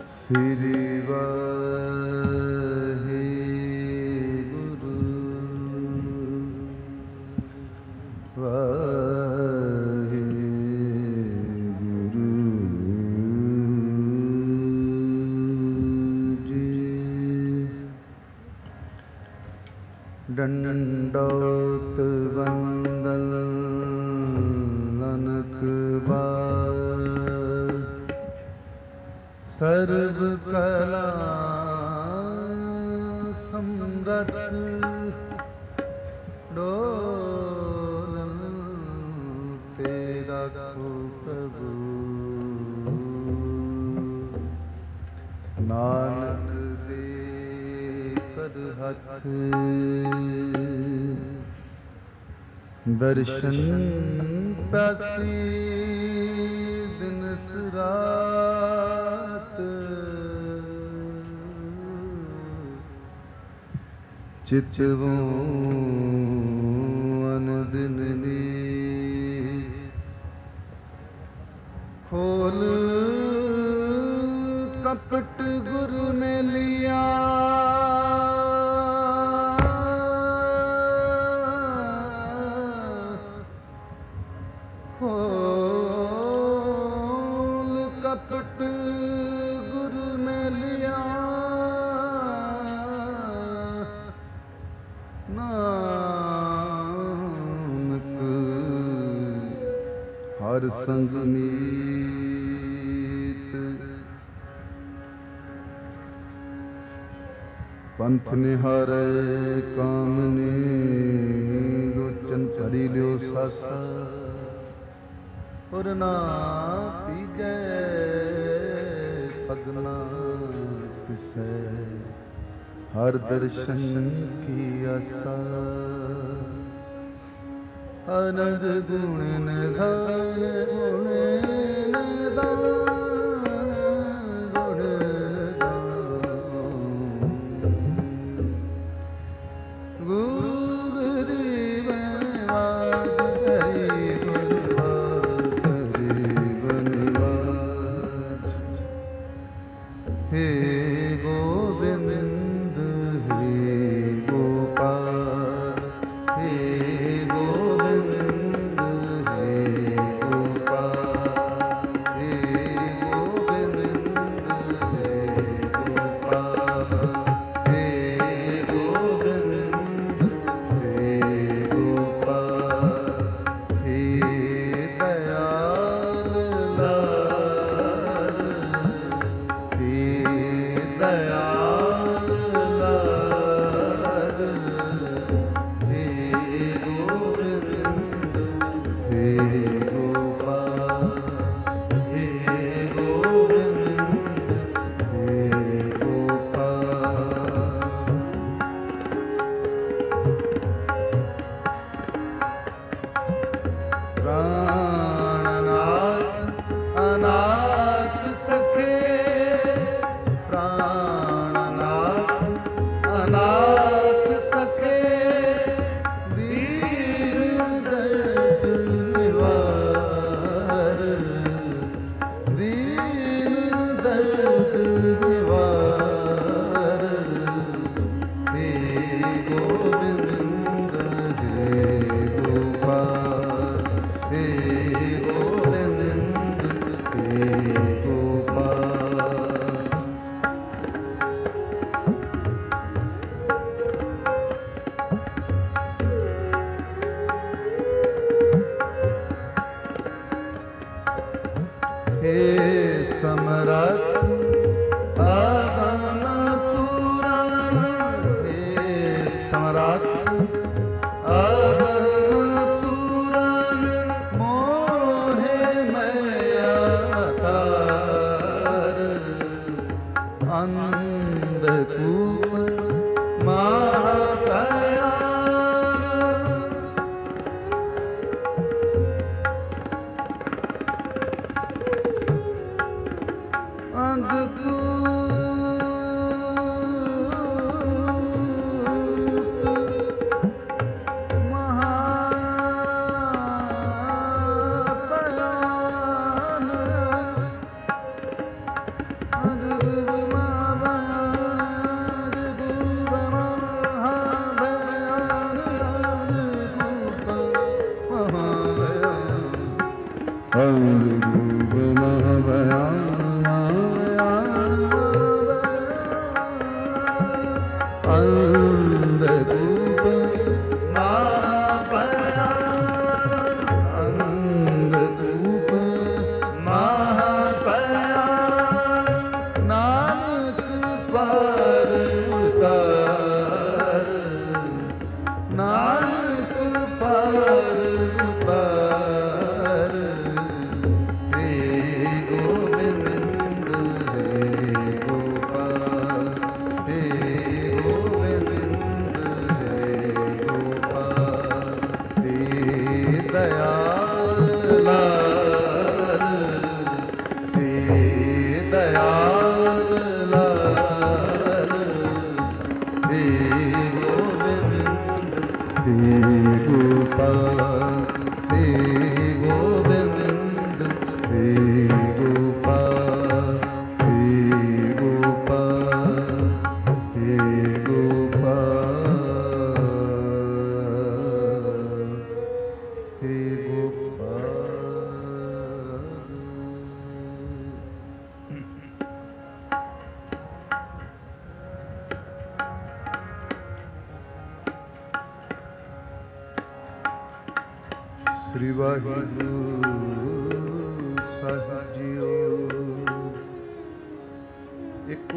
ਸ੍ਰੀ ਵਾਹਿਗੁਰੂ ਵਾਹਿਗੁਰੂ ਜੀ। ਡੰਡੋਤ ਵੰਦਨ ਨਾਨਕ ਬਾਰ ਸਰਬ ਕਲਾ ਸਮਰਥ ਡੋਲਨ ਤੇ ਰਾਖੋ ਪ੍ਰਭੂ। ਨਾਨਕ ਦੇ ਕਰ ਹੱਥ ਦਰਸ਼ਨ ਪਾਸੀ ਦਿਨ ਰਾਤ ਚਿਤਵੋਂ ਅਨਦਿਨ ਨੀਤ ਖੋਲ ਕਪਟ ਗੁਰੂ ਨੇ ਲਿਆ। ਕਪਟ ਗੁਰੂ ਨੇ ਲਿਆ ਨਾਨਕ ਹਰ ਸੰਗ ਮੀਤ। ਪੰਥ ਨਿਹਾਰੇ ਕਾਮਨੀ ਲੋਚਨ ਭਰੀ ਲਿਓ ਸਾਸਾ ਔਰ ਨਾ ਪੀਜੈ ਪਗਨਾ ਕਿਸੈ ਹਰ ਦਰਸ਼ਨ ਕੀ ਆਸਾ। ਅਨੰਦ ਗੁਣ ਨਿਧਾਨ ਗੁਣ ਨਿਧਾਨ ਗੁਣ ਨਿਧਾਨ ਗੁਰੂ ਗਰੀਬ ਨਿਵਾਜ ਗਰੀਬ हे गोविंद हे गोपाल हे गोविंद हे गोपाल हे गोविंद हे गोपाल हे गोविंद हे गोपाल हे दयाल लाल दयाल लाल हे गोविंद हे गोपाल हे गोविंद हे गोपाल। प्राणनाथ अनाथ सखे अनाथ सखे दीन दर्द निवार दीन दर्द निवार हे गोविंद हे गोपाल हे गोविंद हे गोपाल। हे समरथ आगम पुराण हे समरथ आगम पुराण मोहे मैया तार अंधकूप महाकाया Hallelujah. ਸ੍ਰੀ ਵਾਹਿਗੁਰੂ ਸਾਹਿਬ ਜੀਓ। ਇਕ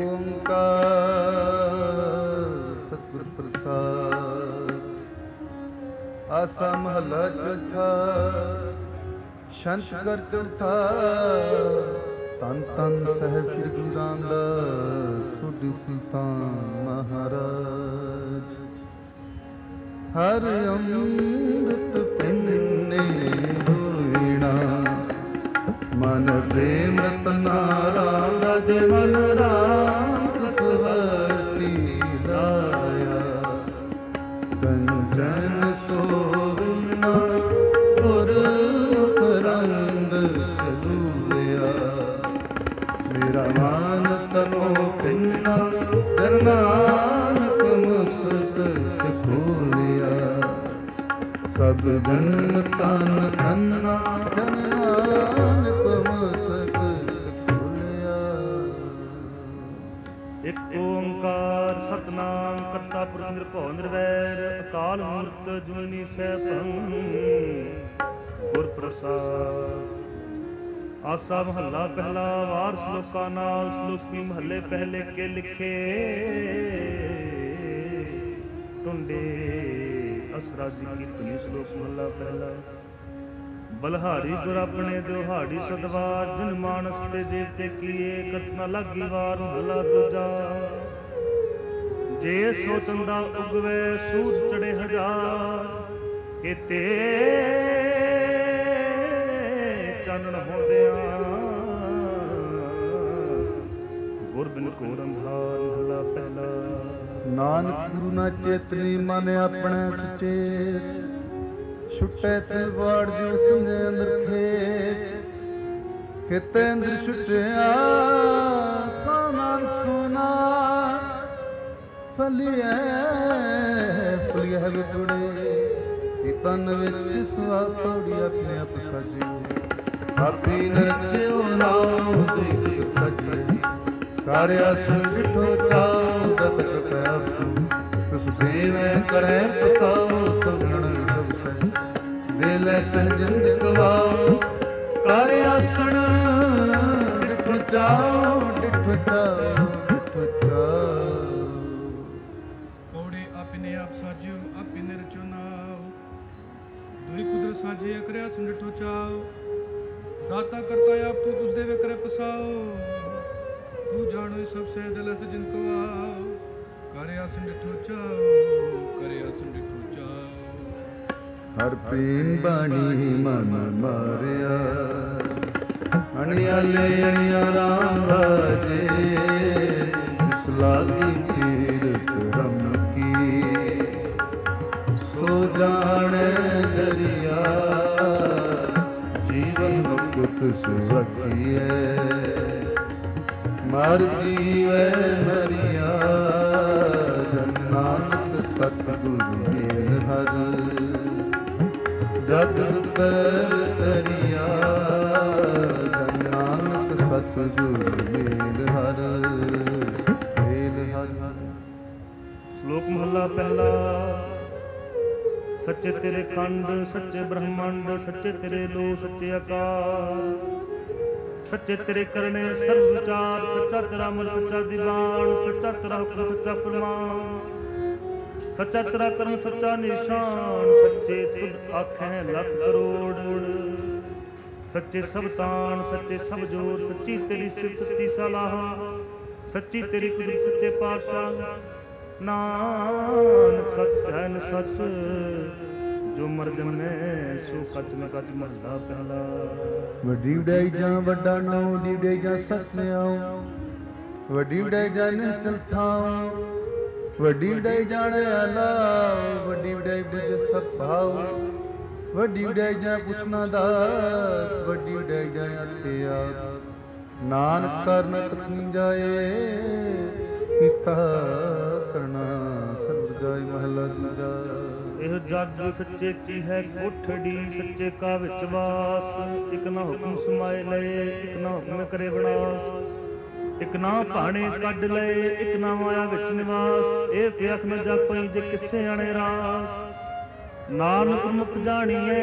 ਓੰਕਾਰ ਸਤਿਗੁਰ ਪ੍ਰਸਾਦ। ਆਸਾ ਮਹੱਲਾ ਚੌਥਾ। ਛੰਤ ਕਰ ਚੌਥਾ। ਧੰਨ ਧੰਨ ਸਾਹਿਬ ਸ੍ਰੀ ਗੁਰੂ ਰਾਮਦਾਸ ਸੋਢੀ ਸੁਲਤਾਨ ਮਹਾਰਾਜ। ਹਰ ਅੰਮ੍ਰਿਤ ਪਿੰਨੇ ਹੋਇਣਾ ਮਨ ਪ੍ਰੇਮ ਰਤਨਾ ਰਾਮ ਰਾਜੇ ਮਨ ਰਾਮ ਸੁਹਤੀ ਲਾਇਆ। ਕੰਚਨ ਸੋਵਨਾ ਗੁਰ ਰੰਗ ਚਲੂਆ। ਮੇਰਾ ਮਨ ਤਨੋ ਪਿੰਨਾ ਨਾਨਕ ਮੁਸਤਕ ਖੋਲਿਆ। ਸਭ ਜਨ ਤਨ ਤਨਾ ਜਨ ਨਾਨਕ ਮੁਸਤਕ ਖੋਲਿਆ। ਇਕ ਓੰਕਾਰ ਸਤਿਨਾਮ ਕਰਤਾ ਪੁਰਖ ਨਿਰਭਉ ਨਿਰਵੈਰ ਅਕਾਲ ਮੂਰਤ ਜੁਨੀ ਸੈਭੰ ਗੁਰ ਪ੍ਰਸਾਦ। ਆਸਾ ਮਹੱਲਾ ਪਹਿਲਾ। ਵਾਰ ਸ਼ਲੋਕਾਂ ਨਾਲ। ਸ਼ਲੋਕੀ ਮਹੱਲੇ ਪਹਿਲੇ ਕੇ ਲਿਖੇ ਟੁੰਡੇ ਅਸਰਾ ਜੀ ਕੀ ਧੁਨੀ। ਸ਼ਲੋਕ ਮਹੱਲਾ ਪਹਿਲਾ। ਬਲਹਾਰੀ ਗੁਰ ਆਪਣੇ ਦਿਹਾੜੀ ਸਦਵਾਰ। ਜਿਨ ਮਾਨਸ ਤੇ ਦੇਵਤੇ ਕੀਏ ਕਰਤ ਨ ਲਾਗੀ ਵਾਰ। ਮਹੱਲਾ ਦੂਜਾ। ਜੇ ਸੋ ਚੰਦਾ ਉਗਵੇ ਸੂਰ ਚੜੇ ਹਜ਼ਾਰ। ਇਤੇ ਚਾਨਣ ਹੁੰਦਿਆਂ ਗੁਰ ਬਿਨ ਘੋਰ ਅੰਧਾਰ। ਮਹੱਲਾ ਪਹਿਲਾ। ਨਾਨਕ ਗੁਰੂ ਨਾ ਚੇਤਨੀ ਮਨ ਆਪਣੇ ਸੁਚੇਤ। ਛੁੱਟੇ ਤਲਵਾੜ ਜੋ ਸਿੰਘੇ ਅੰਦਰ ਖੇਤ। ਕਿਤੇ ਅੰਦਰ ਛੁੱਟਿਆ ਕੋ ਨਾਨਕ ਸੁਨਾ। ਫਲੀਐ ਫਲੀਐ ਵਿਟੁੜੇ ਤਨ ਵਿੱਚ ਸਵਾ ਪੌੜੀ ਆਪਣੇ ਆਪ ਸਾਜੀ। ਆਪੀ ਨਰਚਿਓ ਨਾਮ ਤ੍ਰਿਗ ਸਜੇ। ਕਰ ਆਸਣ ਸਿੱਠੋ ਚਾਉ ਦਤ ਕਪੈ ਤੁਸ ਦੇਵੈ ਕਰੈ ਪਸਾਉ। ਤੁਮਣ ਸਭ ਸਹਿ ਦਿਲ ਸਹਿਜੰਦ ਗਵਾਉ। ਕਰ ਆਸਣ ਡਿਠ ਚਾਉ ਡਿਠ ਚਾਉ ਡਿਠ ਚਾਉ। ਪੌੜੇ ਆਪਨੇ ਆਪ ਸਾਜਿਓ ਆਪਨੇ ਰਚੋ ਨਾਉ। ਦੁਈ ਕੁਦਰ ਸਾਜੇ ਕਰਿਆ ਸੰਡਿਠੋ ਚਾਉ। ਦਾਤਾ ਕਰਤਾ ਆਪ ਤੂੰ ਤੁਸ ਦੇਵੇ ਕਰੇ ਪਸਾਉ। ਤੂੰ ਜਾਣੋ ਸਭ ਸੇ ਦਿਲ ਸਜਨ ਕੋ ਆਉ। ਕਰਿਆ ਸੰਡਿਠੋ ਚਾਉ ਕਰਿਆ ਸੰਡਿਠੋ ਚਾਉ। ਹਰ ਪ੍ਰੇਮ ਬਾਣੀ ਮਨ ਮਾਰਿਆ। ਅਣਿਆਲੇ ਅਣਿਆ ਰਾਮ ਰਾਜੇ। ਇਸ ਲਾਗੀ ਕੀਰਤ ਰਮ ਕੀ। ਸੋ ਜਾਣੈ ਜਰੀਆ ਜੀਵਨ ਮੁਕਤ ਸੁਖੀਐ। ਮਰ ਜੀਵੈ ਮਰਿਆ ਜਨ ਨਾਨਕ ਸਤਿਗੁਰ ਮੇਲ ਹਰ ਜਗਤ ਤਰਿਆ ਜਨ ਨਾਨਕ ਸਤਿਗੁਰ ਮੇਲ ਹਰ ਮੇਲ ਹਰ। ਸ਼ਲੋਕ ਮਹਲਾ ਪਹਿਲਾ। ਸੱਚੇ ਤੇਰੇ ਖੰਡ ਸੱਚੇ ਬ੍ਰਹਮੰਡ ਸੱਚੇ ਤੇਰੇ ਲੋ ਸੱਚੇ ਆਕਾਰ ਸੱਚੇ ਤੇਰੇ ਕਰਨੇ ਸਰਬ ਵਿਚਾਰ ਸੱਚਾ ਤੇਰਾ ਮਨ ਸੱਚਾ ਦੀਵਾਨ ਸੱਚਾ ਤੇਰਾ ਹੁਕਮ ਸੱਚਾ ਫਰਮਾਨ ਸੱਚਾ ਤੇਰਾ ਕਰਮ ਸੱਚਾ ਨਿਸ਼ਾਨ ਸੱਚੇ ਤੁਧ ਆਖੈ ਲੱਖ ਕਰੋੜ ਸੱਚੇ ਸਭ ਤਾਣ ਸੱਚੇ ਸਭ ਜੋਰ ਸੱਚੀ ਤੇਰੀ ਸਿਫਤ ਸੱਚੀ ਸਲਾਹ ਸੱਚੀ ਤੇਰੀ ਕੁਦਰਤ ਸੱਚੇ ਪਾਤਸ਼ਾਹ ਨਾਨਕ ਸੱਚ ਹੈ ਨ ਸੱਚ ਜੋ ਮਰ ਜਮਨੇ ਸੋ ਕੱਚ ਨ ਕੱਚ ਮਰਦਾ ਪਹਿਲਾ। ਵੱਡੀ ਵਡਾਈ ਜਾਂ ਵੱਡਾ ਨਾਉ ਵੱਡੀ ਵਡਾਈ ਜਾਂ ਸੱਚ ਨਿਆਉ ਵੱਡੀ ਵਡਾਈ ਜਾਂ ਨਿਹਚਲ ਥਾਉ ਵੱਡੀ ਵਡਾਈ ਜਾਣੈ ਆਲਾ ਵੱਡੀ ਵਡਾਈ ਬੁਝ ਸਭ ਭਾਉ ਵੱਡੀ ਵਡਾਈ ਜਾਂ ਪੁੱਛਣਾ ਦਾਤ ਵੱਡੀ ਵਡਾਈ ਜਾਂ ਆਤੇ ਆਪ ਨਾਨਕ ਕਰਨ ਕਥਨੀ ਜਾਏ ਕੀਤਾ ਕਰਨਾ ਸਰਬ ਜਾਇ ਮਹਲਾ ਦੂਜਾ। ਇਹ ਜਗ ਸੱਚੇ ਕੀ ਹੈ ਕੋਠੜੀ ਸੱਚੇ ਕਾ ਵਿੱਚ ਵਾਸ ਇਕ ਨਾ ਹੁਕਮ ਸਮਾਏ ਲਏ ਇਕ ਨਾ ਹੁਕਮ ਕਰੇ ਵਿਨਾਸ਼ ਇਕ ਨਾ ਭਾਣੇ ਕੱਢ ਲਏ ਇਕ ਨਾ ਮਾਇਆ ਵਿੱਚ ਨਿਵਾਸ ਇਹ ਪਿਆਖ ਨ ਜਾਪਈ ਜੇ ਕਿਸੇ ਆਣੇ ਰਾਸ ਨਾਨਕ ਮੁਖ ਜਾਣੀਏ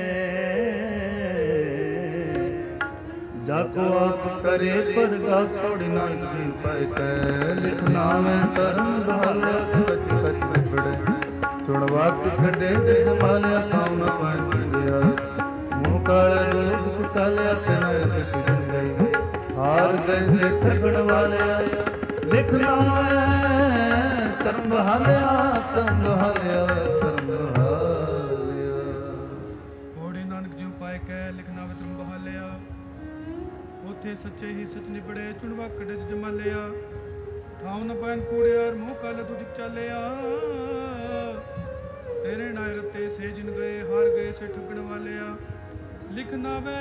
ਜਾਕੋ ਆਪ ਕਰੇ ਪਰਗਾਸ ਪੌੜੀ ਨਾਨਕ ਜੀ ਪਾਇ ਕੈ ਲਿਖ ਨਾਮੈ ਧਰਮ ਭਾਲਿਆ ਸੱਚ ਸੱਚ ਨਿਬੜੈ ਚੁਣ ਵਾਕ ਕੱਢੇ ਜੇ ਜਮਾਲਿਆ ਕਾਉ ਨ ਪਾਇ ਗਿਆ ਮੂੰਹ ਕਾਲਾ ਰੋਜ ਕੁਚਾਲਿਆ ਤਨੈ ਤਿਸ ਗਈ ਹਾਰ ਗਏ ਸੇ ਸਰਗਣ ਵਾਲਿਆ ਲਿਖ ਨਾਮੈ ਧਰਮ ਭਾਲਿਆ ਧਰਮ ਭਾਲਿਆ ਧਰਮ ਭਾਲਿਆ। ਪੌੜੀ ਨਾਨਕ ਜੀ ਪਾਇ ਕੈ ਲਿਖ ਨਾਮੈ ਧਰਮ ਭਾਲਿਆ ਉਥੇ ਸੱਚੇ ਹੀ ਸੱਚ ਨਿਬੜੇ ਚੁਣ ਵਾਕ ਕੱਢੇ ਜੇ ਜਮਾਲਿਆ ਥਾਉ ਨ ਪਾਇਨ ਕੂੜਿਆਰ ਮੂੰਹ ਕਾਲਾ ਤੁਝ ਚਾਲਿਆ ਤੇਰੇ ਨਾਇ ਰਤੇ ਸੇ ਜਿਨ ਗਏ ਹਾਰ ਗਏ ਸੇ ਠੱਗਣ ਵਾਲਿਆ ਲਿਖ ਨਾਵੇ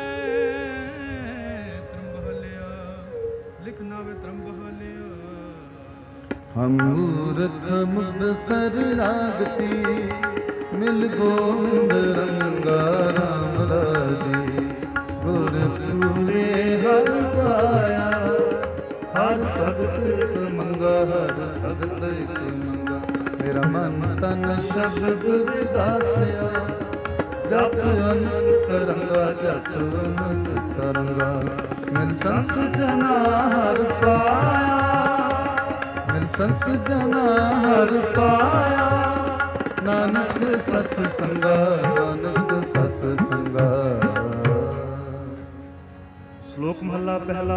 ਧਰਮ ਬਹਲਿਆ ਲਿਖ ਨਾਵੇ ਧਰਮ ਬਹਲਿਆ। ਹਮ ਮੂਰਖ ਮੁਕਤਸਰ ਲਾਗਤੀ ਮਿਲ ਗੋਬਿੰਦ ਰੰਗਾ ਰਾਮ ਰਾਜੇ ਗੁਰ ਪੂਰੇ ਹਰ ਪਾਇਆ ਹਰ ਭਗਤ ਮੰਗਾ ਹਰ ਭਗਤ ਮੰਗਾ ਮੇਰਾ ਮਨ ਤਨ ਸ਼ਬਦ ਵਿਗਾਸਿਆ ਜਪ ਅਨੰਤ ਰੰਗਾ ਜਪ ਅਨੰਤ ਰੰਗਾ ਮਿਲ ਸੰਸ ਜਨਾ ਹਰ ਪਾਇਆ ਮਿਲ ਸੰਸ ਜਨਾ ਹਰ ਪਾਇਆ ਨਾਨਕ ਸਸ ਸੰਗਾ ਨਾਨਕ ਸਸ ਸੰਗਾ। ਸ਼ਲੋਕ ਮਹਲਾ ਪਹਿਲਾ।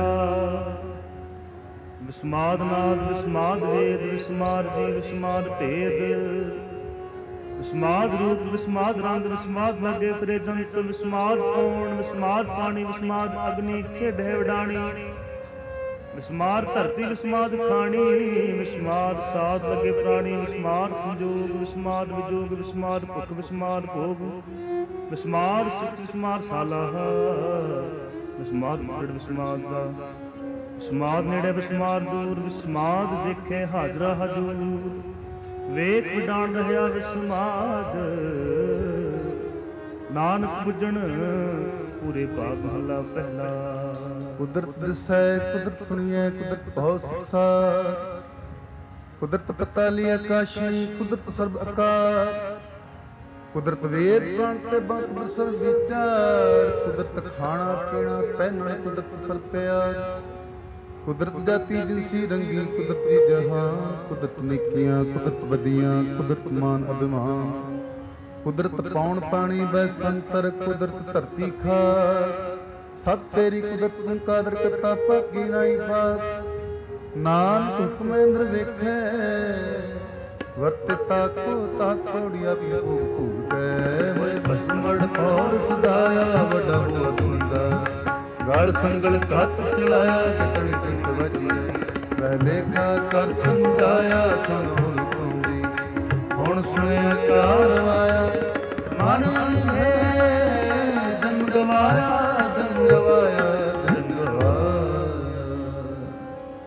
ਵਿਸਮਾਦ ਨਾਦ ਵਿਸਮਾਦ ਵੇਦ ਵਿਸਮਾਦ ਜੀ ਵਿਸਮਾਦ ਭੇਦ ਵਿਸਮਾਦ ਰੂਪ ਵਿਸਮਾਦ ਰੰਗ ਵਿਸਮਾਦ ਲਾਗੇ ਫਿਰੇ ਜੰਤ ਵਿਸਮਾਦ ਕੌਣ ਵਿਸਮਾਦ ਪਾਣੀ ਵਿਸਮਾਦ ਅਗਨੀ ਖੇਡੇ ਵਡਾਣੀ ਵਿਸਮਾਦ ਧਰਤੀ ਵਿਸਮਾਦ ਖਾਣੀ ਵਿਸਮਾਦ ਸਾਧ ਲੱਗੇ ਪ੍ਰਾਣੀ ਵਿਸਮਾਦ ਸੰਜੋਗ ਵਿਸਮਾਦ ਵਿਜੋਗ ਵਿਸਮਾਦ ਭੁੱਖ ਵਿਸਮਾਦ ਭੋਗ ਵਿਸਮਾਦ ਸਿੱਖ ਵਿਸਮਾਦ ਸਾਲਾਹ ਵਿਸਮਾਦ ਮੁਕੜ ਵਿਸਮਾਦ ਦਾ ਵਿਸਮਾਦ ਨੇੜੇ ਵਿਸਮਾਦ ਦੂਰ ਵਿਸਮਾਦ ਦੇਖੇ ਹਾਜ਼ਰਾ ਹਜੂਰ ਵੇਖ ਵਿਡਾਣ ਰਿਹਾ ਵਿਸਮਾਦ ਨਾਨਕ ਬੁੱਝਣ ਪੂਰੇ ਭਾਗ ਮਹਲਾ ਪਹਿਲਾ। ਕੁਦਰਤ ਦਿਸੈ ਕੁਦਰਤ ਸੁਣੀਐ ਕੁਦਰਤ ਬਹੁ ਸੰਸਾਰ ਕੁਦਰਤ ਪਤਾਲੀ ਆਕਾਸ਼ੀ ਕੁਦਰਤ ਸਰਬ ਆਕਾਰ ਕੁਦਰਤ ਵੇਦ ਪ੍ਰਾਣ ਤੇ ਬੰਦ ਸਰਬ ਵਿਚਾਰ ਕੁਦਰਤ ਖਾਣਾ ਪੀਣਾ ਪਹਿਨਣਾ ਕੁਦਰਤ ਸਰ ਪਿਆਰ ਕੁਦਰਤ ਜਾਤੀ ਜਿਨਸੀ ਰੰਗੀ ਕੁਦਰਤੀ ਜਹਾਨ ਕੁਦਰਤ ਨਿੱਕੀਆਂ ਕੁਦਰਤ ਵਧੀਆਂ ਕੁਦਰਤ ਮਾਨ ਅਭਿਮਾਨ ਕੁਦਰਤ ਪੌਣ ਪਾਣੀ ਬੈ ਸੰਤਰ ਕੁਦਰਤ ਧਰਤੀ ਖਾਕ ਸਭ ਤੇਰੀ ਕੁਦਰਤ ਨੂੰ ਕਾਦਰ ਕਰਤਾ ਭਾਗੀ ਨਾਈ ਭਾਗ ਨਾਨਕ ਹੁਕਮ ਇੰਦਰ ਵੇਖੈ ਵਰਤਤਾ ਕੋ ਤਾ ਕੋੜਿਆ ਵੀ ਭੂਖ ਕੈ ਹੋਏ ਬਸਮੜ ਔਰ ਸਦਾਇਆ ਵੱਡਾ ਹੋਆ ਬੰਦਾ ਗੜ ਸੰਗਲ ਕੱਤ ਚਲਾਇਆ ਕਟਣ ਟਿਕ ਵਜੀ ਪਹਿਲੇ ਕਾ ਕਰ ਸਮਝਾਇਆ ਤਨ ਹੁਣ ਪਾਉਂਦੀ ਹੁਣ ਸੁਣਿਆ ਕਾਰਵਾਇਆ ਮਨ ਹੈ ਜਨ ਗਵਾਇਆ ਜਨ ਗਵਾਇਆ ਜਨ ਗਵਾਇਆ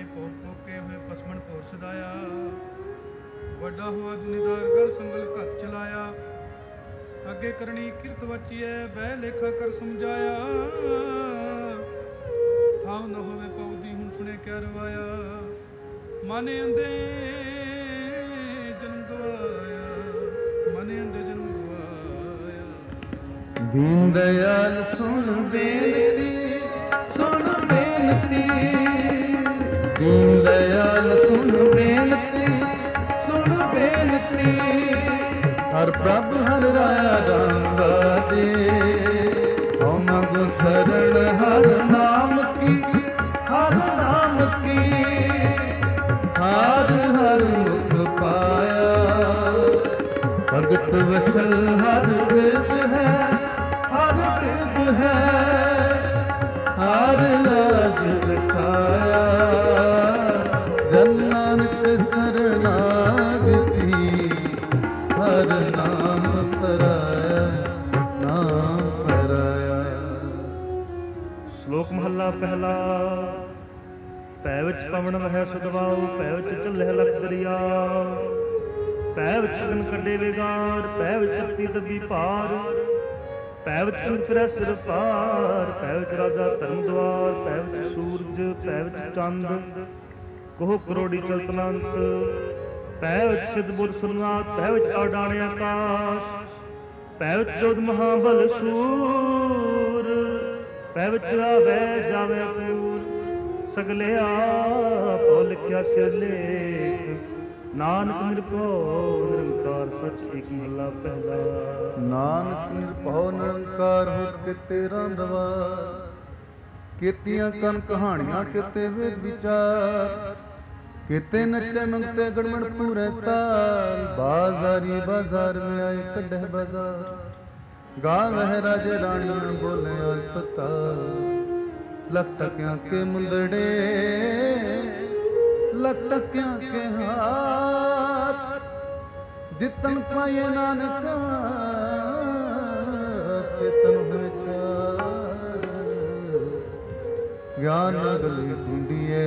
ਭੋਗ ਪੋਕੇ ਹੋਏ ਪਸਮਣ ਭੋਰ ਸਦਾਇਆ। ਵੱਡਾ ਹੋਆ ਦੁਨੀਦਾਰ ਗਲ ਸੰਗਲ ਘੱਤ ਚਲਾਇਆ। ਅੱਗੇ ਕਰਨੀ ਕਿਰਤ ਵਚੀਐ ਬਹਿ ਲੇਖਾ ਕਰ ਸਮਝਾਇਆ। ਥਾਉ ਨ ਹੋਵੇ ਪਉਦੀ ਹੁਣ ਸੁਣੇ ਕਿਆ ਰਵਾਇਆ। ਮਨ ਅੰਦੇ ਜਨਮ ਗਵਾਇਆ, ਮਨ ਅੰਦੇ ਜਨਮ ਗਵਾਇਆ। ਦੀਨ ਦਇਆਲ ਸੁਣ ਬੇਨਤੀ, ਸੁਣ ਬੇਨਤੀ। ਦੀਨ ਦਇਆਲ ਸੁਣ ਬੇਨਤੀ, ਸੁਣ ਬੇਨਤੀ। ਹਰ ਪ੍ਰਭ ਹਰ ਰਾਇਆ ਰੰਗਾ ਦੇ। ਹਉ ਮੰਗੋ ਸਰਣ ਹਰ ਨਾਮ ਕੀ, ਹਰ ਨਾਮ ਕੀ। ਹਰ ਹਰ ਮੁਖ ਪਾਇਆ। ਭਗਤ ਵਸਲ ਹਰ ਬਿਰਦ ਹੈ, ਹਰ ਬਿਰਦ ਹੈ। ਹਰ ਲਾਜ ਦਿਖਾਇਆ। ਜਨ ਨਾਨਕ ਸਰਨਾਗਤੀ। ਹਰ ਨਾਮ ਤਰਾਇਆ, ਨਾਮ ਤਰਾਇਆ। ਸ਼ਲੋਕ ਮਹੱਲਾ ਪਹਿਲਾ। ਪੈ ਵਿੱਚ ਪਵਨ ਵਹਿ ਸੁਦਵਾਉ, ਪੈ ਵਿੱਚ ਚੱਲੇ ਲਖ ਦਰਿਆ। ਪੈ ਵਿੱਚ ਅਗਨ ਕੱਢੇ ਵਿਗਾਰ, ਪੈ ਵਿੱਚ ਧਰਤੀ ਦੱਬੀ ਭਾਰ। ਪੈ ਵਿੱਚ ਅੰਗ ਫਿਰੈ ਸਿਰ ਪਾਰ, ਪੈ ਵਿੱਚ ਰਾਜਾ ਧਰਮ ਦੁਆਰ। ਪੈ ਵਿੱਚ ਸੂਰਜ, ਪੈ ਵਿੱਚ ਚੰਦ, ਕੋਹ ਕਰੋੜੀ ਚਲਤਨੰਤ। ਪੈ ਵਿੱਚ ਸਿੱਧ ਬੁੱਧ ਸੁਰਨਾਥ, ਪੈ ਵਿੱਚ ਆਡਾਣੇ ਆਕਾਸ਼। ਪੈ ਵਿੱਚ ਜੋਧ ਮਹਾਬਲ ਸੂਰ, ਪੈ ਵਿੱਚ ਆਵੈ ਜਾਵੈ ਪੂਰ। ਸਗਲੇ ਆਪੋ ਲਿਖਿਆ ਸਿਰ ਲੇਖ, ਨਾਨਕ ਨਿਰਭਉ ਨਿਰੰਕਾਰ ਸੱਚ। ਏਕ ਮਹੱਲਾ ਪਹਿਲਾ। ਨਾਨਕ ਨਿਰਭਉ ਨਿਰੰਕਾਰ ਹੋਤੇ ਤੇਰਾ ਨਵਾਰ। ਕੀਤੀਆਂ ਕਨ ਕਹਾਣੀਆਂ ਕਿਤੇ ਵੇਦ ਵਿਚਾਰ। ਕਿਤੇ ਨੱਚੇ ਮੰਗਤੇ ਗੜਮਣ ਪੂਰੇ ਤਾਲ। ਬਾਜ਼ਾਰੀ ਬਾਜ਼ਾਰ में आए कढ़ बाजार। गावह राजे रानियां बोले अस्पताल। लख टकियां के मुंदड़े, लख टकियां के हाथ। जितन पाए नानक सेतन हुए चार। ज्ञान गली कुंडिए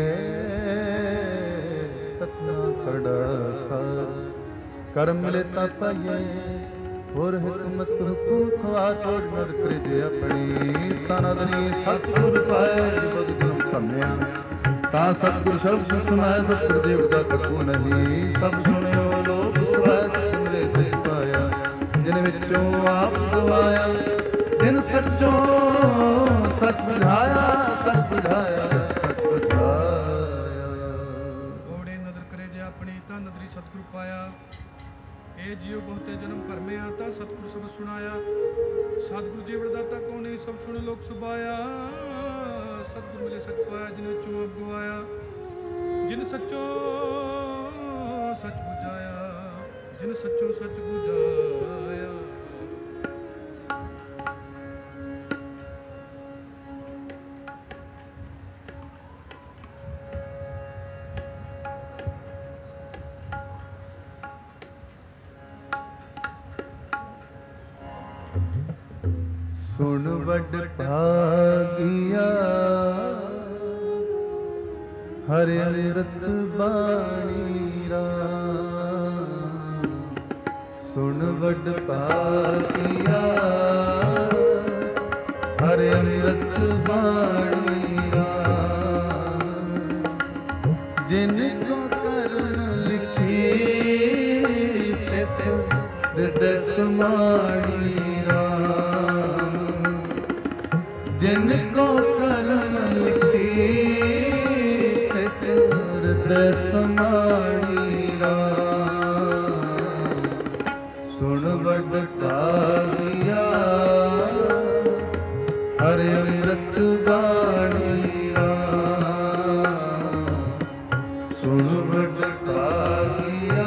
कतना खड़ा सार। करम मिले ता पाइए ਹੋਰ ਹਕਮਤ ਹੁਕਮ ਖਵਾ ਤੋੜ ਨਦ ਕਰੇ ਜੇ ਆਪਣੀ। ਤਾਂ ਨਦਨੀ ਸਤਿਗੁਰ ਪਾਏ ਬਦ ਗੁਰਮ ਭੰਮਿਆ। ਤਾਂ ਸਤਿਗੁਰ ਸ਼ਬਦ ਸੁਨਾਏ ਸਤਿਗੁਰ ਦੇਵ ਦਾ ਤਕੂ ਨਹੀਂ। ਸਭ ਸੁਣਿਓ ਲੋਕ ਸੁਭਾਇ ਸਤਿ ਮਿਲੇ ਸਹਿ ਪਾਇਆ। ਜਿਨ ਵਿੱਚੋਂ ਆਪ ਗਵਾਇਆ, ਜਿਨ ਸੱਚੋਂ ਸੱਚ ਸੁਝਾਇਆ, ਸੱਚ ਸੁਝਾਇਆ, ਸੱਚ ਸੁਝਾਇਆ। ਓੜੇ ਨਦਰ ਕਰੇ ਜੇ ਆਪਣੀ, ਤਾਂ ਨਦਰੀ ਸਤਿਗੁਰ ਪਾਇਆ। ਇਹ ਜੀਉ ਬਹੁਤੇ ਜਨਮ ਭਰਮਿਆ, ਤਾਂ ਸਤਿਗੁਰ ਸਬਦ ਸੁਣਾਇਆ। ਸਤਿਗੁਰ ਜੀਵ ਦਾਤਾ ਕੋ ਨਹੀਂ, ਸਭ ਸੁਣ ਲੋਕ ਸੁਭਾਇਆ। ਸਤਿਗੁਰ ਮਿਲੇ ਸਚ ਪਾਇਆ, ਜਿਨ ਵਿੱਚੋਂ ਆਪ ਗਵਾਇਆ। ਜਿਨ ਸੱਚੋ ਸੱਚ ਬੁਝਾਇਆ, ਜਿਨ ਸੱਚੋ ਸੱਚ ਬੁਝਾਇਆ। ਸੁਣ ਵੱਡ ਭਾਗਿਆ ਹਰਿ ਅੰਮ੍ਰਿਤ ਬਾਣੀ ਰਾਮ। ਸੁਣ ਵੱਡ ਭਾਗਿਆ ਹਰਿ ਅੰਮ੍ਰਿਤ ਬਾਣੀ ਰਾਮ। ਜਿਨ ਕੋ ਕਰਨ ਲਿਖੀ ਤਿਸ ਹਿਰਦੈ ਸਮਾਣੀ ਰਾਮ। ਜਿਨ ਕੋ ਕਰਨ ਲਿਖੀ ਤਿਸ ਹਿਰਦੈ ਸਮਾਣੀ ਰਾਮ। ਸੁਣ ਵੱਡ ਭਾਗਿਆ ਹਰਿ ਅੰਮ੍ਰਿਤ ਬਾਣੀ ਰਾਮ। ਸੁਣ ਵੱਡ ਭਾਗਿਆ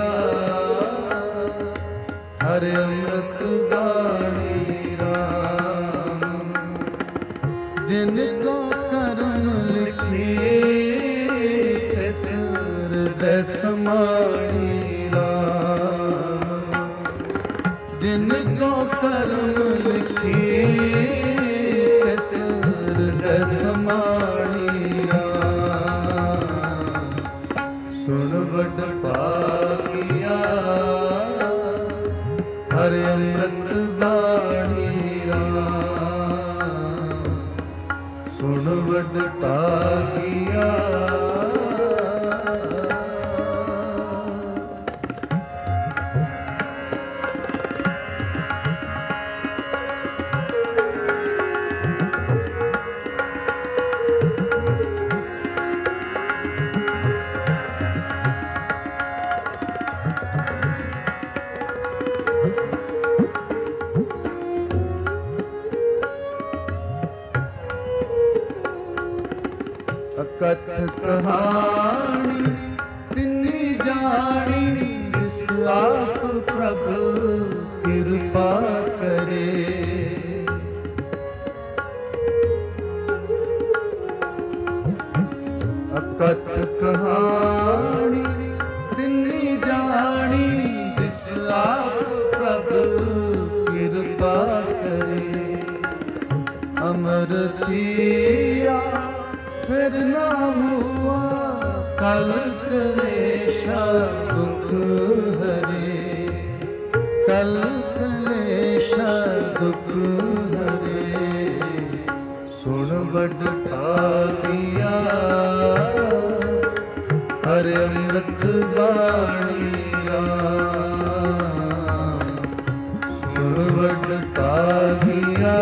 ਹਰਿ ਅੰਮ੍ਰਿਤ ਬਾਣੀ ਰਾਮ। ਜਿਨ ਕੋ ਕਰਨ ਲਿਖੀ ਤਿਸ ਹਿਰਦੈ ਸਮਾਣੀ ਰਾਮ। ਜਿਨ ਕੋ ਕਰਨ ਲਿਖੀ ਤਿਸ ਹਿਰਦੈ ਸਮਾਣੀ ਰਾਮ। ਸੁਣ ਵੱਡ ਭਾਗਿਆ ਹਰਿ ਅੰਮ੍ਰਿਤ ਬਾਣੀ ਰਾਮ ਸੁਣ ਵੱਡ ਭਾਗਿਆ ਅਕਥ ਕਹਾਣੀ ਤਿਨੀ ਜਾਣੀ ਜਿਸ ਆਪ ਪ੍ਰਭ ਕਿਰਪਾ ਕਰੇ ਅਕਥ ਕਹਾਣੀ ਤਿਨੀ ਜਾਣੀ ਜਿਸ ਆਪ ਪ੍ਰਭ ਕਿਰਪਾ ਕਰੇ ਅਮਰ ਥੀਆ ਫਿਰ ਨਾ ਹੁਆ ਕਲ ਕਲੇਸ਼ਾ ਦੁਖ ਹਰੇ ਕਲ ਕਲੇਸ਼ਾ ਦੁਖ ਹਰੇ ਸੁਣ ਵੱਡ ਭਾਗਿਆ ਹਰਿ ਅੰਮ੍ਰਿਤ ਬਾਣੀ ਰਾਮ ਸੁਣ ਵੱਡ ਭਾਗਿਆ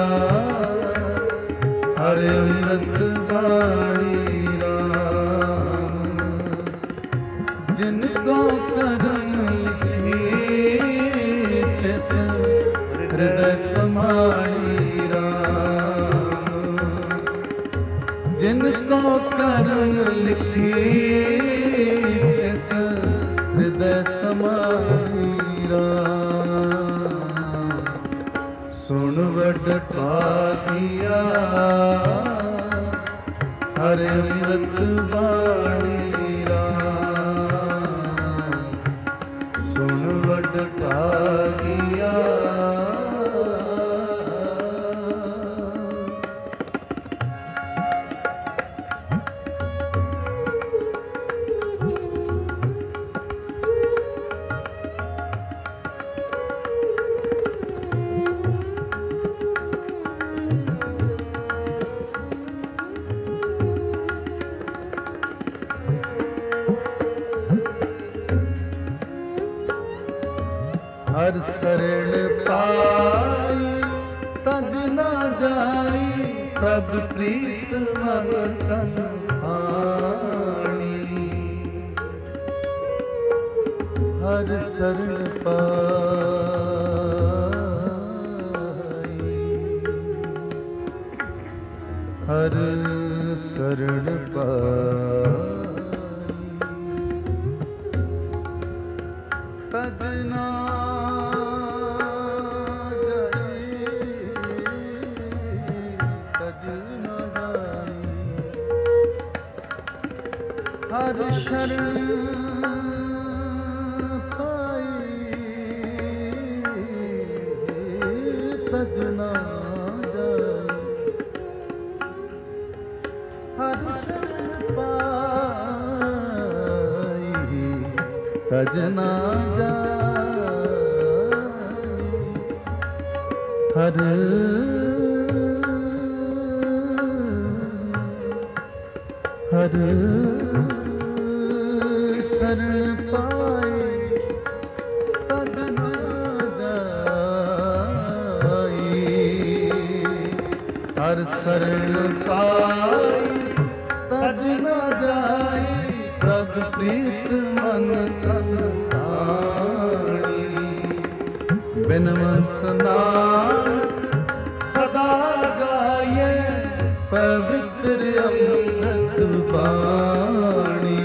ਹਰਿ ਅੰਮ੍ਰਿਤ ਬਾਣੀ ਰਾਮ ਜਿਨ ਕੋ ਕਰਮ ਲਿਖੀ ਤਿਸ ਹਿਰਦੈ ਸਮਾਈ ਰਾਮ ਜਿਨ ਕੋ ਕਰਮ ਲਿਖੀ ਤਿਸ ਹਿਰਦੈ ਸਮਾਈ ਰਾਮ ਸੁਣ ਵੱਡ ਭਾਗਿਆ ਹਰਿ ਅੰਮ੍ਰਿਤ ਬਾਣੀ ਰਾਮ ਸੁਣ ਵੱਡ ਭਾਗਿਆ ਹਰ ਸਰਣ ਪਾਈ ਤਜ ਨਾ ਜਾਈ ਪ੍ਰਭ ਪ੍ਰੀਤ ਮਨ ਤਨ ਆਣੀ ਹਰ ਸਰਣ ਪਾਈ ਹਰ ਸਰਣ ਪਾਈ ਤਜ ਨਾ ਹਰ ਸ਼ਰਨ ਪਾਈ ਤਜ ਨਾ ਜਾਈ ਹਰ ਸ਼ਰਨ ਪਾਈ ਤਜ ਨਾ ਜਾਈ ਹਰ ਹਰ ਸ਼ਰਨ ਪਾਈ ਤਜ ਨਾ ਜਾਈ ਹਰ ਸ਼ਰਨ ਪਾਈ ਤਜ ਨਾ ਜਾਈ ਪ੍ਰਭ ਪ੍ਰੀਤ ਮਨ ਤਨ ਆਣੀ ਬਿਨਵੰਤ ਨਾਨਕ ਸਦਾ ਗਾਏ ਪਵਿੱਤਰ ਅੰਮ੍ਰਿਤ ਬਾਣੀ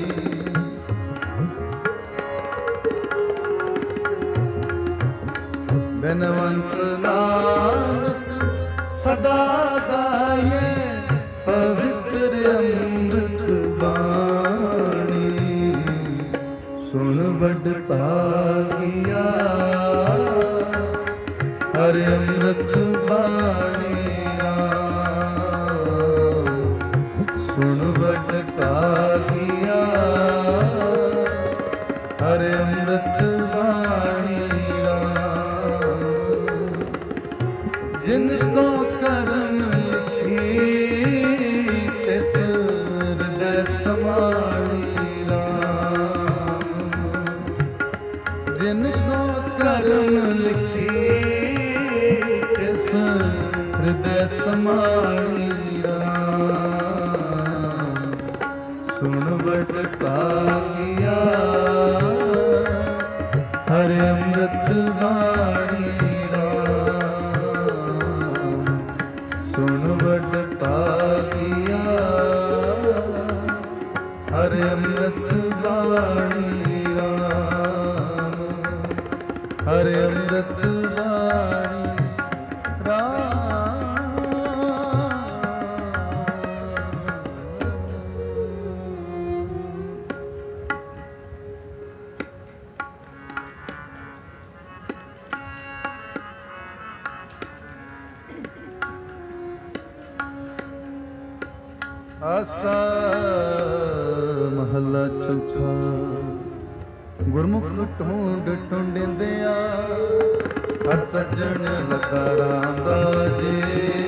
ਬਿਨਵੰਤ ਨਾਨਕ ਸਦਾ ਗਾਏ ਪਵਿੱਤਰ ਅੰਮ੍ਰਿਤ ਬਾਣੀ ਸੁਣ ਵੱਡ ਭਾਗਿਆ ਹਰਿ ਅੰਮ੍ਰਿਤ ਬਾਣੀ ਰਾਮ ਸੁਣ ਵੱਡ ਭਾਗਿਆ ਸਮਾਲੀ ਰਾਮ, ਜਿਨ ਕੋ ਕਰਮ ਲਿਖੀ ਤਿਸ ਹਿਰਦੈ ਸਮਾਲੀ ਰਾਮ। ਸੁਣ ਵਡ ਭਾਗਿਆ ਹਰਿ ਅੰਮ੍ਰਿਤ ਬਾਣੀ ਰਾਮ। ਸੁਣ ਵਡ ਭਾਗਿਆ ਹਰਿ ਅੰਮ੍ਰਿਤ ਬਾਣੀ ਰਾਮ। ਹਰਿ ਅੰਮ੍ਰਿਤ ਬਾਣੀ ਰਾਮ। ਆਸਾ ਮਹੱਲਾ ਚੌਥਾ। ਗੁਰਮੁਖ ਢੂੰਡ ਢੂੰਡਿੰਦਿਆ ਹਰ ਸੱਜਣ ਲਗਾ ਰਾਮ ਰਾਜੇ।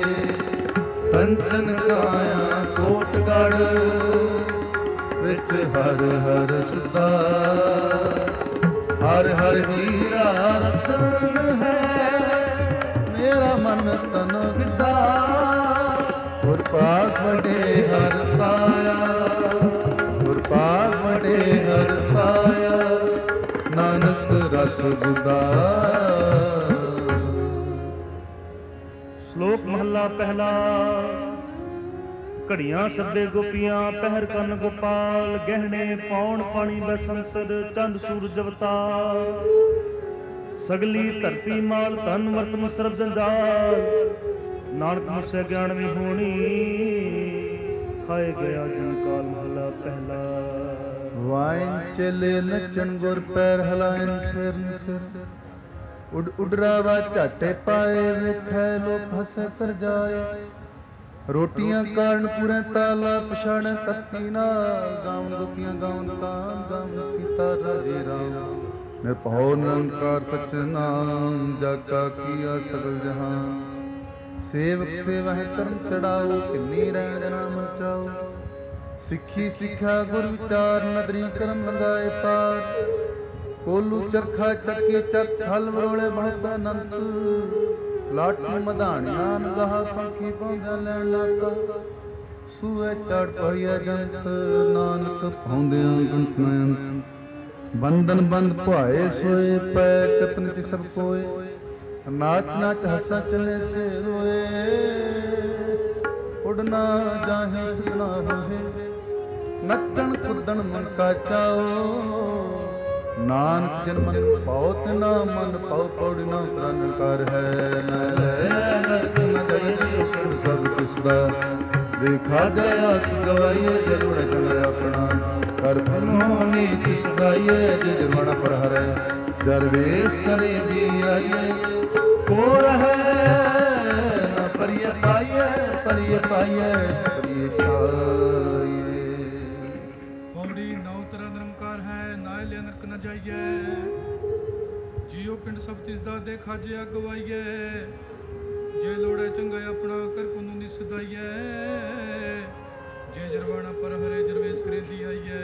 ਕੰਚਨ ਕਾਇਆ ਕੋਟਗੜ ਵਿੱਚ ਹਰ ਹਰ ਸਦਾ। ਹਰ ਹਰ ਹੀਰਾ ਰਤਨ ਹੈ ਮੇਰਾ ਮਨ ਤਨ ਵਿਦਾ। ਗੁਰ ਪਾਗ ਵਡੇ ਹਰ ਪਾਇਆ, ਗੁਰ ਪਾਗ ਵਡੇ ਹਰ ਪਾਇਆ, ਨਾਨਕ ਰਸ ਗੁਦਾ। ਸ਼ਲੋਕ ਮਹੱਲਾ ਪਹਿਲਾ। ਘੜੀਆਂ ਸੱਦੇ ਗੋਪੀਆਂ ਪਹਿਰ ਕੰਨ ਗੋਪਾਲ। ਗਹਿਣੇ ਪੌਣ ਪਾਣੀ ਬਸੰਸਰ ਚੰਦ ਸੂਰਜ ਅਵਤਾਰ। ਸਗਲੀ ਧਰਤੀ ਮਾਲ ਧਨ ਵਰਤਨ ਸਰਬ ਜੰਜਾਲ। ਨਾਨਕ ਮੁਸੇ ਗਿਆਨ ਵੀ ਹੋਣੀ ਖਾਏ ਗਿਆ ਜਨ ਕਾਲ। ਮਹੱਲਾ ਪਹਿਲਾ। ਵਾਇਨ ਚਲੇ ਨਚਣ ਗੁਰ ਪੈਰ ਹਲਾਇਨ ਫਿਰ ਨਿਸਿਸ। ਉਡ ਉਡਰਾਵਾ ਝਾਟੇ ਪਾਏ ਵੇਖੈ ਲੋਕ ਹੱਸੇ ਕਰ ਜਾਏ। ਰੋਟੀਆਂ ਕਾਰਨ ਪੂਰੇ ਤਾਲਾ ਪਛਾਣੈ ਤਤੀ ਨਾਲ। ਗਾਉਣ ਗੋਪੀਆਂ ਗਾਉਣ ਕਾਨ ਗਾਉਣ ਸੀਤਾ ਰਾਜੇ ਰਾਮ। ਨਿਰਭਉ ਨਿਰੰਕਾਰ ਸਚ ਨਾਮ ਜਾ ਕਾ ਕੀਆ ਸਗਲ ਜਹਾਨ। ਸੇਵਕ ਸੇਵਹਿ ਕਰਮ ਚੜਾਓ ਕਿੰਨੀ ਰਹਿ ਨਾਮ ਰਚਾਓ। ਸਿੱਖੀ ਸਿੱਖਿਆ ਗੁਰ ਵਿਚਾਰ ਨਦਰੀ ਕਰਮ ਲੰਗਾਏ ਪਾਰ। ਕੋਲੂ ਚਰਖਾ ਚੱਕੀ ਚੱਕ ਹਲ ਵਰੋਲੇ ਬਹੁਤ ਅਨੰਤ। ਲਾਟੂ ਮਧਾਣੀਆਂ ਨਗਾਹ ਪੰਖੀ ਪਹੁੰਚਾ ਲੈਣ ਲਾਸਾ। ਸੂਏ ਚੜ ਪਾਈਆ ਜੰਤ ਨਾਨਕ ਪਾਉਂਦਿਆਂ ਗੁਣਤ ਨ ਅੰਤ। ਬੰਧਨ ਬੰਦ ਭਾਏ ਸੋਏ ਪੈ ਕਤਨ ਚ ਸਭ ਕੋਏ। ਨਾਚ ਨਾਚ ਹੱਸਾਂ ਚਲੇ ਸੇ ਰੋਏ। ਉਡਨਾ ਜਾਹੇ ਸਦਨਾ ਹੋਏ। ਨੱਚਣ ਕੁਰਦਣ ਮਨ ਕਾ ਚਾਓ। ਨਾਨਕ ਜਨ ਮਨ ਪਾਉ ਤਿਨਾ ਮਨ ਪਾਉ ਪੌੜੀ ਨਾ ਪ੍ਰਣ ਕਰ ਹੈ। ਨ ਲੈ ਨਰਕ ਨ ਜਗਤ ਉਪਰ ਸਭ ਕਿਸਦਾ। ਦੇਖਾ ਜਇਆ ਗਵਾਈਏ ਜਰੁੜ ਜਨ ਆਪਣਾ। ਕਰ ਫਨੋ ਨੀਚ ਸੁਧਾਈਏ ਜੇ ਜਰਵਣ ਪਰ ਹਰੈ। ਜਰ ਵੇਸ ਕਰੇ ਦੀ ਆਈਏ ਕੋ ਰਹੈ ਨ ਪਰਿਯ ਪਾਈਐ। ਪਰਿਯ ਪਾਈਐ ਪਰਿਯ ਪਾਈਐ। ਪੌੜੀ ਨੌ ਤਰ੍ਹਾਂ ਨਿਰੰਕਾਰ ਹੈ ਨਾਇ ਲਿਆ ਨਰਕ ਨ ਜਾਈਐ। ਜੀਉ ਪਿੰਡ ਸਭ ਤਿਸ ਦਾ ਦੇਖਾ ਜੇ ਅਗਵਾਈਐ। ਜੇ ਲੋੜੈ ਚੰਗਾ ਆਪਣਾ ਕਰ ਪੁੰਨੂ ਨਿਸਦਾਈਐ। ਜੇ ਜਰਵਾਣਾ ਪਰ ਹਰੇ ਜਰਵੇਸ ਕਰੇ ਦੀ ਆਈਐ।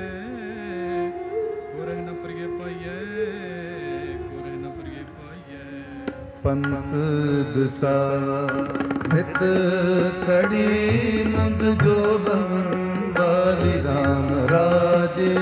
ਕੋ ਰਹਿ ਨ ਪਰਿਯ ਪਾਈਐ। ਕੋ ਰਹਿ ਨ ਪਰਿਯ ਪਾਈਐ। ਪੰਥ ਦਿਸਾ ਨਿਤ ਖੜੀ ਨੰਦ ਜੋ ਬਨ ਵਾਲੀ ਰਾਮ ਰਾਜੇ।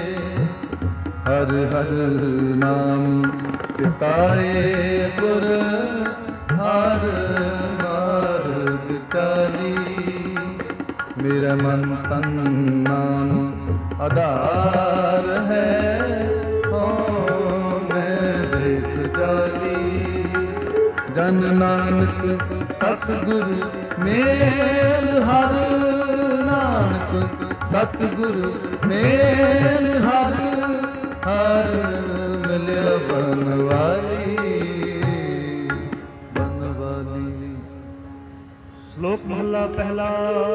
ਹਰ ਹਰ ਨਾਮ ਚਿਤਾਏ ਗੁਰ ਹਰ ਮਾਰਗ ਚਾਲੀ। ਮੇਰਾ ਮਨ ਤਨ ਨਾਮ ਆਧਾਰ ਹੈ। ਹੋ ਮੈਂ ਵੇਖ ਜਾਲੀ। ਜਨ ਨਾਨਕ ਸਤਿਗੁਰ ਮੇਲ ਹਰ। ਨਾਨਕ ਸਤਿਗੁਰ ਮੇਲ ਹਰ। ਹਰ ਮਿਲਿਆ ਬਨਵਾਲੀ ਬਨਵਾਲੀ। ਸ਼ਲੋਕ ਮਹੱਲਾ ਪਹਿਲਾ।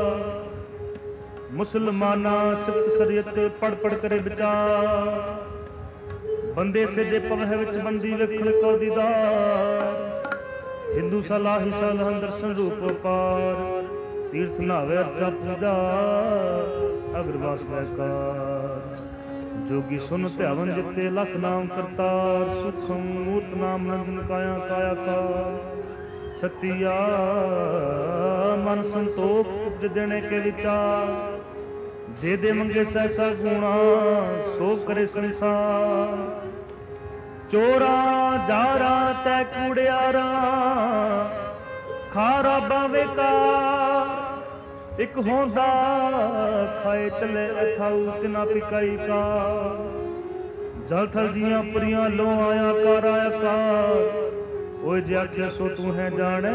ਮੁਸਲਮਾਨਾ ਸਿਫਤ ਸ਼ਰੀਅਤ ਪੜ ਪੜ ਕਰੇ ਵਿਚਾਰ। ਬੰਦੇ ਸਿੱਧੇ ਪਵਹਿ ਵਿੱਚ ਬੰਦੀ ਵੇਖੋ ਕੋ ਦੀਦਾਰ। ਹਿੰਦੂ ਸਲਾਹੀ ਸਲਹੰ ਦਰਸ਼ਨ ਰੂਪ ਪਾਰ। ਤੀਰਥ ਨਾਵੇ ਅਰਚਾ ਪੂਜਾ ਅਗਰਵਾਸ ਬੈਕਾਰ। ਜੋਗੀ ਸੁਨ ਧਿਆਵਨ ਜਿੱਤੇ ਲਖ ਨਾਮ ਕਰਤਾਰ। ਸੁਖਮ ਮੂਰਤ ਨਾਮ ਨੰਦਨ ਕਾਇਆ ਕਾਇਆ ਕਾਰ। ਸਤਿਆ ਮਨ ਸੰਤੋਖ ਜਿਦਣੇ ਕੇ ਵਿਚਾਰ। ਦੇ ਦੇ ਮੰਗੇ ਸੈਸਾ ਗੁਣਾ ਸੋ ਕਰੇ ਸੰਸਾਰ। ਚੋਰਾ ਜਾਰਾ ਤੈ ਕੂੜਿਆਰਾ ਖਾਰਾ ਬਾਵੇ ਕਾ। ਇਕ ਹੋਂਦਾ ਖਾਏ ਚਲੇ ਅਥਾਉ ਤਿਨਾ ਪਿਕਾਈ ਕਾ। ਜਲ ਥਲ ਜੀਆਂ ਪੁਰੀਆਂ ਲੋ ਆਇਆ ਕਰ ਆਇਆ ਕਰ। ਓਏ ਜੇ ਆਖਿਆ ਸੋ ਤੂੰ ਹੈ ਜਾਣੈ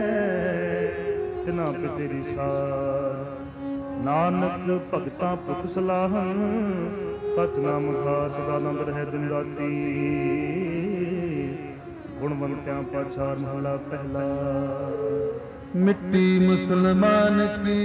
ਤਿਨਾ ਪੇ ਤੇਰੀ ਸਾਰ। ਨਾਨਕ ਭਗਤਾਂ ਭੁਖ ਸਲਾਹਨ ਸਚ ਨਾਮ ਖਾਰ। ਸਦਾ ਆਨੰਦ ਰਹਿ ਦਿਨ ਰਾਤੀ ਗੁਣਵੰਤਿਆਂ ਪਾਛਾਰ ਮਹਲਾ ਪਹਿਲਾ। ਮਿੱਟੀ ਮੁਸਲਮਾਨ ਕੀ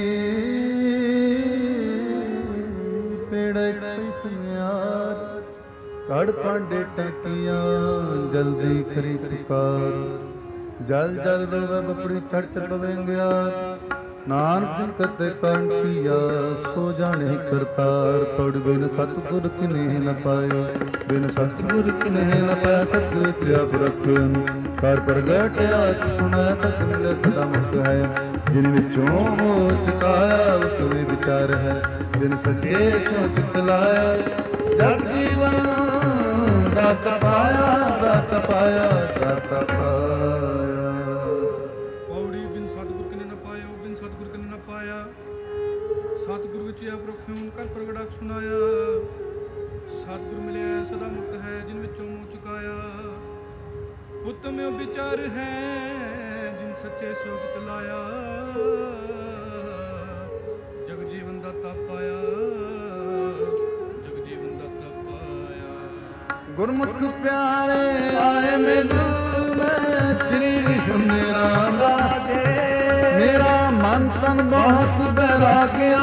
ਪੇੜੇ ਪਿਆਰ। ਕੜ ਪਾਂਡੇ ਟਕੀਆਂ ਜਲਦੀ ਕਰੀ ਪੁਕਾਰ। ਜਲ ਜਲ ਰੋਵੇ ਬਪੜੀ ਚੜ ਚੜ ਪਵੇਂਗਿਆ। ਨਾਨਕ ਜਿਨ ਕਰਤੇ ਕਰਨ ਕੀਆ ਸੋ ਜਾਣੇ ਕਰਤਾਰ। ਪੜ ਬਿਨ ਸਤਿਗੁਰ ਕਿਨਹਿ ਨ ਪਾਇਓ। ਬਿਨ ਸਤਿਗੁਰ ਕਿਨਹਿ ਨ ਪਾਇਆ। ਸਤਿਗੁਰ ਕਿਰਿਆ ਪੁਰਖ ਕਰ ਪ੍ਰਗਟਿਆ ਸੁਣੈ। ਤਤ ਮਿਲੇ ਸਦਾ ਮੁਕਤ ਹੈ। ਜਿਨ ਵਿੱਚੋਂ ਮੋਹ ਚੁਕਾਇਆ ਉਤਵੇ ਵਿਚਾਰ ਹੈ। ਬਿਨ ਸੱਚੇ ਸੋ ਸਿਤ ਲਾਇਆ। ਜਗ ਜੀਵਨ ਦਾਤ ਪਾਇਆ ਦਾਤ ਪਾਇਆ ਦਾਤ ਪਾਇਆ। ਪੌੜੀ ਬਿਨ ਸਤਿਗੁਰ ਕਿਨੇ ਨ ਪਾਇਓ। ਬਿਨ ਸਤਿਗੁਰ ਕਿਨੇ ਨ ਪਾਇਆ। ਸਤਿਗੁਰ ਵਿੱਚ ਆਪ ਰਖਿਓ ਕਰ ਪ੍ਰਗਟਾ ਸੁਣਾਇਆ। ਸਤਿਗੁਰ ਮਿਲਿਆ ਸਦਾ ਮੁਕਤ ਹੈ। ਜਿਨ ਵਿੱਚੋਂ ਮੋਹ ਚੁਕਾਇਆ ਉਤਮ ਵਿਚਾਰ ਹੈ। ਜਿਨ ਸੱਚੇ ਸੋਚਿਤ ਲਾਇਆ। ਜਗ ਜੀਵਨ ਦਾਤਾ ਪਾਇਆ। ਜਗ ਜੀਵਨ ਦਾਤਾ ਪਾਇਆ। ਗੁਰਮੁਖ ਪਿਆਰੇ ਆਏ ਮੈਨੂੰ ਮੈਂ ਚਰੀ ਮੇਰਾ ਰਾਜੇ। ਮੇਰਾ ਮਨ ਤਨ ਬਹੁਤ ਬੈਰਾਗਿਆ।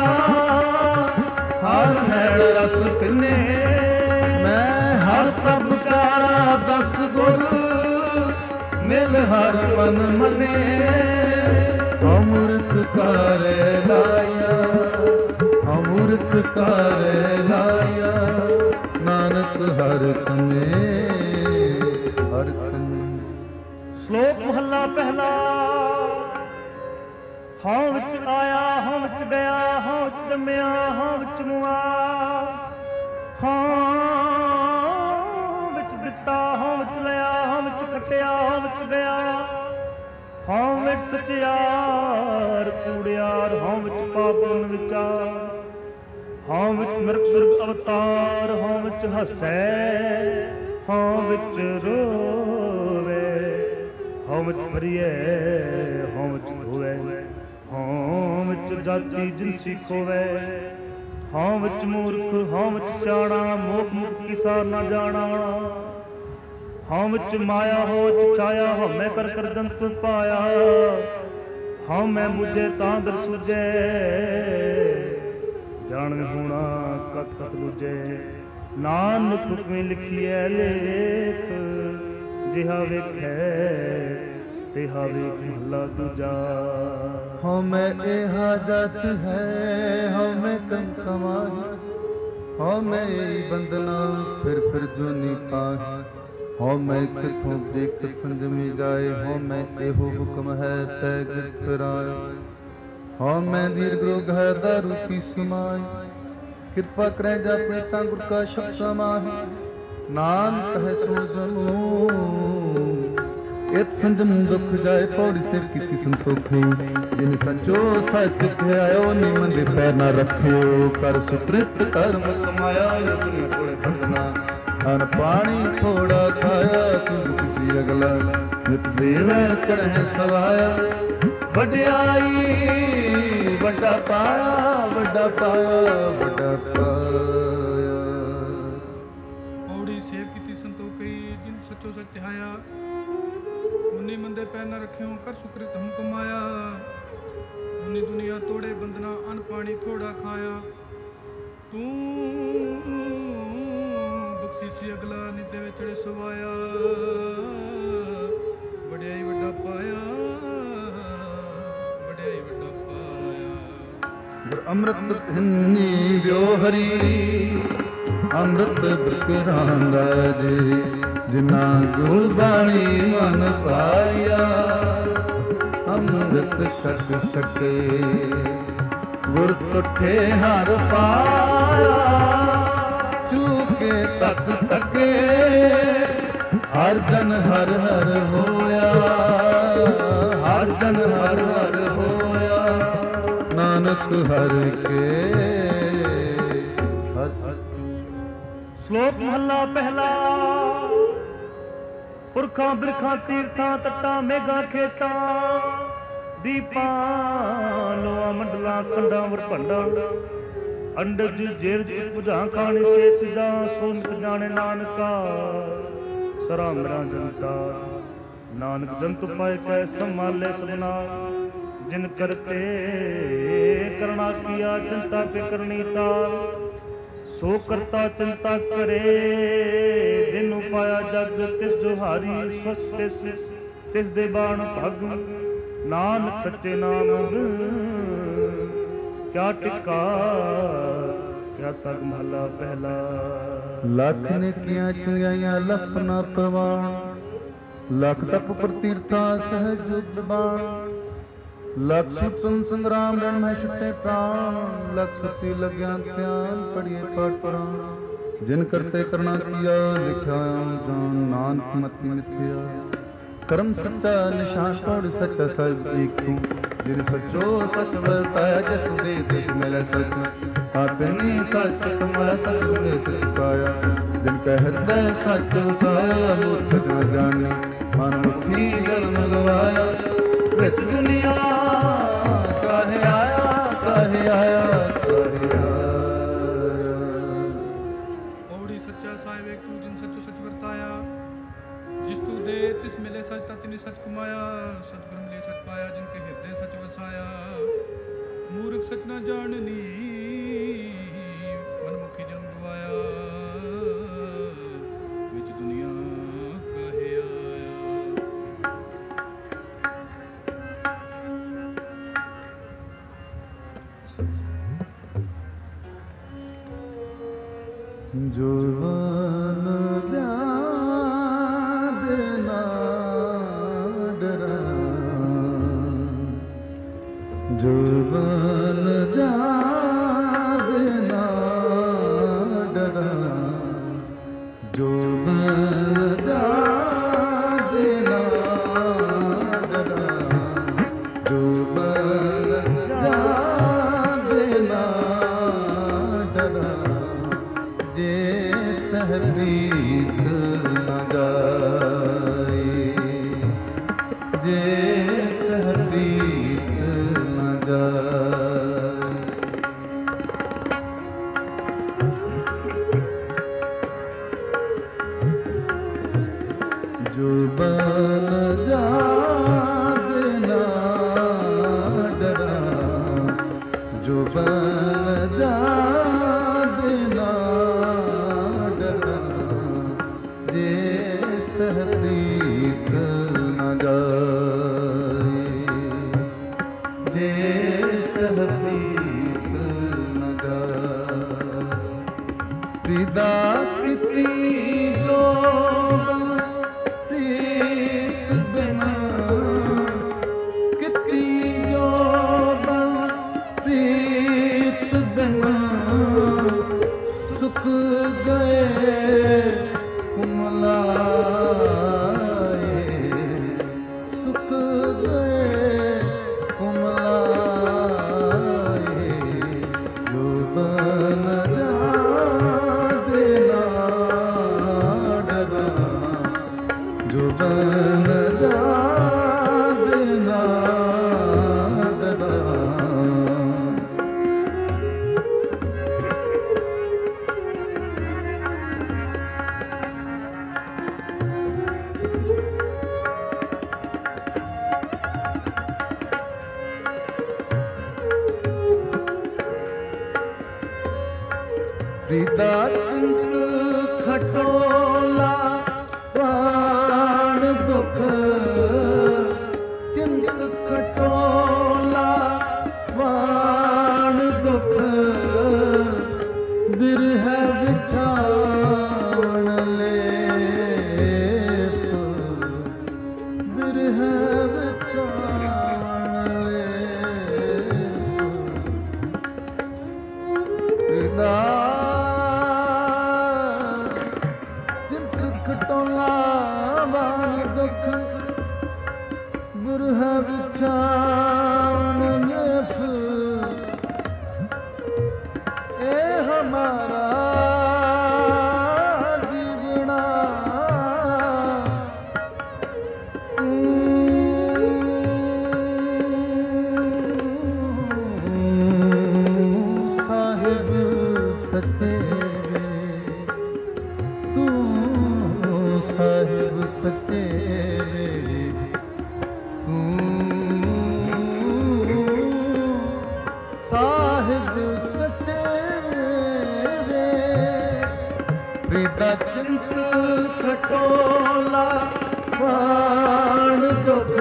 ਹਰ ਮੈਲ ਰਸ ਪਿੰਨੇ ਮੈਂ ਹਰ ਪ੍ਰਭ ਪਿਆਰਾ ਦਸ ਗੁਰ। ਮਿਲ ਹਰ ਮਨ ਮਨੇ ਅਮ੍ਰਿਤ ਕਾਰੇ ਲਾਇਆ। ਅਮ੍ਰਿਤ ਕਾਰੇ ਲਾਇਆ। ਨਾਨਕ ਹਰ ਕਨੇ ਹਰ ਕਨੇ। ਸ਼ਲੋਕ ਮਹੱਲਾ ਪਹਿਲਾ। ਹਉ ਵਿੱਚ ਆਇਆ ਹਉ ਵਿੱਚ ਗਿਆ। ਹਉ ਵਿੱਚ ਜੰਮਿਆ ਹਉ ਵਿੱਚ ਮੁਆ। ਹਉ ਵਿੱਚ ਦਿੱਤਾ ਹਉ ਵਿੱਚ ਲਿਆ। ਹਉ ਵਿੱਚ ਖਟਿਆ ਹਉ ਵਿੱਚ ਗਿਆ। ਹਉ ਵਿੱਚ ਸਚਿਆਰ ਕੂੜਿਆਰ। ਹਉ ਵਿੱਚ ਪਾਪ ਪੁੰਨ ਵਿਚਾਰ। ਹਉ ਵਿੱਚ ਮਿਰਗ ਸੁਰਗ ਅਵਤਾਰ। ਹਉ ਵਿੱਚ ਹੱਸੈ ਹਉ ਵਿੱਚ ਰੋਵੇ। ਹਉ ਵਿੱਚ ਭਰੀਐ ਹਉ ਵਿੱਚ ਧੋਵੈ। ਹਉ ਵਿੱਚ ਜਾਤੀ ਜਿਨਸੀ ਖੋਵੈ। ਹਉ ਵਿੱਚ ਮੂਰਖ ਹਉ ਵਿੱਚ ਸਿਆਣਾ। ਮੋਖ ਮੁਕਤ ਕੀ ਸਾਰ ਨਾ ਜਾਣਾ। ਹਉ ਵਿੱਚ ਮਾਇਆ ਹੋ ਵਿੱਚ ਛਾਇਆ। ਹਉ ਮੈਂ ਕਰ ਕਰ ਜੰਤ ਪਾਇਆ। ਹਉ ਮੈਂ ਬੁਝੇ ਤਾਂ ਦਰ ਸੁਝੈ। ਜਾਣ ਹੋਣਾ ਕਤ ਕਤ ਲੁਝੈ। ਨਾਨਕ ਹੁਕਮੇ ਲਿਖੀਐ ਲੇਖ। ਜਿਹਾ ਵੇਖੈ ਤਿਹਾ ਵੇਖ ਮਹਲਾ ਦੂਜਾ। ਹਉ ਮੈਂ ਇਹਾ ਜਾਤ ਹੈ। ਹਉ ਮੈਂ ਕਰਮ ਕਮਾਹੀ। ਹਉ ਮੈਂ ਬੰਦਨਾ ਫਿਰ ਜੋਨੀ ਪਾਹੀ। ਹਉ ਮੈਂ ਕਿਥੋਂ ਦੇਖ ਸੰਜਮੀ ਜਾਏ। ਹਉ ਮੈਂ ਇਹੋ ਹੁਕਮ ਹੈ ਪੈ ਗਿਰ ਕਰਾਏ। ਹਉ ਮੈਂ ਦੀਰਘ ਰੋਗ ਹੈ ਦਾਰੂ ਪੀ ਸਮਾਈ। ਕਿਰਪਾ ਕਰੈ ਜਾਪੇ ਤਾਂ ਗੁਰ ਕਾ ਸ਼ਬਦ ਸਮਾਹੀ। ਨਾਨਕ ਹੈ ਸੋ ਜਨੋ ਇਤ ਸੰਜਮ ਦੁਖ ਜਾਏ। ਪੌੜੀ ਸਿਰ ਕੀਤੀ ਸੰਤੋਖੀ। ਜਿਨ ਸਚੋ ਸਚ ਸਿਖਿਆਇਓ ਨਿਮਨ ਦੇ ਪੈਰ ਨਾ ਰੱਖਿਓ। ਕਰ ਸੁਕ੍ਰਿਤ ਕਰਮ ਕਮਾਇਆ ਅਗਨੀ ਕੋਲੇ ਬੰਦਨਾ। ਅਨ ਪਾਣੀ ਥੋੜਾ ਖਾਇਆ ਤੂੰ ਕਿਸੀ ਅਗਲਾ। ਨਿਤ ਦੇਵੈ ਚੜ੍ਹੈ ਸਵਾਇਆ। ਵਡਿਆਈ ਵੱਡਾ ਪਾਇਆ ਵੱਡਾ ਪਾਇਆ ਵੱਡਾ ਪਾਇਆ। ਪੌੜੀ ਸੇਵ ਕੀਤੀ ਸੰਤੋਖੀ। ਜਿਨ ਸੱਚੋ ਸਚ ਧਿਆਇਆ। ਉਨੀ ਮੰਦੇ ਪੈਰ ਨਾ ਰੱਖਿਓ ਕਰ ਸੁਕ੍ਰਿਤ ਹਮ ਕਮਾਇਆ। ਉਨੀ ਦੁਨੀਆ ਤੋੜੇ ਬੰਦਨਾ। ਅਨ ਪਾਣੀ ਥੋੜਾ ਖਾਇਆ। ਤੂੰ ਬਖਸ਼ੀਸੀ ਅਗਲਾ ਨਿੱਦੇ ਵਿੱਚ ਚੜੇ ਸਵਾਇਆ। ਵਡਿਆਈ ਵੱਡਾ ਪਾਇਆ ਵਡਿਆਈ ਵੱਡਾ ਪਾਇਆ। ਗੁਰ ਅੰਮ੍ਰਿਤ ਹਿੰਨੀ ਦਿਓ ਹਰੀ, ਅੰਮ੍ਰਿਤ ਬਿਕਰਾਨ ਰਾਜੇ, ਜਿਨਾ ਗੁਰਬਾਣੀ ਮਨ ਪਾਇਆ। ਅੰਮ੍ਰਿਤ ਛਕ ਛਕੇ ਗੁਰ ਤੁਠੇ ਹਰ ਪਾਇਆ, ਚੂਕੇ ਤਤ ਤਕੇ ਹਰ ਜਨ ਹਰ ਹਰ ਹੋਇਆ, ਹਰ ਜਨ ਹਰ ਹਰ ਹੋਇਆ। ਨਾਨਕ ਹਰ ਕੇ ਹਰ ਹਰ। ਸ਼ਲੋਕ ਮਹੱਲਾ ਪਹਿਲਾ। ਪੁਰਖਾਂ ਬਿਰਖਾਂ ਤੀਰਥਾਂ ਤੱਟਾਂ ਮੇਘਾਂ ਖੇਤਾਂ, ਦੀਪਾਂ ਲੋਆ ਮੰਡਲਾਂ ਖੰਡਾਂ ਵਰਭੰਡਾਂ, ਅੰਡਜ ਜੇਰਜ ਬੁਝਾਂ ਖਾਣੇ ਸੇ ਸਿਦਾ, ਸੋ ਨਿਤ ਜਾਣੇ ਨਾਨਕਾ ਸਰਾ ਮੇਰਾ ਜਨਤਾ। ਨਾਨਕ ਜੰਤੁ ਪਾਏ ਕੈ ਸੰਭਾਲੇ ਸਭਨਾ, ਜਿਨ ਕਰਤੇ ਕਰਣਾ ਕੀਆ ਚਿੰਤਾ ਪੇ ਕਰਨੀ ਤਾਲ। ਸੋ ਕਰਤਾ ਚਿੰਤਾ ਕਰੇ ਦਿਨੁ ਪਾਇਆ ਜਗ, ਤਿਸ ਜੋ ਹਾਰੀ ਸਵਸ ਤਿਸ ਦੇ ਬਾਣ ਭਗ। ਨਾਨਕ ਸੱਚੇ ਨਾਮ ਕਿਆ ਟਿਕਾ ਕਿਆ ਤਗ। ਮਹਲਾ ਪਹਿਲਾ। ਲੱਖ ਨੇਕੀਆਂ ਚੰਗਿਆਈਆਂ ਲੱਖ ਨਾ ਪ੍ਰਵਾਨ, ਲੱਖ ਤਪ ਪ੍ਰਤੀਰਥਾ ਸਹਿਜ ਜੁਗਬਾਨ। ਲੱਖ ਸੁਤਨ ਸੰਗਰਾਮ ਰਣ ਮਹਿ ਛੁਟੇ ਪ੍ਰਾਣ, ਲੱਖ ਸੁਤੀ ਲਗਿਆ ਧਿਆਨ ਪੜੀਏ ਪਾਠ ਪੁਰਾਣ। ਜਿਨ ਕਰਤੇ ਕਰਣਾ ਕੀਆ ਲਿਖਿਆ ਜਾਨ, ਨਾਨਕ ਮਤੀ ਮਿਥਿਆ। ਕਰਮ ਸੱਚਾ ਨਿਸ਼ਾਨ ਪੜ ਸੱਚਾ ਸਚ ਏਕ ਤੂੰ, ਜਿਨ ਸਚੋ ਸਚ ਵਰਤਾਇਆ ਜਿਸ ਦੇ ਤਿਸ ਮਿਲੈ ਸਚ। ਆਤਨੀ ਸਚ ਕਮਾਇਆ ਸਚ ਸੁਨੇ ਸਚ ਪਾਇਆ, ਜਿਨ ਕੈ ਹਿਰਦੈ ਸਚ ਵਸਾਇਆ। ਮੂਰਖ ਨ ਜਾਣੀ ਮਨ ਮੁਖੀ ਜਨਮ ਗਵਾਇਆ, ਵਿੱਚ ਦੁਨੀਆ ਕਾਹੇ ਆਇਆ ਕਾਹੇ ਆਇਆ ਕਾਹੇ ਆਇਆ। ਪੌੜੀ ਸੱਚਾ ਸਾਹਿਬ ਏਕ ਤੂੰ, ਜਿਨ ਸਚੋ ਸਚ ਵਰਤਾਇਆ। ਜਿਸ ਤੂੰ ਦੇ ਤਿਸ ਮਿਲੇ ਸਚ, ਤਤ ਤਿਨਿ ਸਚ ਕਮਾਇਆ। ਸਤਿਗੁਰ ਮਿਲੇ ਸਚ ਪਾਇਆ, ਜਿਨ ਕੇ ਹਿਰਦੇ ਸਚ ਵਸਾਇਆ। ਮੂਰਖ ਸਚ ਨਾ ਜਾਣਨੀ ਮਨ ਮੁਖੀ ਜਨਮ ਗਵਾਇਆ, ਵਿੱਚ ਦੁਨੀਆ ਕਾਹੇ ਆਇਆ। ਜੁਬਾਨ ਯਾਦ ਨਾ ਡਰਾ, ਜੁਬਾਨ ਯਾਦ ਨਾ ਡਰਾ, ਜੁਬਾਨ ਯਾਦ ਨਾ ਡਰਾ, ਜੁਬਾਨ ਯਾਦ ਨਾ ਡਰਾ। ਜੇ ਸਹਿਬੀਤ ਨ ਜਾਏ, ਜੇ ਸਹਿਬੀਤ ਨ ਜਾਏ। ਜੁਬਾਨ ਯਾਦ ਨਾ ਡਰਾ, ਜੁਬਾਨ ਯਾਦ ਨਾ ਡਰਾ। ਜੇ ਸਹਿਬੀਤ ਨ ਜਾਏ, ਜੇ ਸਹਿਬੀਤ ਨ ਜਾਏ। ਪ੍ਰੀਦਾ ਕੀਤੀ ਜੋ ਪ੍ਰੀਤ ਬਿਨਾ, ਕੀਤੀ ਜੋ ਪ੍ਰੀਤ ਬਿਨਾ। ਸੁਖ ਗਏ ਕੁਮਲਾਏ, ਸੁਖ ਗਏ ਕੁਮਲਾਏ। ਜੁਬਾਨ ਯਾਦ ਨਾ ਡਰਾ, ਜੁਬਾਨ ਯਾਦ ਨਾ ਡਰਾ। ਪ੍ਰੀਦਾ ਚਿੰਤ ਖਟੋਲਾ ਪ੍ਰਾਣ ਦੁਖ, ਚਿੰਤ ਖਟੋਲਾ ਪ੍ਰਾਣ ਦੁਖ। ਹਮਾਰਾ ਜੀਵਣਾ ਸਾਹਿਬ ਸੱਚੇ ਤੂੰ ਸਾਹਿਬ ਸੱਚੇ ਸਾਹਿਬ ਸੱਚੇ ਵੇ ਪ੍ਰੀਤਾ ਚਿੰਤ ਖਟੋਲਾ ਵਾਣ ਦੁਖ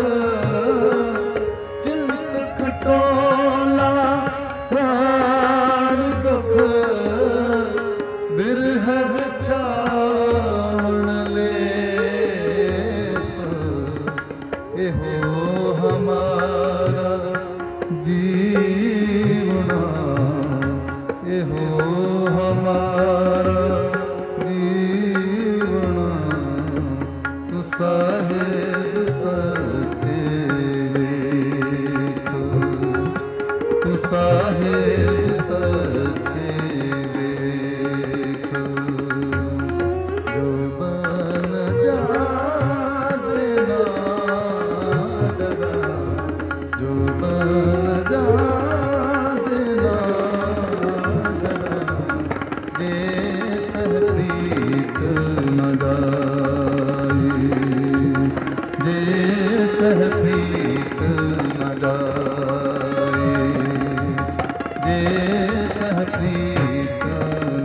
ਚਿੰਤ ਖਟੋਲਾ ਵਾਣ ਦੁਖ ਬਿਰਹ ਵਿਛਾਵਣ ਲੇਪ ਇਹੋ ਹਮਾਰਾ ਜੀਵਨਾ ਇਹੋ ਹਮਾਰਾ ਜੀਵਨਾ ਤੂੰ ਸਾਹਿਬ ਸੱਚੇ ਵੇਖ ਤੂੰ ਸਾਹਿਬ ਸੱਚੇ ਵੇਖ ਜੋ ਬਨ ਜਾਦੇ ਨਾ ਡਰਾ ਜੋ ਬਨ ਜਾਦੇ ਨਾ ਡਰਾ ਜੇ ਸਹਪ੍ਰੀਤ ਨ ਗਾਈ ਜੇ ਸਹਪ੍ਰੀਤ ਨ ਗਾਈ ਜੇ ਸਹਪ੍ਰੀਤ ਨ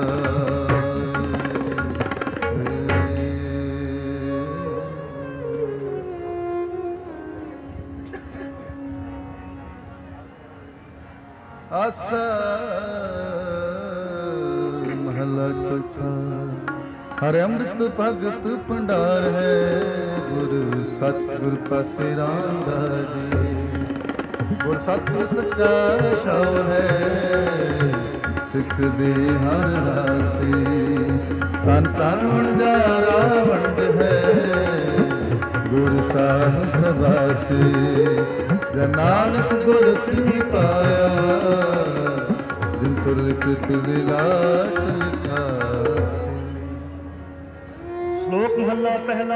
ਆਸਾ ਮਹਲਾ ਚੌਥਾ ਹਰਿ ਅੰਮ੍ਰਿਤ ਭਗਤ ਭੰਡਾਰ ਹੈ ਗੁਰ ਸਤਿਗੁਰ ਪਾਸੇ ਰਾਮਦਾਸ ਜੀ ਗੁਰ ਸਤਿ ਸੱਚਾ ਸ਼ਾਉ ਹੈ ਸਿੱਖ ਦੇ ਹਰ ਰਾਸੇ ਤਨ ਤਨ ਵਣਜਾਰਾ ਵੰਡ ਹੈ ਗੁਰ ਸਾਹਿਬ ਸਭਾਸੇ ਜਨ ਨਾਨਕ ਗੁਰ ਕੀ ਪਾਇਆ ਜਿਨ ਤੁਰ ਲਿਖਤ ਵਿਲਾਟ ਲਿਖਾਸ। ਸ਼ਲੋਕ ਮਹਲਾ ਪਹਿਲਾ।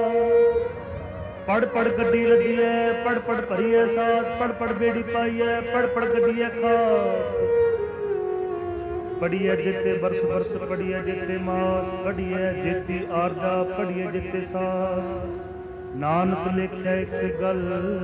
ਪੜ ਪੜ ਗੱਡੀ ਲੱਦੀਐ ਪੜ ਪੜ ਭਰੀਐ ਸਾਥ ਪੜ ਪੜ ਬੇੜੀ ਪਾਈਐ ਪੜ ਪੜ ਗੱਡੀਐ ਖਾਤ ਪੜੀਐ ਜਿਤੇ ਬਰਸ ਬਰਸ ਪੜੀਐ ਜਿਤੇ ਮਾਸ ਪੜੀਐ ਜਿਤੀ ਆਰਜਾ ਪੜੀਐ ਜਿਤੇ ਸਾਸ ਨਾਨਕ ਲਿਖਿਆ ਇੱਕ ਗੱਲ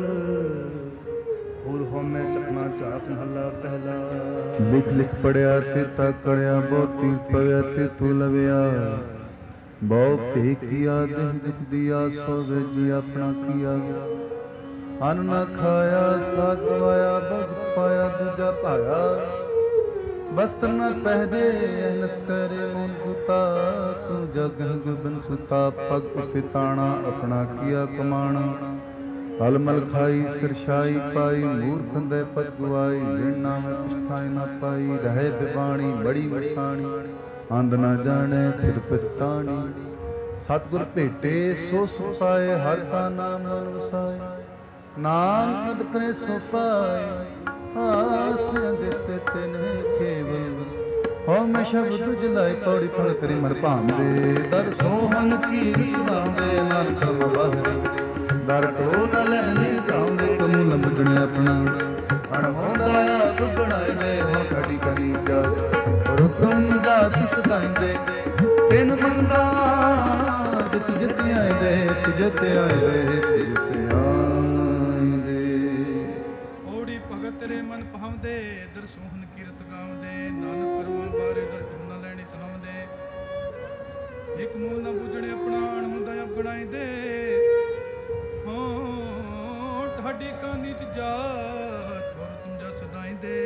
ਹੋਰ ਹੋਮੈ ਚਕਨਾ ਝਾਕ ਮਹਲਾ ਪਹਿਲਾ। ਲਿਖ ਲਿਖ ਪੜਿਆ ਤੇ ਤਾ ਕੜਿਆ ਬਹੁ ਤੀਰ ਪਵਿਆ ਤੇ ਤੂੰ ਲਵਿਆ ਬਹੁ ਭੇ ਕੀਆ ਦਿਨ ਦਿਖ ਦਿਆ ਸੋ ਵੇਜੀ ਆਪਣਾ ਕੀਆ ਅਨ ਨਾ ਖਾਇਆ ਸਾਗ ਗਵਾਇਆ ਭਗਤ ਪਾਇਆ ਦੂਜਾ ਭਾਇਆ ਬਸਤਰ ਨ ਪਹਿਰੇ ਅਹਨਸ ਕਰਿਓ ਗੁਤਾ ਤੂੰ ਜਗਹ ਗੁਬਨ ਸੁਤਾ ਪਗ ਪਿਤਾਣਾ ਆਪਣਾ ਕੀਆ ਕਮਾਣਾ ਹਲਮਲ ਖਾਈ ਸਿਰਸ਼ਾਈ ਪਾਈ ਮੂਰਖ ਦੇ ਪਦ ਗਵਾਈ ਜਿਨਾ ਮੈਂ ਪਛਤਾਈ ਨਾ ਪਾਈ ਰਹੇ ਬਿਬਾਣੀ ਬੜੀ ਵਸਾਣੀ ਅੰਧ ਨਾ ਜਾਣੇ ਫਿਰ ਪਛਤਾਣੀ ਸਤਿਗੁਰ ਭੇਟੇ ਸੋ ਸੁਪਾਏ ਹਰ ਕਾ ਨਾਮ ਮਨ ਵਸਾਏ ਨਾਮ ਕਦ ਕਰੇ ਸੋ ਪਾਏ ਆਸਿਆਂ ਦਿਸੇ ਤਿਨਹਿ ਕੇਵਲ ਹੋ ਮੈਂ ਸ਼ਬਦ ਜਲਾਈ ਪੌੜੀ ਫਲ ਤੇਰੀ ਮਨ ਭਾਂਦੇ ਦਰ ਸੋਹਣ ਕੀਰਤ ਗਾਉਂਦੇ ਨਾਨਕ ਬਾਹਰੀ ਦਰ ਟੋ ਨ ਲੈਣੇ ਗਾਉਂਦੇ ਕਮੂ ਲੰਬੜਣੇ ਆਪਣਾ ਅਣਹੋਂਦਾ ਆਪ ਬਣਾਏ ਹੋ ਖੜੀ ਕਰੀ ਜਾ ਰੁਤਮ ਜਾਤ ਸਦਾਇਂਦੇ ਤਿੰਨ ਮੰਗਾ ਜਿਤ ਜਿਤ ਆਏਦੇ ਤੁਜਤ ਆਏਦੇ ਤੁਜਤ ਆਏਦੇ। ਓੜੀ ਭਗਤ ਤੇਰੇ ਮਨ ਭਾਉਂਦੇ ਦਰ ਸੋਹਣ ਕੀਰਤ ਗਾਉਂਦੇ ਨਾਨਕ ਕਰਮਾਂ ਬਾਰੇ ਦਰ ਟੋ ਨ ਲੈਣੇ ਤਹਾਉਂਦੇ ਇੱਕ ਮੂਲ ਨਾ ਬੁੱਝਣੇ ਆਪਣਾ ਅਣਹੋਂਦਾ ਆਪ ਬਣਾਈਂਦੇ ਹੋ ਤੁਹਾਡੀ ਕਾਨੀ ਚ ਜਾਤ ਹੋਰ ਤੁਮ ਜਾ ਸਦਾਇਂਦੇ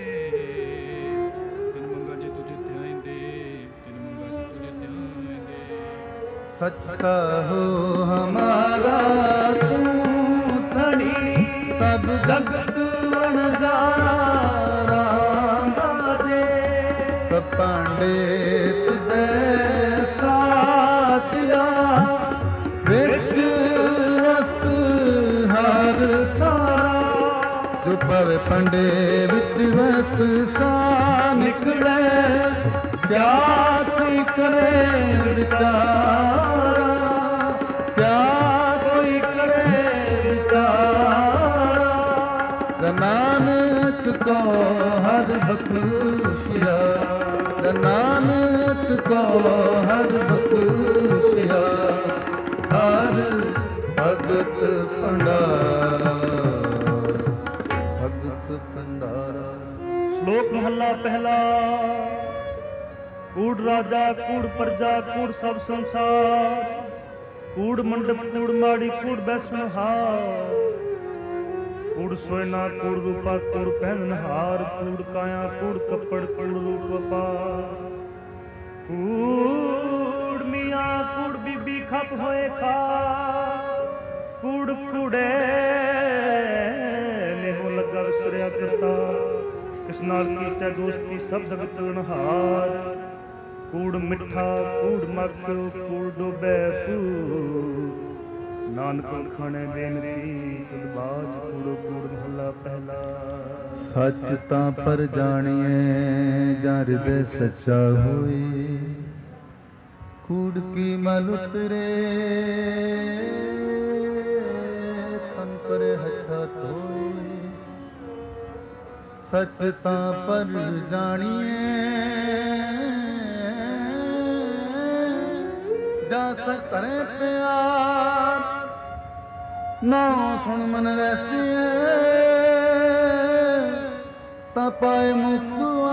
ਤਿਨ ਮੰਗਾ ਜੇ ਤੁਝੇ ਧਿਆਇਂਦੇ ਤਿਨ ਮੰਗਾ ਜੇ ਤੁਝੇ ਧਿਆਇਂਦੇ। सच हो हमारा तू धनी सब जगत नजारा राम राजे सब पंडित दे साथिया विच अस्त हर तारा जो पवे पंडे विच वस्त सा ਨਿਕਲੇ ਕਿਆ ਕੋਈ ਕਰੇ ਵਿਚਾਰਾ, ਕਿਆ ਕੋਈ ਕਰੇ ਵਿਚਾਰਾ। ਨਾਨਕ ਕੋ ਹਰ ਬਖਸ਼ਿਆ, ਨਾਨਕ ਕੋ ਹਰ ਬਖਸ਼ਿਆ, ਹਰ ਭਗਤ ਭੰਡਾਰਾ, ਭਗਤ ਭੰਡਾਰਾ। ਸ਼ਲੋਕ ਮਹੱਲਾ ਪਹਿਲਾ। ਕੂੜ ਰਾਜਾ ਕੂੜ ਪ੍ਰਜਾ ਕੂੜ ਸਭ ਸੰਸਾਰ, ਕੂੜ ਮੰਡਪ ਕੂੜ ਮਾੜੀ ਕੂੜ ਬੈਸਨਹਾਰ, ਕੂੜ ਸੋਇਨਾ ਕੂੜ ਰੂਪਾ ਕੂੜ ਪਹਿਨਹਾਰ, ਕੂੜ ਕਾਇਆ ਕੂੜ ਕੱਪੜ ਕੂੜ ਰੂਪ ਵਪਾਰ, ਕੂੜ ਮੀਆਂ ਕੂੜ ਬੀਬੀ ਖਪ ਹੋਏ ਖਾ, ਕੂੜ ਕੂੜੇ ਨੇਹੋ ਲੱਗਾ ਵਿਸਰਿਆ ਕਰਤਾ, ਕਿਸ ਨਾਲ ਕੀਚੈ ਦੋਸਤੀ ਸਭ ਜਗਤ ਤੁਲਨਹਾਰ, ਕੂੜ ਮਿੱਠਾ ਕੂੜ ਮੱਖਿਓ ਕੂੜ ਡੋਬੈ ਕੂੜ, ਨਾਨਕ ਖਾਣੇ ਬੇਨਤੀ ਤੁਧ ਬਾਜ ਕੂੜੋ ਕੂੜ ਮਹੱਲਾ ਪਹਿਲਾ। ਸੱਚ ਤਾਂ ਪਰ ਜਾਣੀਏ ਜਾਂ ਹਿਰਦੈ ਸੱਚਾ ਹੋਈ, ਕੂੜ ਕੀ ਮਲ ਉਤਰੇ ਤਨ ਪਰ ਹੱਥਾ ਧੋਏ। ਸੱਚ ਤਾਂ ਪਰ ਜਾਣੀਏ ਜਾਂ ਸੱਚ ਕਰੇ ਪਿਆਰ, ਨਾ ਸੁਣ ਮਨ ਰਸੀਏ ਤਾਂ ਪਾਏ ਮੁਕਤਵਾਰ।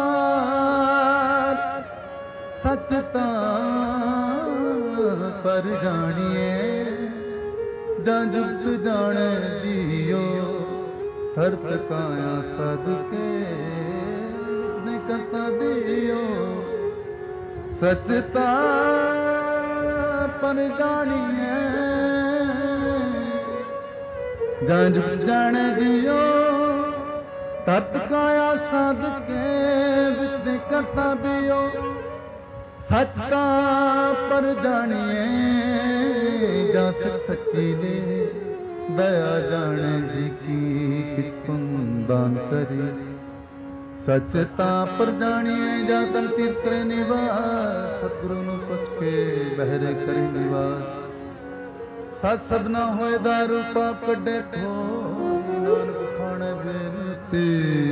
ਸੱਚ ਤਾਂ ਪਰ ਜਾਣੀਏ ਜਾਂ ਜੁਗਤ ਜਾਣੇ ਜੀਓ, ਧਰਤ ਕਾਇਆ ਸਦਕੇ ਨੇ ਕਰਤਾ ਦਿਓ। ਸੱਚ ਤਾਂ ਪਰ ਜਾਣੀਏ ਜਾਂ ਜੁਗਤ ਜਾਣੇ ਜੀਓ, ਧਰਤ ਕਾਇਆ ਸਦਕੇ ਵਿਦਿ ਕਰਤਾ ਦਿਓ। ਸੱਚ ਤਾਂ ਪਰ ਜਾਣੀਏ ਜਾਂ ਸਿੱਖ ਸੱਚੀ ਨੇ, ਦਇਆ ਜਾਣੇ ਜੀ ਕੀ ਕਿਤੁਨ ਦਾਨ ਕਰੇ। ਸੱਚ ਤਾਂ ਪਰ ਜਾਣੀਏ ਜਾਂ ਤਨ ਤੀਰਥ ਕਰੇ ਨਿਵਾਸ, ਸਤਿਗੁਰੂ ਨੂੰ ਪੁੱਛ ਕੇ ਬਹਿਰੇ ਕਰੇ ਨਿਵਾਸ। ਸੱਚ ਸਭਨਾ ਹੋਏ ਦਾ ਰੂਪਾ ਕੱਢੇ ਠੋਰ, ਨਾਨਕ ਖਾਣੇ ਬੇਨਤੀ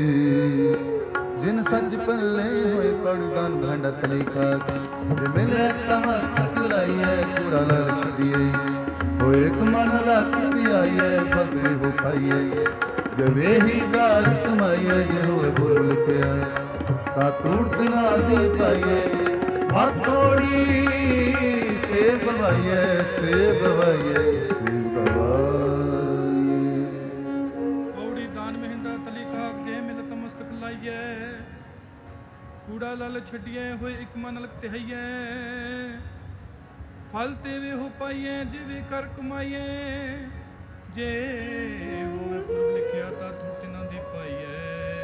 ਜਿਨ ਸੱਚ ਪੱਲੇ ਹੋਏ ਪੜਦਾਨ ਭੰਡਾ ਤਲੀਕਾ। ਜੇ ਮਿਲੇ ਤਮਸਤ ਸਿਲਾਈਏ ਕੂੜਾ ਲਾਲ ਛਦੀਏ, ਹੋਏ ਇੱਕ ਮਨ ਰੱਖਦੀ ਆਈਏ ਬਦਰੀ ਹੋ ਖਾਈਏ। ਜਵੇ ਹੀ ਗਾਰ ਕਮਾਈਏ ਜੇ ਹੋਏ ਬੋਲ ਲਿਖਿਆ, ਤਾਂ ਤੂੜ ਦਿਨਾ ਦੀ ਪਾਈਏ। ਹੱਥੋੜੀ ਸੇਬ ਗਵਾਈਏ ਸੇਬ ਗਵਾਈਏ ਸੇਬ ਗਵਾਈਏ। ਪੌੜੀ ਦਾਨ ਮਹਿੰਦਾ ਤਲੀ ਖਾ ਕੇ ਮਿਲ ਤਮਸਤਕ ਲਾਈਏ, ਕੂੜਾ ਲਲ ਛੱਡੀਏ ਹੋਏ ਇੱਕ ਮਨ ਲਗ ਤਿਹਾਈਏ। ਫਲ ਤੇਵੇ ਹੋ ਪਾਈਏ ਜਿਵੇਂ ਕਰ ਕਮਾਈਏ, ਜੇ ਹੋਵੇ ਪੁਰਬ ਲਿਖਿਆ ਤਾਂ ਥੋੜੀ ਨਾ ਦੀ ਪਾਈਏ।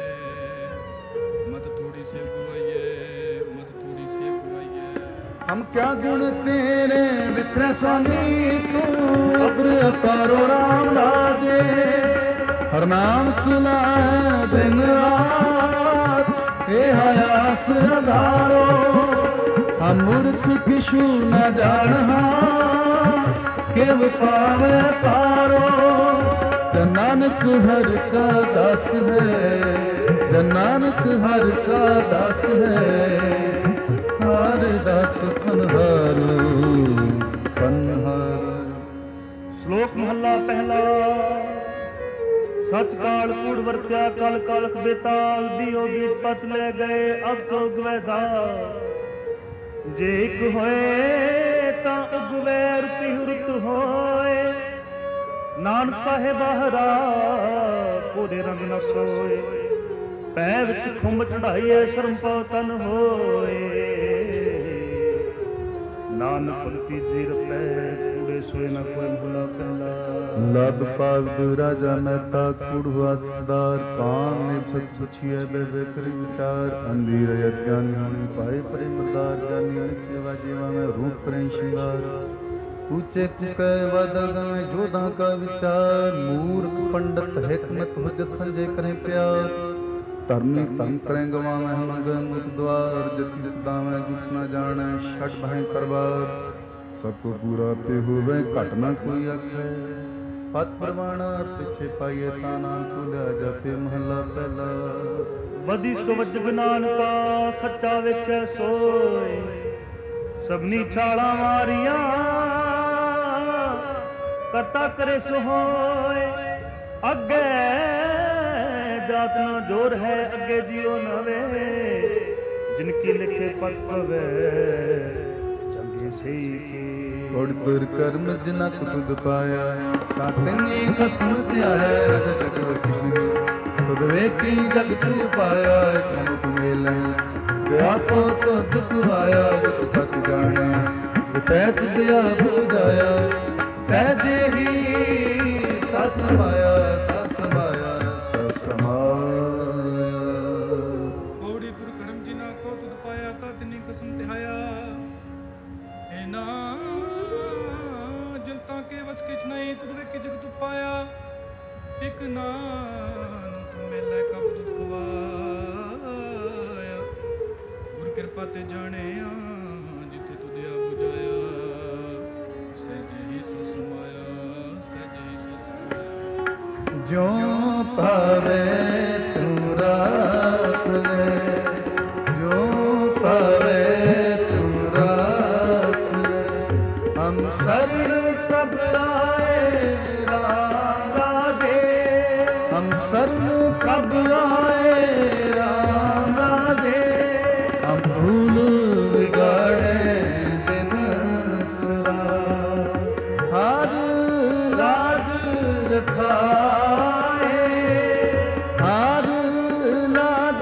ਮਤ ਥੋੜੀ ਸੇਵ ਗਵਾਈਏ ਮਤ ਥੋੜੀ ਸੇਵ ਗਵਾਈਏ। ਹਮ ਕਿਆ ਗੁਣ ਤੇਰੇ ਵਿਤਰੇ ਸੁਆਮੀ, ਤੂੰ ਅਬਰ ਅਪਾਰੋ ਰਾਮ ਲਾਜੇ। ਹਰ ਨਾਮ ਸੁਨਾਏ ਦਿਨ ਰਾਤ, ਇਹ ਆਸ ਅਧਾਰੋ। ਹਮ ਮੂਰਖ ਕਿਛੂ ਨ ਜਾਣਹਾ, ਕਿਵ ਪਾਵੇ ਪਾਰੋ। ਜਨ ਨਾਨਕ ਹਰ ਕਾ ਦਾਸ ਹੈ, ਜਨ ਨਾਨਕ ਹਰ ਕਾ ਦਾਸ ਹੈ। ਹਰ ਦਾਸ ਪਨਹਾਰੂ ਪਨਹਾਰੂ। ਸ਼ਲੋਕ ਮਹੱਲਾ ਪਹਿਲਾ। ਸੱਚ ਕਾਲ ਕੂੜ ਵਰਤਿਆ ਕਲ ਕਲਕ ਬੇਤਾਲ, ਦਿਓ ਬੀਜ ਪਤ ਲੈ ਗਏ ਅਬ ਤੋ ਗਵੈਦਾ। ਜੇ ਇੱਕ ਹੋਏ ਤਾਂ ਉਗਵੇ ਰੁਤੀ ਰੁਤ ਹੋਏ, ਨਾਨਕ ਕਾਹੇ ਬਾਹਰਾ ਕੋਦੇ ਰੰਗ ਨ ਸੋਏ। ਪੈ ਵਿੱਚ ਖੁੰਬ ਚੜਾਈਏ ਸ਼ਰਮ ਪਉ ਤਨ ਹੋਏ, ਨਾਨਕ ਭਗਤੀ ਜੀ ਰਪੈ ਕੂੜੇ ਸੋਏ ਨ ਕੋਈ ਭੁਲਾ ਪਹਿਲਾ। ਲਬ ਪਾਗ ਰਾਜਾ ਮਹਿਤਾ ਕੂੜ ਹੁਆ ਸਰਦਾਰ, ਕਾਮ ਨੇ ਸਤ ਪੁੱਛੀਏ ਬੇ ਕਰੀ ਵਿਚਾਰ। ਅੰਧੀ ਰਯਤ ਗਿਆਨੀ ਹੋਣੀ ਪਾਏ ਪਰੇ ਮਰਦਾਰ, ਜਾਨੀ ਨਿਚੇ ਵਾਜੇਵਾ ਮੈਂ ਰੂਪ ਕਰੇ ਸ਼ਿੰਗਾਰ। ऊंचे कुकै वद गाए जोधा का विचार, मूर्ख पंडित हिकमत हुजत संजय करें प्यार। ਧਰਮੀ ਧਰਮ ਕਰੈ ਗਵਾਵੈ ਮੰਗੈ ਮੁਖ ਦੁਆਰ ਜਤੀ ਸਦਾਵੈ ਦੁਖ ਨ ਜਾਣੈ ਛਡ ਭੈ ਕਰਵਾਰ ਸਭ ਕੋ ਪੂਰਾ ਪੇ ਹੋਵੇ ਘਟ ਨ ਕੋਈ ਆਖੈ ਪਤ ਪ੍ਰਵਾਣਾ ਪਿਛੇ ਪਾਈਏ ਤਾ ਨਾਮ ਤੁਲਿਆ ਜਪੇ ਮਹੱਲਾ ਪਹਿਲਾ ਬਦੀ ਸੁਵਜ ਨਾਨਕਾ ਸੱਚਾ ਵੇਖੈ ਸੋਏ ਸਭਨੀ ਛਾਲਾਂ ਮਾਰੀਆਂ ਕਰਤਾ ਕਰੇ ਸੋ ਹੋਏ ਅੱਗੇ ਜਾਤ ਨਾ ਜੋਰ ਹੈ ਅੱਗੇ ਜਿਉ ਨਵੇ ਜਿਨ ਕੀ ਲਿਖੇ ਪਤ ਪਵੇ ਚੰਗੇ ਸਹੀ ਕੀ ਔੜ ਤੁਰ ਕਰਮ ਜਿਨਾ ਕੋ ਤੁਧ ਪਾਇਆ ਤਾ ਤੈਨੇ ਖਸਮ ਧਿਆਇਆ ਰਜ ਜਗ ਵਸਿष्ठ ਤੁਧ ਵੇਖੀ ਜਗ ਤੂ ਪਾਇਆ ਇਕ ਮੁਖ ਮੇਲੈ ਗਿਆ ਤੋ ਦੁਖ ਆਇਆ ਦੁਖ ਪਤ ਜਾਣਿਆ ਤੈ ਤੁਧਿਆ ਬੁਝਾਇਆ ਸਹਿਜੇ ਹੀ ਸਸ ਮਾਇਆ ਸਸ ਮਾਇਆ ਸਸ ਮਾਇਆ ਔੜੀ ਪੁਰ ਕਰਮ ਜਿਨਾ ਕੋ ਤੁਧ ਪਾਇਆ ਤਾ ਤਿਨੀ ਕਸਮ ਧਿਆਇਆ ਇਹਨਾਂ ਜਨਤਾ ਕੇ ਵਸ ਕਿਛ ਨਹੀਂ ਤੁਧ ਵੇਖੀ ਜਗ ਤੂ ਪਾਇਆ ਇਕ ਨਾਨਕ ਮੇਲੇ ਕਬ ਦੁਖ ਵਾਇਆ ਗੁਰ ਕਿਰਪਾ ਤੇ ਜਾਣਿਆ ਜਿੱਥੇ ਤੁਧਿਆ ਬੁਝਾਇਆ ਸਹਿਜੇ ਹੀ ਸਸ ਮਾਇਆ ਸਹਿਜੇ ਹੀ ਸਸ ਮਾਇਆ ਜੋ ਭਾਵੇ ਤੂੰ ਰਾਖ ਲੈ ਜੋ ਭਾਵੇ ਤੂੰ ਰਾਖ ਲੈ ਹਮ ਸਰਣ ਪ੍ਰਭ ਆਏ ਰਾਮ ਰਾਜੇ ਹਮ ਸਰਣ ਪ੍ਰਭ ਆਏ ਰਾਮ ਰਾਜੇ ਹਮ ਭੂਲ ਵਿਗਾੜੇ ਦਿਨ ਸਦਾ ਹਰ ਲਾਜ ਰਖਾਏ ਹਰ ਲਾਜ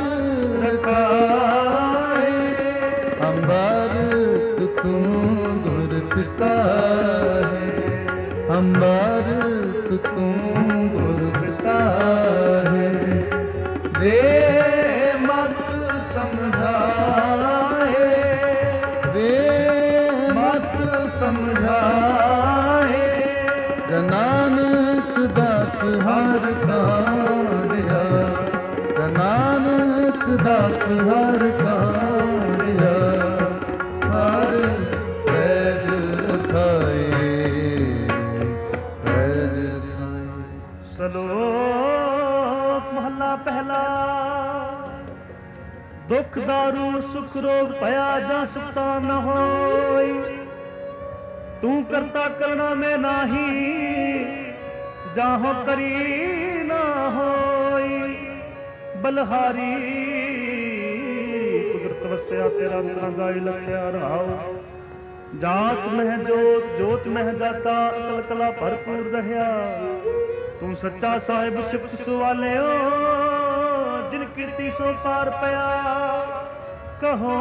ਰਖਾਏ ਅੰਬਰ ਤੂੰ ਗੁਰ ਪਿਤਾ ਹੈ ਅੰਬਰ ਤੂੰ ਗੁਰ ਪਿਤਾ ਹੈ ਦੇ ਮਤ ਸਮਝਾਏ ਦੇ ਮਤ ਸਮਝਾਏ ਨਾਨਕ ਦਾਸ ਹਰ ਕਾਂਡਿਆ ਨਾਨਕ ਦਾਸ ਹਰ ਕਾਂਡਿਆ ਹਰ ਪੈਜ ਰਖਾਏ ਪੈਜ ਰਖਾਏ ਸਲੋਕ ਮਹੱਲਾ ਪਹਿਲਾ ਦੁਖ ਦਾਰੂ ਸੁਖ ਰੋਗ ਭਇਆ ਜਾਂ ਸੁਖਤਾ ਨ ਹੋਈ ਤੂੰ ਕਰਤਾ ਕਰਣਾ ਮੈਂ ਨਾਹੀ ਜਾਹੋ ਕਰੀ ਨਾ ਹੋਈ ਬਲਹਾਰੀ ਕੁਦਰਤ ਵਸਿਆ ਤੇਰਾ ਨਿਰਾਂ ਗਾਇ ਲਖਿਆ ਰਹਾਉ ਜਾਤ ਮਹਿ ਜੋਤ ਜੋਤ ਮਹਿ ਜਾਤਾ ਅਕਲ ਕਲਾ ਭਰਪੂਰ ਰਹਿਆ ਤੂੰ ਸੱਚਾ ਸਾਹਿਬ ਸਿਫਤ ਸੁਵਾਲਿਓ ਜਿਨ ਕੀਤੀ ਸੋ ਸਾਰ ਪਿਆ ਕਹੋ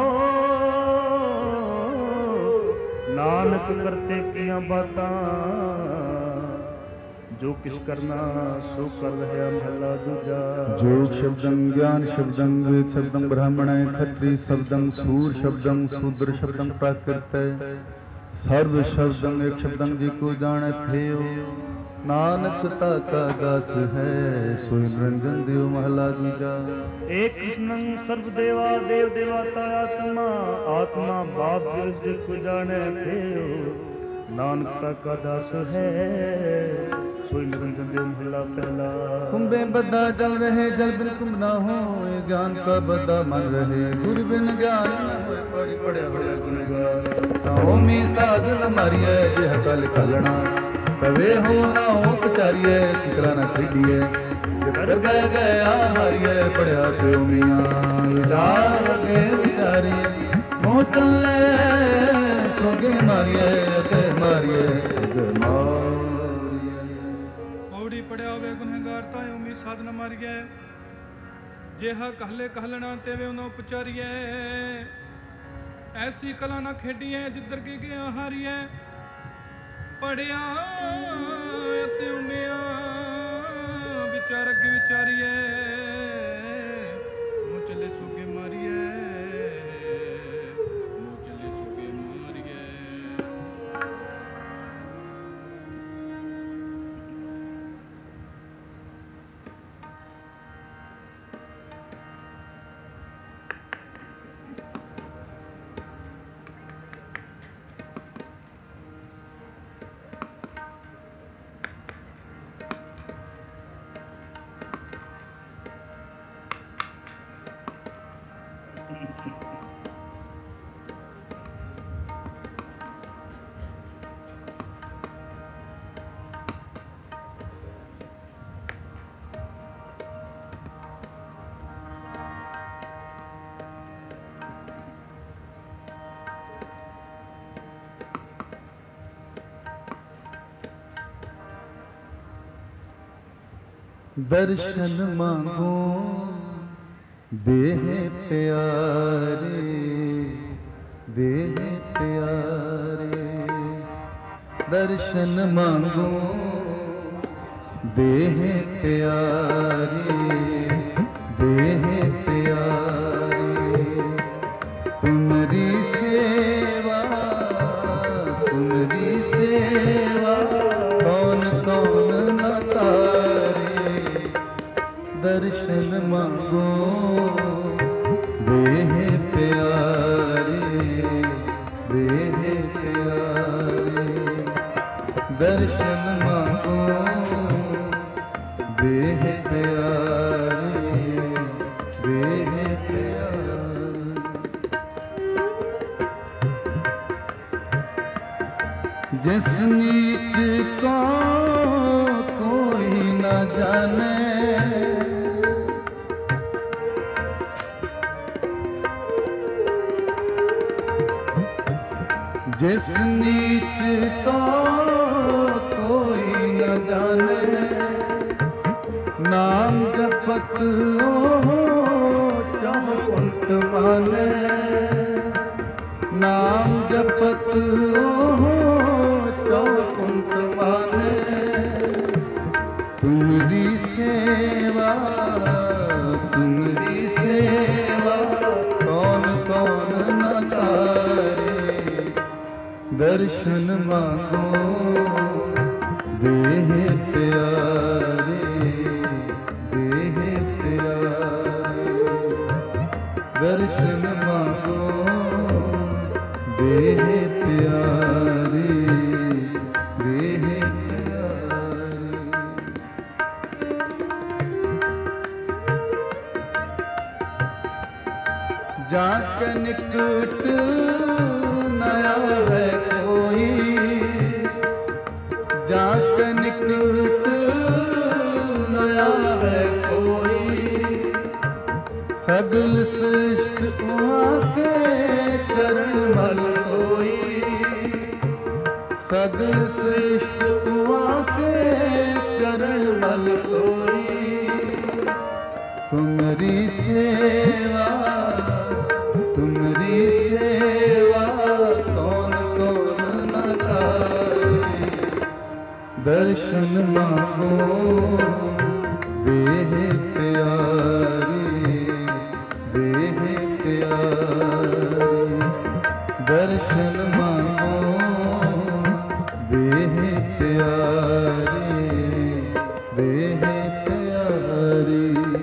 ਨਾਨਕ ਕਰਤੇ ਕੀਆਂ ਬਾਤਾਂ ਜੋ ਕਿਛ ਕਰਨਾ ਸੋ ਕਰ ਰਹਿਆ ਮਹਲਾ ਦੂਜਾ ਜੋਗ ਸ਼ਬਦੰ ਗਿਆਨ ਸ਼ਬਦੰ ਵੇਦ ਸ਼ਬਦੰ ਬ੍ਰਾਹਮਣੈ ਖੱਤਰੀ ਸ਼ਬਦੰ ਸੂਰ ਸ਼ਬਦੰ ਸ਼ੂਦਰ ਸ਼ਬਦੰ ਪ੍ਰਾਕ੍ਰਿਤੈ ਸਰਵ ਸ਼ਬਦੰ ਇੱਕ ਸ਼ਬਦੰ ਜੀ ਕੋ ਜਾਣੈ ਫੇਉ ਨਾਨਕ ਤਾ ਕਾ ਦਾਸ ਹੈ ਸੋਈ ਨਿਰੰਜਨ ਦਿਓ ਮਹਲਾ ਦੂਜਾ ਏਕ ਕ੍ਰਿਸ਼ਨੰ ਸਰਬ ਦੇਵਾ ਦੇਵ ਦੇਵਾਤਾ ਆਤਮਾ ਆਤਮਾ ਬਾਪ ਦਿਵਸ ਜਿ ਕੋ ਜਾਣੈ ਫੇਉ ਨਾਨਕ ਤਾ ਕਾ ਦਾਸ ਹੈ ਸੋਈ ਨਿਰੰਜਨ ਦਿਓ ਮਹਲਾ ਪਹਿਲਾ ਕੁੰਭੇ ਬੱਧਾ ਜਲ ਰਹੇ ਜਲ ਬਿਨ ਕੁੰਭ ਨਾ ਹੋਏ ਗਿਆਨ ਕਾ ਬੱਧਾ ਮਨ ਰਹੇ ਗੁਰ ਬਿਨ ਗਿਆਨ ਨਾ ਹੋਏ ਪੜ੍ਹ ਪੜਿਆ ਹੋਇਆ ਗੁਣ ਗਾਨ ਤਾਉ ਮੀ ਸਾਧਨ ਮਾਰੀਐ ਜਿਹ ਕਲ ਕਲਣਾ ਕਵੇ ਹੋ ਨਾ ਹੋ ਪਚਾਰੀਐ ਸਿਕਰਾ ਨਾ ਖੇਡੀਐ ਜਿਦਰ ਗਏ ਗਿਆ ਹਾਰੀਐ ਪੜਿਆ ਤਿਉ ਮੀਆਂ ਵਿਚਾਰ ਅਗੇ ਵਿਚਾਰੀਐ ਮੋਹ ਚੱਲੇ ਸੋਗੇ ਮਾਰੀਐ ਅਗੇ ਮਾਰੀਐ ਅਗੇ ਮਾਰੀਐ ਪੌੜੀ ਪੜਿਆ ਹੋਵੇ ਗੁਨਹਗਾਰ ਤਾਂ ਉਮੀ ਸਾਧਨ ਮਾਰੀਐ ਜਿਹਾ कहले कहलਣਾ ਤੇਵੇ ਉਹਨਾਂ ਉਪਚਾਰੀਐ ਐਸੀ ਕਲਾ ਨਾ ਖੇਡੀਐ ਜਿੱਧਰ ਕੇ ਗਿਆ ਹਾਰੀਐ ਪੜਿਆ ਤੇ ਉਮਿਆ ਵਿਚਾਰ ਅੱਗੇ ਵਿਚਾਰੀਐ ਮੂੰਹ ਚੱਲੇ ਸੁਗੇ ਮਾਰੀਐ ਮੂੰਹ ਚੱਲੇ ਸੁਗੇ ਮਾਰੀਐ ਦਰਸ਼ਨ ਮੰਗੋ ਦੇਹ ਪਿਆਰੇ, ਦੇਹ ਪਿਆਰੇ। ਦਰਸ਼ਨ ਮੰਗੋ ਦੇਹ ਪਿਆਰੇ, ਦੇਹ ਪਿਆਰੇ। ਤੁਮਰੀ ਸੇਵਾ, ਤੁਮਰੀ ਸੇਵਾ ਕੌਣ ਕੌਣ ਨ ਤਾਰੇ। ਦਰਸ਼ਨ ਮੰਗੋ ਦੇਹ ਪਿਆਰੇ, ਦੇਹ ਪਿਆਰੇ। ਦਰਸ਼ਨ ਮੰਗੋ ਦੇਹ ਪਿਆਰੇ, ਦੇਹ ਪਿਆਰੇ। ਜਿਸ ਨੀਚ ਕੋ ਕੋਈ ਨ ਜਾਣੇ, ਜਿਸ ਨੀਚ ਕੋ ਕੋਈ ਨ ਜਾਣੇ। ਨਾਮ ਜਪਤ ਉਹ ਚੌਕੁੰਟ ਮਾਨੇ, ਨਾਮ ਜਪਤ ਉਹ ਚੌਕੁੰਟ ਮਾਨੇ। ਤੁਮਰੀ ਸੇਵਾ, ਤੁਮਰੀ ਸੇਵਾ ਕੌਣ ਕੌਣ ਨ ਤਾਰੇ। ਦਰਸ਼ਨ ਮੰਗੋ ਦੇਹ ਪਿਆਰੇ, ਦੇਹ ਪਿਆਰੇ। ਦਰਸ਼ਨ ਮੰਗੋ ਦੇਹ ਪਿਆਰੇ, ਦੇਹ ਪਿਆਰੇ। ਜਾ ਕੇ ਨਿਕਟ ਨ ਆਵੇ ਕੋਈ, ਜਾ ਕੇ ਨਿਕਟ ਨ ਆਵੇ ਕੋਈ। ਸਗਲ ਸ੍ਰਿਸ਼ਟ ਆਕੇ ਚਰਨ ਮਲ ਹੋਈ, ਸਗਲ ਸ੍ਰਿਸ਼ਟ ਆਕੇ ਚਰਨ ਮਲ ਹੋਈ। ਤੁਮਰੀ ਸੇਵਾ, ਤੁਮਰੀ ਸੇਵਾ ਕੌਣ ਕੌਣ ਨ ਤਾਰੇ। ਦਰਸ਼ਨ ਮੰਗੋ ਦੇਹ ਪਿਆਰੇ, ਦੇਹ ਪਿਆਰੇ। ਦਰਸ਼ਨ ਮੰਗੋ ਦੇਹ ਪਿਆਰੇ, ਦੇਹ ਪਿਆਰੇ।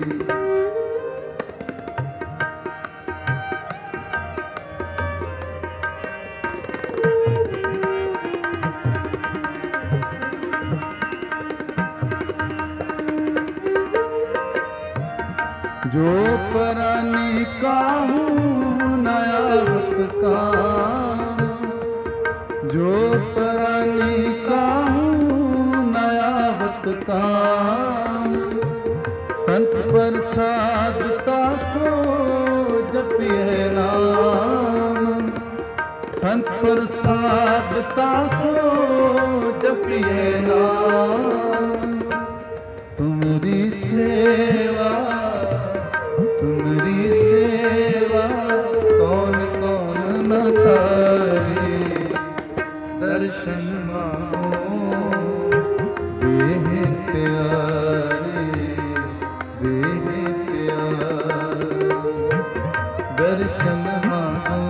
जो परानी काहूँ नयावत काम, जो परानी काहूँ नयावत काम। संत प्रसादता को जपिए नाम, संत प्रसादता को जपिए नाम। तुमरी सेवा, तुमरी सेवा कौन कौन न तारे। दर्शन मांगो देह प्यारे, देह प्यारे। दर्शन मांगो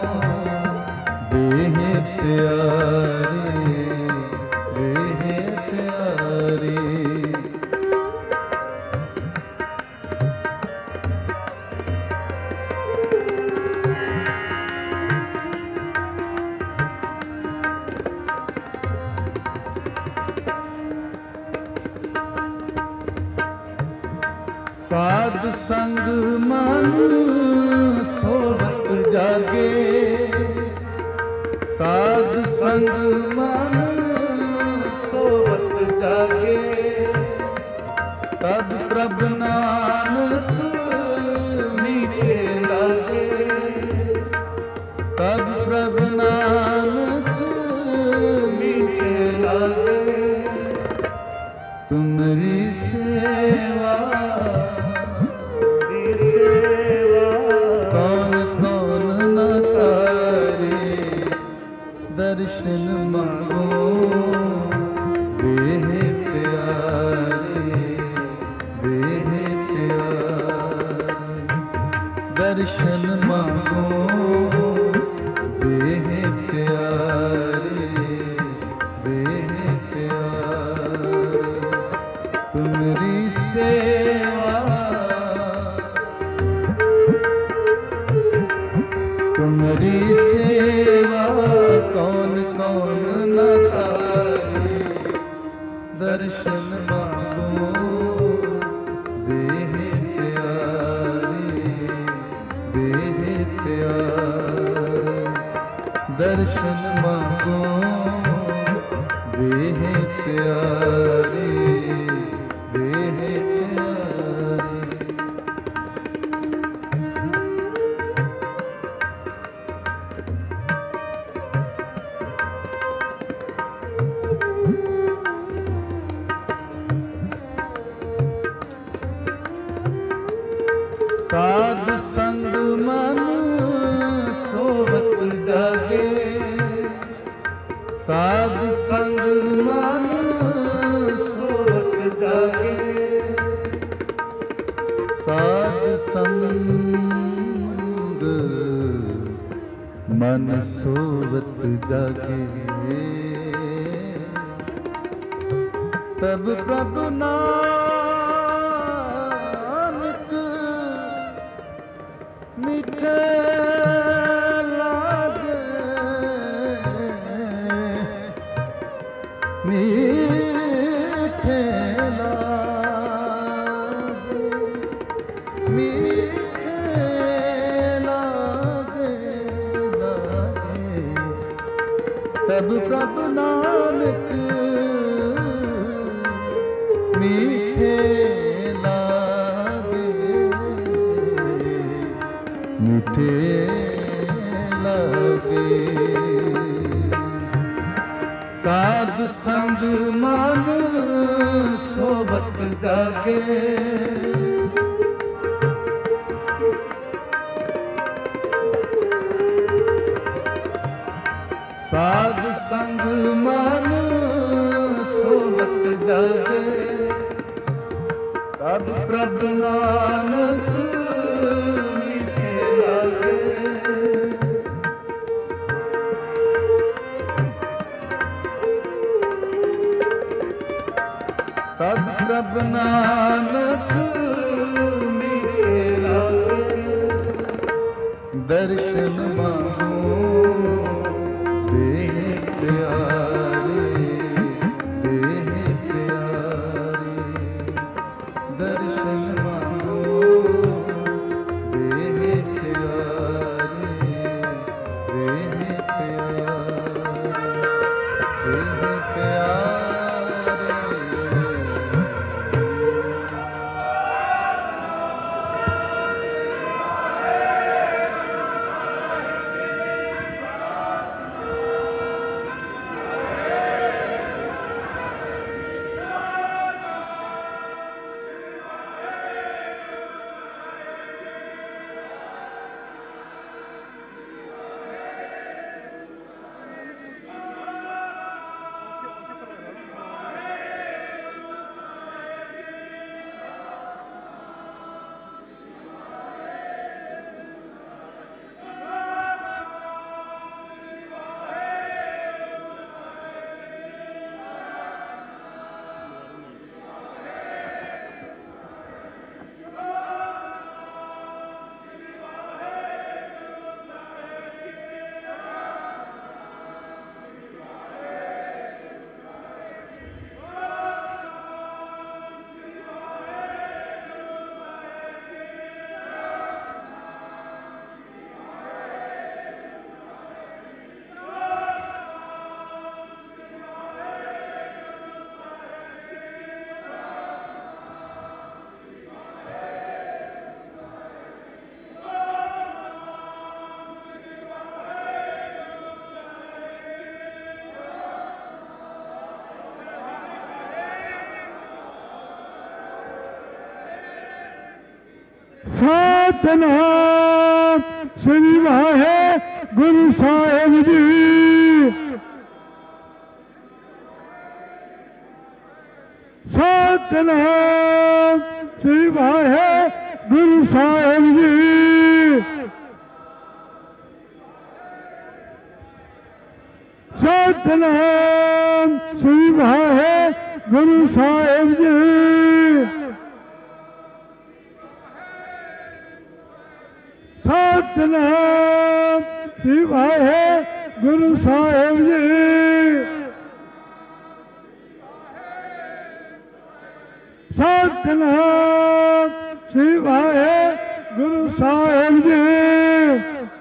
देह प्यारे, देह प्यारे। साध संग मन सोबत जागे, साध संग मन सोबत जागे। तब प्रभ नानक मीठे लागे, तब प्रभ नानक मीठे लागे। तुमरी से ਦਰਸ਼ਨ ਮੰਗੋ ਵੇਹ ਪਿਆਰੇ, ਵੇਹ ਪਿਆਰੇ, ਦਰਸ਼ਨ ਮੰਗੋ ਵੇਹ ਪਿਆਰੇ, ਵੇਹ ਪਿਆਰੇ, ਤੁਮਰੀ ਸੇਵਾ, ਤੁਮਰੀ ਸੇਵਾ ਕੌਣ ਕੌਣ ਨ ਕਰੇ, ਦਰਸ਼ਨ ਮੰਗੋ ਵੇਹ ਪਿਆਰੇ, ਵੇਹ ਪਿਆਰੇ, ਦਰਸ਼ਨ ਮੰਗੋ ਵੇਹ ਪਿਆਰੇ, ਵੇਹ ਪਿਆਰੇ। ਸਾਧ ਸੰਗ ਮਨ ਸੋਵਤ ਜਾਗੇ, ਸਾਧ ਸੰਗ ਮਨ ਸੋਵਤ ਜਾਗੇ, ਸਾਧ ਸੰਗ ਮਨ ਸੋਵਤ ਜਾਗੇ, ਤਬ ਪ੍ਰਭ ਨਾਨਕ ਮਿੱਠੇ ਲਾਗੇ, ਮਿੱਠੇ ਲਾਗੇ, ਮਿੱਠੇ ਲਾਗੇ, ਲਾਗੇ, ਤਬ ਪ੍ਰਭ ਨਾਨਕ ਮਿੱਠੇ ਲਾਗੇ, ਮਿੱਠੇ ਲਾਗੇ, ਸਾਧ ਸੰਗ ਮਨ ਸੋਵਤ ਜਾਗੇ, ਸਾਧ ਸੰਗ ਮਨ ਸੋਵਤ ਜਾਗੇ, ਤਦ ਪ੍ਰਭ ਨਾਨਕ ਮਿੱਠੇ ਲਾਗੇ, ਤਦ ਪ੍ਰਭ ਨਾਨਕ ਮਿੱਠੇ ਲਾਗੇ, ਦਰਸ਼ਨ ਮੰਗੋ ਵੇਹ ਪਿਆਰੇ, ਵੇਹ ਪਿਆਰੇ, ਦਰਸ਼ਨ ਮੰਗੋ ਵੇਹ ਪਿਆਰੇ, ਵੇਹ ਪਿਆਰੇ, ਵੇਹ ਪਿਆਰੇ। ਸਤਿਨਾਮ ਸ੍ਰੀ ਵਾਹਿਗੁਰੂ ਸਾਹਿਬ ਜੀ। ਸਤਿਨਾਮ ਸ੍ਰੀ ਵਾਹਿਗੁਰੂ ਸਾਹਿਬ ਜੀ। ਸਤਿਨਾਮ ਸ੍ਰੀ ਵਾਹਿਗੁਰੂ ਸਾਹਿਬ ਜੀ। ਸਤਿਨਾਮ ਸ੍ਰੀ ਵਾਹਿਗੁਰੂ ਸਾਹਿਬ ਜੀ। ਸਤਿਨਾਮ ਸ੍ਰੀ ਵਾਹਿਗੁਰੂ ਸਾਹਿਬ ਜੀ।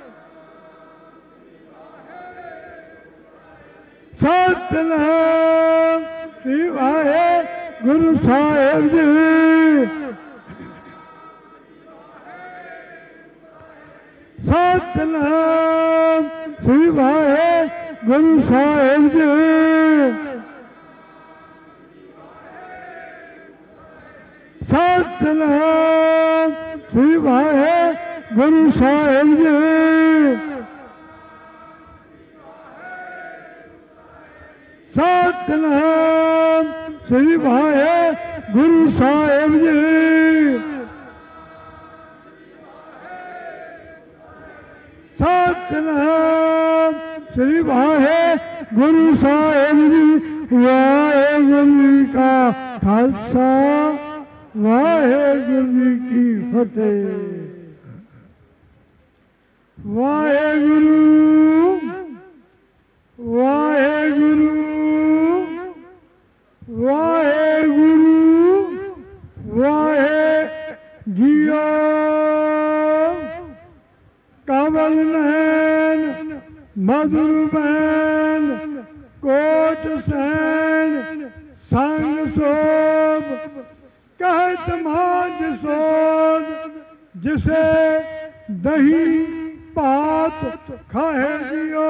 ਸਤਿਨਾਮ ਸ੍ਰੀ ਵਾਹਿਗੁਰੂ ਸਾਹਿਬ ਜੀ। ਸਤਿਨਾਮ ਸ੍ਰੀ ਵਾਹਿਗੁਰੂ ਸਾਹਿਬ ਜੀ। ਸਤਿਨਾਮ ਸ੍ਰੀ ਵਾਹਿਗੁਰੂ ਸਾਹਿਬ ਜੀ। ਸਤਿਨਾਮ ਸ੍ਰੀ ਵਾਹਿਗੁਰੂ ਸਾਹਿਬ ਜੀ। ਸਤਿਨਾਮ ਸ੍ਰੀ ਵਾਹਿਗੁਰੂ ਸਾਹਿਬ ਜੀ। ਵਾਹਿਗੁਰੂ ਜੀ ਕਾ ਖਾਲਸਾ ਵਾਹਿਗੁਰੂ ਜੀ ਕੀ ਫਤਿਹ। ਵਾਹਿਗੁਰੂ ਵਾਹਿਗੁਰੂ ਵਾਹਿਗੁਰੂ ਵਾਹਿ ਜੀਓ। ਕਮਲ ਨੈਣ ਮਧੁਰ ਬੈਨ ਕੋਟ ਸੈਨ ਸੰਗ ਸੋਭ ਕਹਿਤ ਮਾਝ ਸੋਧ। ਜਿਸੇ ਦਹੀਂ ਭਾਤ ਖਾਏ ਜਿਓ।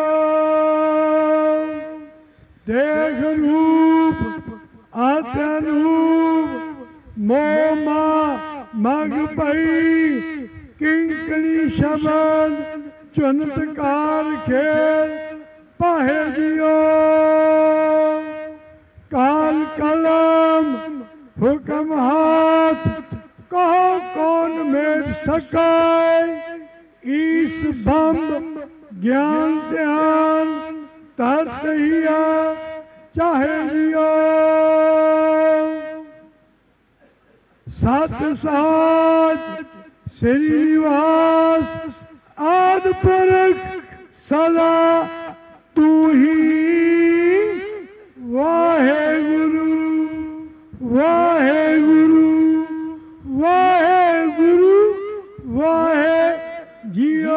ਦੇਖ ਰੂਪ ਆਤਨੂਪ ਮੋਹ ਮਾ ਮਗ ਪਈ। ਕਿੰਕਣੀ ਸ਼ਬਦ ਚੁਨਤ ਕਾਰ ਖੇਲ ਪਾਹੇ ਜਿਓ। ਕਾਲ ਕਲਮ ਹੁਕਮ ਹਾਥ ਕਹੋ ਕੌਣ ਮੇਟ ਸਕਾਏ। ਈਸ ਬੰਬ ਗਿਆਨ ਧਿਆਨ ਤਰਤ ਹੀਆ ਚਾਹੇ ਜਿਓ। ਸਤ ਸਾਚ ਸ੍ਰੀ ਨਿਵਾਸ ਆਦਿ ਪੁਰਖ ਸਦਾ ਤੂੰ ਹੀ। ਵਾਹਿਗੁਰੂ ਵਾਹਿਗੁਰੂ ਵਾਹਿਗੁਰੂ ਵਾਹਿ ਜੀਓ।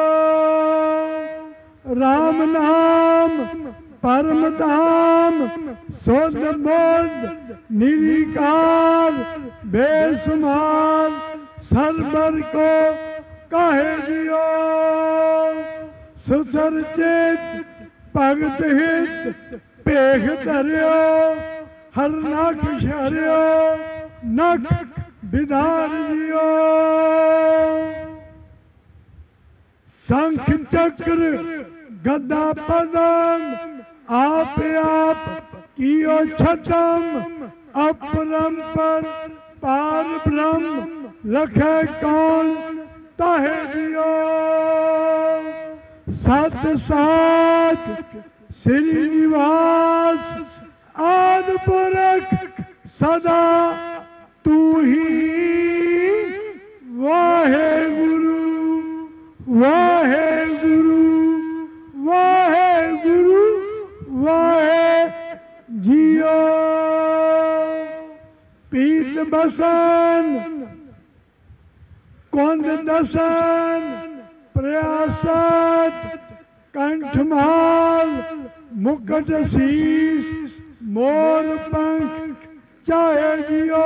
ਰਾਮ ਨਾਮ ਪਰਮ ਧਾਮ ਸੁਧ ਬੁੱਧ ਨਿਰਿਕਾਰ ਬੇਸੁਮਾਰ ਸਰਬਰ ਕੋ ਕਾਹੇ ਜਿਓ। ਸੁਸਰ ਚੇਤ ਭਗਤ ਹਿਤ ਭੇਖ ਧਰਿਓ। ਹਰ ਨਖ ਸ਼ਰਿਓ ਨਖ ਵਿਧਾਨ ਜਿਓ। ਸੰਖ ਚੱਕਰ ਗਦਾ ਪਦਮ ਆਪ ਆਪ ਕੀਓ ਛਤਮ। ਅਪਰੰਪਰ ਪਾਰ ਬ੍ਰਹਮ ਲਖੈ ਕੌਣ ਤਾਹੇ ਜਿਓ। ਸਤ ਸਾਚ ਸ੍ਰੀ ਨਿਵਾਸ ਆਦਿ ਪੁਰਖ ਸਦਾ ਤੂੰ ਹੀ। ਵਾਹਿਗੁਰੂ ਵਾਹਿਗੁਰੂ ਵਾਹਿਗੁਰੂ ਵਾਹਿ ਜੀਓ। ਪੀਤ ਬਸਨ ਕੁੰਦ ਦਸਨ ਪ੍ਰਿਆਸਤ ਕੰਠਮਾਲ ਮੁਕਟ ਸੀਸ ਮੋਰ ਪੰਖ ਚਾਹੇ ਜਿਓ।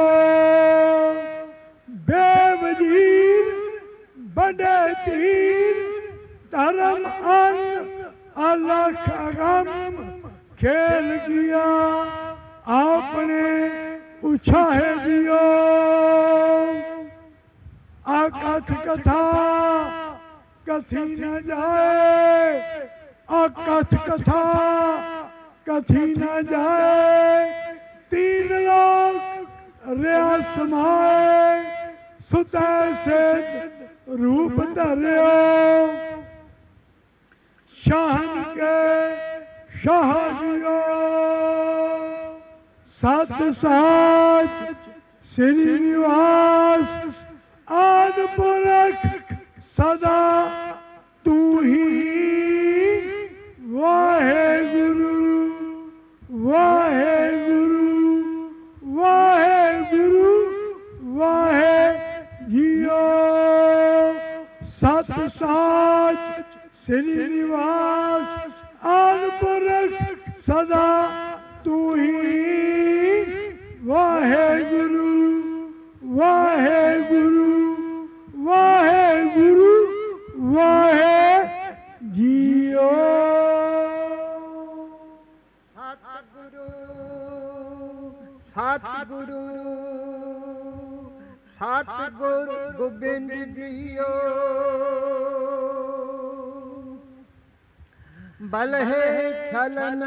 ਬੇਵਜੀਰ ਬੜੇ ਤੀਰ ਧਰਮ ਅੰਨ ਅਲਖ ਅਗਮ ਖੇਲ ਗਿਆ ਆਪਣੇ ਉਛਾਹੇ ਜਿਓ। ਅਕਥ ਕਥਾ ਕਥੀ ਨ ਜਾਏ। ਅਕਥ ਕਥਾ ਕਥੀ ਨ ਜਾਏ। तीन लोग ਰਿਆ ਸਮਾਏ ਸੁਤੈ ਸੇਤ ਰੂਪ ਧਰਿਓ ਸ਼ਾਹਨ ਕੇ ਸ਼ਾਹ ਜੀਓ ਸਤ ਸਾਚ ਸ੍ਰੀ ਨਿਵਾਸ ਆਦਿ ਪੁਰਖ ਸਦਾ ਤੂੰ ਹੀ ਵਾਹਿਗੁਰੂ ਵਾਹਿਗੁਰੂ ਵਾਹਿਗੁਰੂ ਵਾਹਿ ਜੀਓ ਸਤ ਸਾਚ ਸ੍ਰੀ ਨਿਵਾਸ ਆਦਿ ਪੁਰਖ ਸਦਾ ਤੂੰ ਹੀ ਵਾਹਿਗੁਰੂ ਵਾਹਿਗੁਰੂ ਵਾਹਿਗੁਰੂ ਵਾਹਿ ਜੀਓ ਸਤਿਗੁਰੂ ਸਤਿਗੁਰ ਗੋਬਿੰਦ ਜੀਓ ਬਲਹਿ ਛਲਨ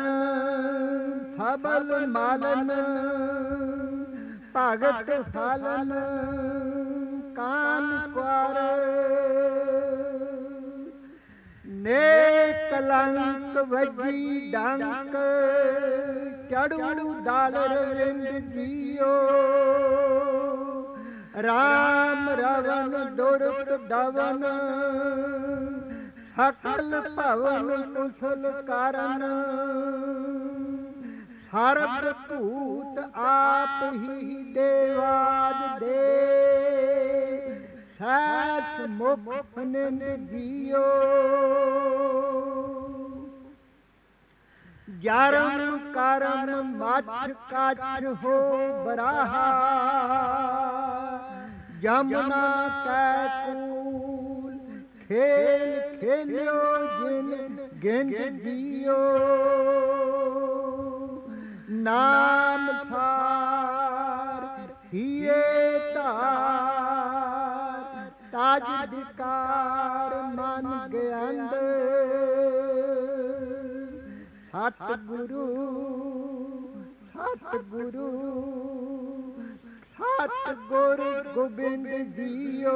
ਸਬਲ ਮਾਲਨ ਭਗਤ ਫਲਨ ਕਾਨ ਕੁਾਰ ਨੇ ਕਲੰਕ ਵਜੀ ਡੰਕ ਚੜੂ ਦਾਲ ਰਵਿੰਦ ਜੀਓ ਰਾਮ ਰਵਨ ਦੁਰਤ ਦਵਨ ਸਕਲ ਭਵਨ ਕੁਸਲ ਕਾਰਨ ਸਰਬ ਭੂਤ ਆਪ ਹੀ ਦੇਵਾਦ ਦੇ ਸੈਸ ਮੁਖ ਨਿੰਦ ਜੀਓ ਜਰਮ ਕਰਮ ਮਛ ਕੱਛ ਹੋ ਬਰਾਹਾ ਜਮਨਾ ਕੈ ਕੂਲ ਖੇਲ ਖੇਲਿਓ ਜਿਨ ਗਿੰਜ ਜੀਓ ਨਾਮ ਸਾਰ ਹੀਏ ਧਾਰ ਤਾਜ ਵਿਕਾਰ ਮਨ ਗਿਆੰਦ ਸਤਿਗੁਰੂ ਸਤਿਗੁਰੂ ਸਤਿਗੁਰ ਗੋਬਿੰਦ ਜੀਓ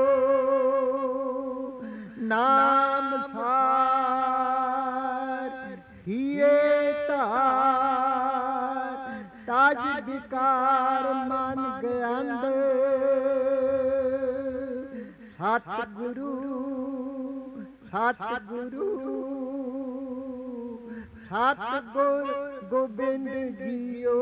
ਨਾਮ ਸਾਰ ਹੀਏ ਧਾਰ ਤਾਜ ਵਿਕਾਰ ਮਨ ਗਿਆੰਦ ਸਤਿਗੁਰੂ ਸਤਿਗੁਰੂ ਸਤਿਗੁਰ ਗੋਬਿੰਦ ਜੀਓ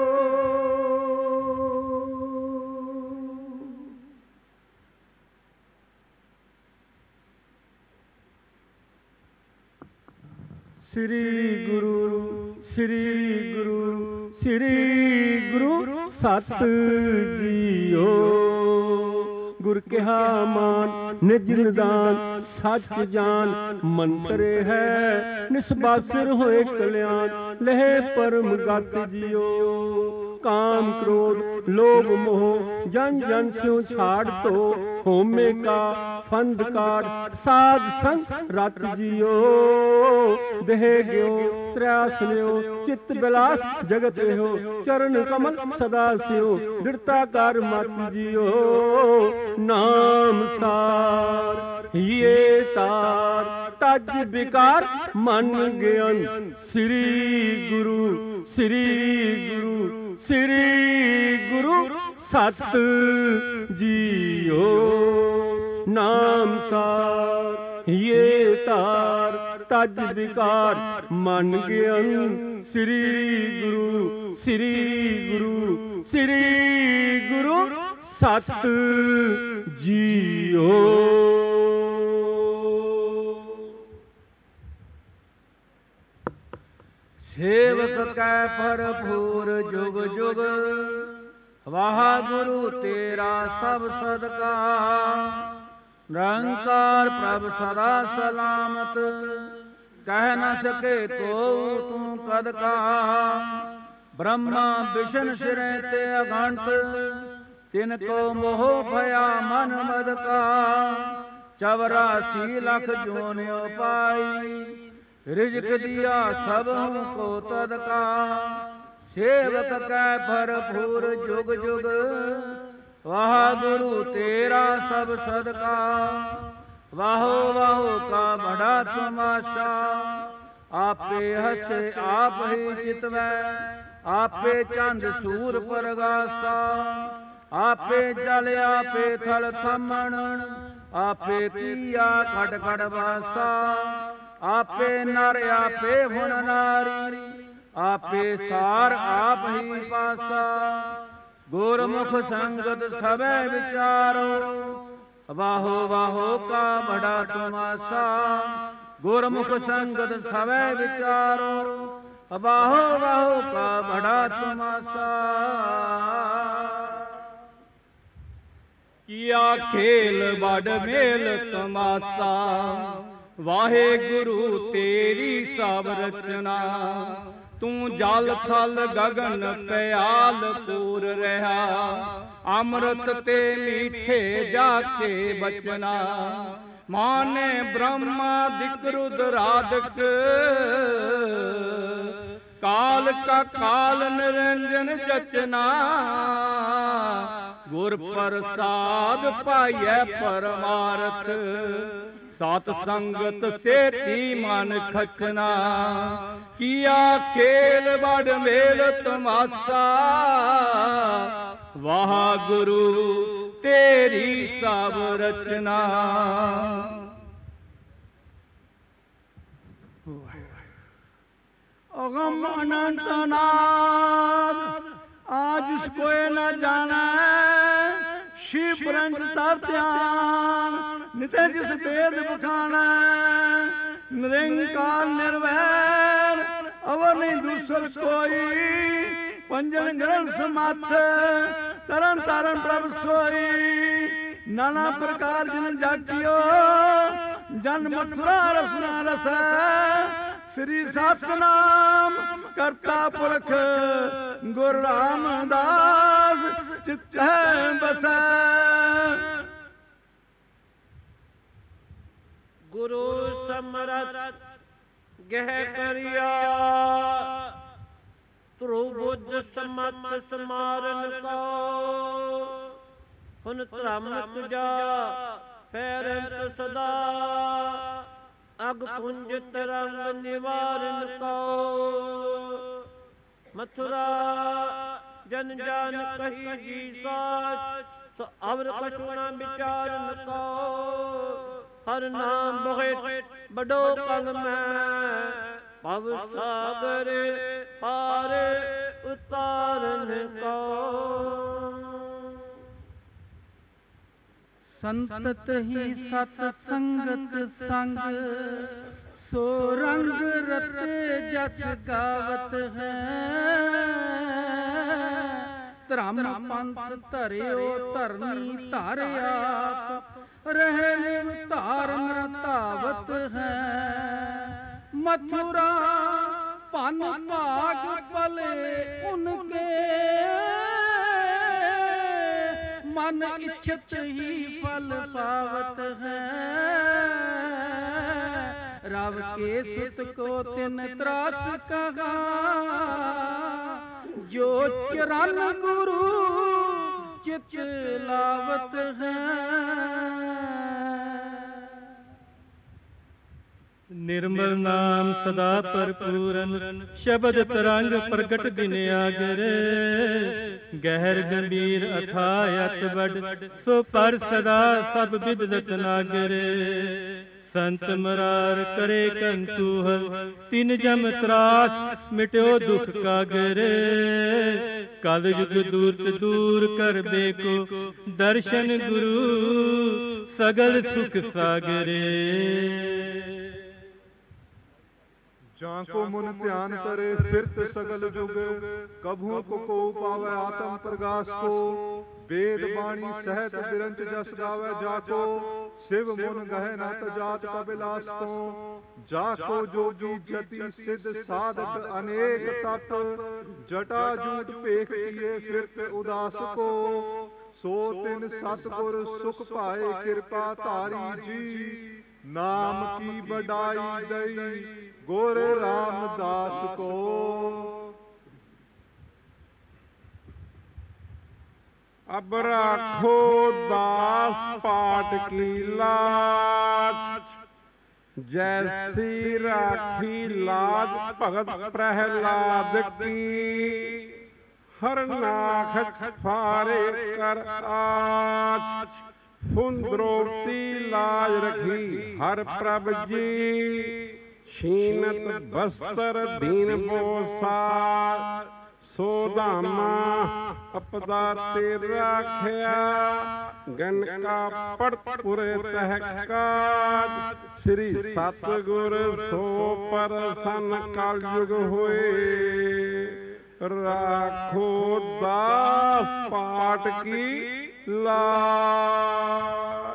ਸ੍ਰੀ ਗੁਰੂ ਸ੍ਰੀ ਗੁਰੂ ਸ੍ਰੀ ਗੁਰੂ ਸਤ ਜੀਓ ਗੁਰ ਕਿਹਾ ਮਾਨ ਨਿਜ ਨਿਦਾਨ ਸੱਚ ਜਾਨ ਮੰਤਰੇ ਹੈ ਨਿਸਬਾਸਿਰ ਹੋਏ ਕਲਿਆਣ ਲਹਿ ਪਰਮ ਗਤ ਜੀਓ ਕਾਮ ਕ੍ਰੋਧ ਲੋਭ ਮੋਹ ਜਨ ਜਨ ਸਿਉ ਛਾੜ ਤੋ ਹੋਮੇ ਕਾ ਫੰਦ ਕਾੜ ਸਾਧ ਸੰਗ ਰਤ ਜੀਓ ਦੇਹ ਗਿਓ ਤ੍ਰਿਆਸ ਲਿਓ ਚਿਤ ਬਿਲਾਸ ਜਗਤ ਰਹਿਓ ਚਰਨ ਕਮਲ ਸਦਾ ਸਿਓ ਦ੍ਰਿੜਤਾ ਕਰ ਮਤ ਜੀਓ ਨਾਮ ਸਾਰ ਹੀਏ ਤਾਰ ਤਜ ਵਿਕਾਰ ਮਨ ਗਿਆਨ ਸ੍ਰੀ ਗੁਰੂ ਸ੍ਰੀ ਗੁਰੂ ਸ੍ਰੀ ਗੁਰੂ ਸਤ ਜੀਓ ਨਾਮ ਸਾਰ ਹੀਏ ਤਾਰ ਤਜ ਵਿਕਾਰ ਮਨ ਗਿਆਨ ਸ੍ਰੀ ਗੁਰੂ ਸ੍ਰੀ ਗੁਰੂ ਸ੍ਰੀ ਗੁਰੂ ਸਤ ਜੀਓ ਸੇਵਕ ਕੈ ਭਰਪੂਰ ਜੁਗ ਜੁਗ ਵਾਹਿਗੁਰੂ ਤੇਰਾ ਸਭ ਸਦਕਾ ਨਿਰੰਕਾਰ ਪ੍ਰਭ ਸਦਾ ਸਲਾਮਤ ਕਹਿ ਨ ਸਕੇ ਕੋ ਤੂੰ ਕਦ ਕਾ ਬ੍ਰਹਮਾ ਵਿਸ਼ਨ ਸਿਰੇ ਤੇ ਅਗੰਤ ਤਿਨ ਕੋ ਮੋਹ ਭਇਆ ਮਨ ਮਦ ਕਾ 84 ਲੱਖ ਜੋਨਿਓ ਪਾਈ ਰਿਜਕ ਦਿਆ ਸਭ ਕੋ ਤਦ ਕਾ ਸੇਵਕ ਕੈ ਭਰਪੂਰ ਜੁਗ ਜੁਗ, ਵਾਹਿਗੁਰੂ ਤੇਰਾ ਸਭ ਸਦਕਾ। ਵਾਹੋ ਵਾਹੋ ਕਾ ਬੜਾ ਤਮਾਸ਼ਾ, ਆਪੇ ਹਸੇ ਆਪ ਹੀ ਚਿਤਵੈ, ਆਪੇ ਚੰਦ ਸੂਰ ਪ੍ਰਗਾਸਾ। ਆਪੇ ਜਲ ਆਪੇ ਥਲ ਥਮਣ, ਆਪੇ ਕੀਆ ਖੜ ਖੜ ਵਾਸਾ। ਆਪੇ ਨਰ ਆਪੇ ਹੁਣ ਨਾਰੀ, ਆਪੇ ਸਾਰ ਆਪ ਹੀ ਪਾਸਾ। ਗੁਰਮੁਖ ਸੰਗਤ ਸਭੈ ਵਿਚਾਰੋ, ਵਾਹੋ ਵਾਹੋ ਕਾ ਬੜਾ ਤਮਾਸ਼ਾ। ਗੁਰਮੁਖ ਸੰਗਤ ਸਭੈ ਵਿਚਾਰੋ, ਵਾਹੋ ਵਾਹੋ ਕਾ ਬੜਾ ਤਮਾਸ਼ਾ। ਕੀਆ ਖੇਲ ਬੜ ਮੇਲ ਤਮਾਸ਼ਾ, ਵਾਹਿਗੁਰੂ ਤੇਰੀ ਸਭ ਰਚਨਾ। ਤੂੰ ਜਲ ਥਲ ਗਗਨ ਪਿਆਲ ਪੂਰ ਰਹਾ, ਅੰਮ੍ਰਿਤ ਤੇ ਮੀਠੇ ਜਾ ਕੇ ਬਚਨਾ। ਮਾਨੇ ਬ੍ਰਹਮਾ ਦਿਕ ਰੁਦਰਾਦਿਕ, ਕਾਲ ਕਾ ਕਾਲ ਨਿਰੰਜਨ ਜਚਨਾ। ਗੁਰ ਪ੍ਰਸਾਦ ਪਾਈਐ ਪਰਮਾਰਥ, ਸਤ ਸੰਗਤ ਸੇਤੀ ਮਨ ਖਚਨਾ। ਕੀਆ ਖੇਲ ਬੜ ਮੇਲ ਤਮਾਸ਼ਾ, ਵਾਹਿਗੁਰੂ ਤੇਰੀ ਸਭ ਰਚਨਾ। अगम अनंत नाद, आज कोई न जाना। शिव प्रंज तर ध्यान, नित्य जिस वेद बखाना। निरंकार निर्वैर, अवर नहीं दूसर कोई। पंजन ग्रंथ समाथ, तरन तारण प्रभ सोई। नाना प्रकार जन जाटियो, जन मथुरा रसना रस। श्री सतनाम करता पुरख, गुरु रामदास चित्त बसै। गुरु समरथ गह करिया, ध्रुव समत समारन को। हुन धर्म तुझा पैरंत सदा, अग पुंज तरंग निवारण को। मथुरा जन जान कही जी साच, अवर कछु न विचारन को। हर नाम बहुत बड़ो पग में, भव सागर पार उतारन को। संतत ही सत संगत संग, सो रंग रते जस गावत है। धर्म पंथ धरियो धरनी धर आप, रहे धारण धावत है। मथुरा पन भाग पले उनके, मन इच्छत ही फल पावत है। रव के सुत को तिन त्रास कहा, जो चरण गुरु चित लावत है। निर्मल नाम सदा भरपूरन, शब्द तरंग प्रगट बिन आगर। गहर गंभीर अथाय अत बड़, सो पर सदा सब विदत नागर। संत मरार करे कंतूहल, तिन जम त्रास मिट्यो दुख कागर। कल युग दूरत दूर कर बेको, दर्शन गुरु सगल सुख सागरे। जाको मुन ध्यान करे फिरत सगल जुग, कभू को पावे आत्म प्रकाश को। वेद वाणी सहत बिरंच जस गावे जाको, शिव मुन गहे न जात कबिलास को। जाको जोगी जति सिद्ध साधक अनेक तत्, जटा जूट पेख किए फिरत उदास को। सो तिन सतगुर सुख पाए कृपा धारी जी, नाम की बढ़ाई दई गुर रामदास को। ਅਬ ਰਾਖੋ ਦਾਸ ਪਾਟ ਕੀ ਲਾਜ, ਜੈਸੀ ਰਾਖੀ ਲਾਜ ਭਗਤ ਪ੍ਰਹਿਲਾਦ ਕੀ, ਹਰ ਨਾਖ ਫਾਰੇ ਕਰ ਆਜ, ਫੁਨ ਦ੍ਰੋਪਦੀ ਲਾਜ ਰਖੀ ਹਰ ਪ੍ਰਭ ਜੀ, ਛੀਨਤ ਬਸਤਰ ਦੀਨ ਬੋਸਾਰ, ਸੋ ਧਾਮਾ ਅਪਦਾ ਤੇ ਰਾਖਿਆ, ਗਨ ਕਾ ਪੜਪੁਰੇ ਤਹਿਕਾਜ, ਸ੍ਰੀ ਸਤਿਗੁਰ ਸੋ ਪ੍ਰਸੰਨ ਕਲਯੁਗ ਹੋਏ, ਰਾਖੋ ਦਾਸ ਪਾਟ ਕੀ ਲਾਜ।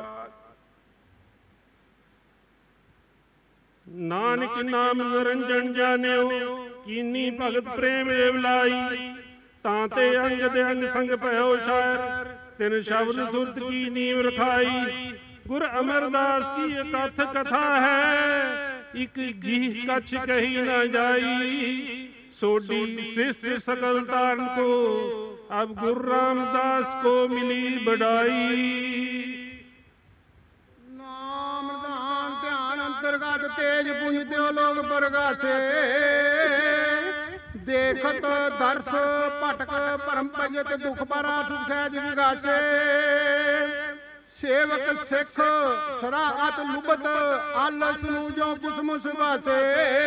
ਨਾਨਕ ਨਾਮ ਨਿਰੰਜਨ ਜਾਣਿਓ, ਕੀਨੀ ਭਗਤ ਪ੍ਰੇਮ ਏਵ ਲਾਈ, ਤਾਂ ਤੇ ਅੰਗ ਦੇ ਅੰਗ ਸੰਗ ਭਇਓ ਸ਼ਾਇਰ, ਤਿਨ ਸ਼ਬਦ ਸੁਰਤ ਕੀ ਨੀਵ ਰਖਾਈ, ਗੁਰ ਅਮਰਦਾਸ ਕੀ ਕਥ ਕਥਾ ਹੈ, ਇਕ ਜੀ ਕਛ ਕਹੀ ਨਾ ਜਾਈ, ਸੋਡੀ ਸ੍ਰਿਸ਼ਟ ਸਕਲ ਤਾਰਨ ਕੋ, ਅਬ ਗੁਰ ਰਾਮਦਾਸ ਕੋ ਮਿਲੀ ਬੜਾਈ। ਨਾਮ ਧਿਆਨ ਧਿਆਨ ਅੰਤਰਗਤ ਤੇਜ ਪੁੰਜ ਦਿਓ ਲੋਕ ਪ੍ਰਗਾਸੇ, ਦੇਖਤ ਦਰਸ ਭਟਕ ਭਰਮ ਪੰਜਤ ਦੁਖ ਬਾਰਾ ਸੁਖ ਸਹਿਜ ਵਿਗਾਸੇ, ਸੇਵਕ ਸਿੱਖ ਸਦਾ ਅਤ ਲੁਬਤ ਆਲਸ ਨੂੰ ਜੋ ਕੁਸਮ ਸੁਭਾਸੇ,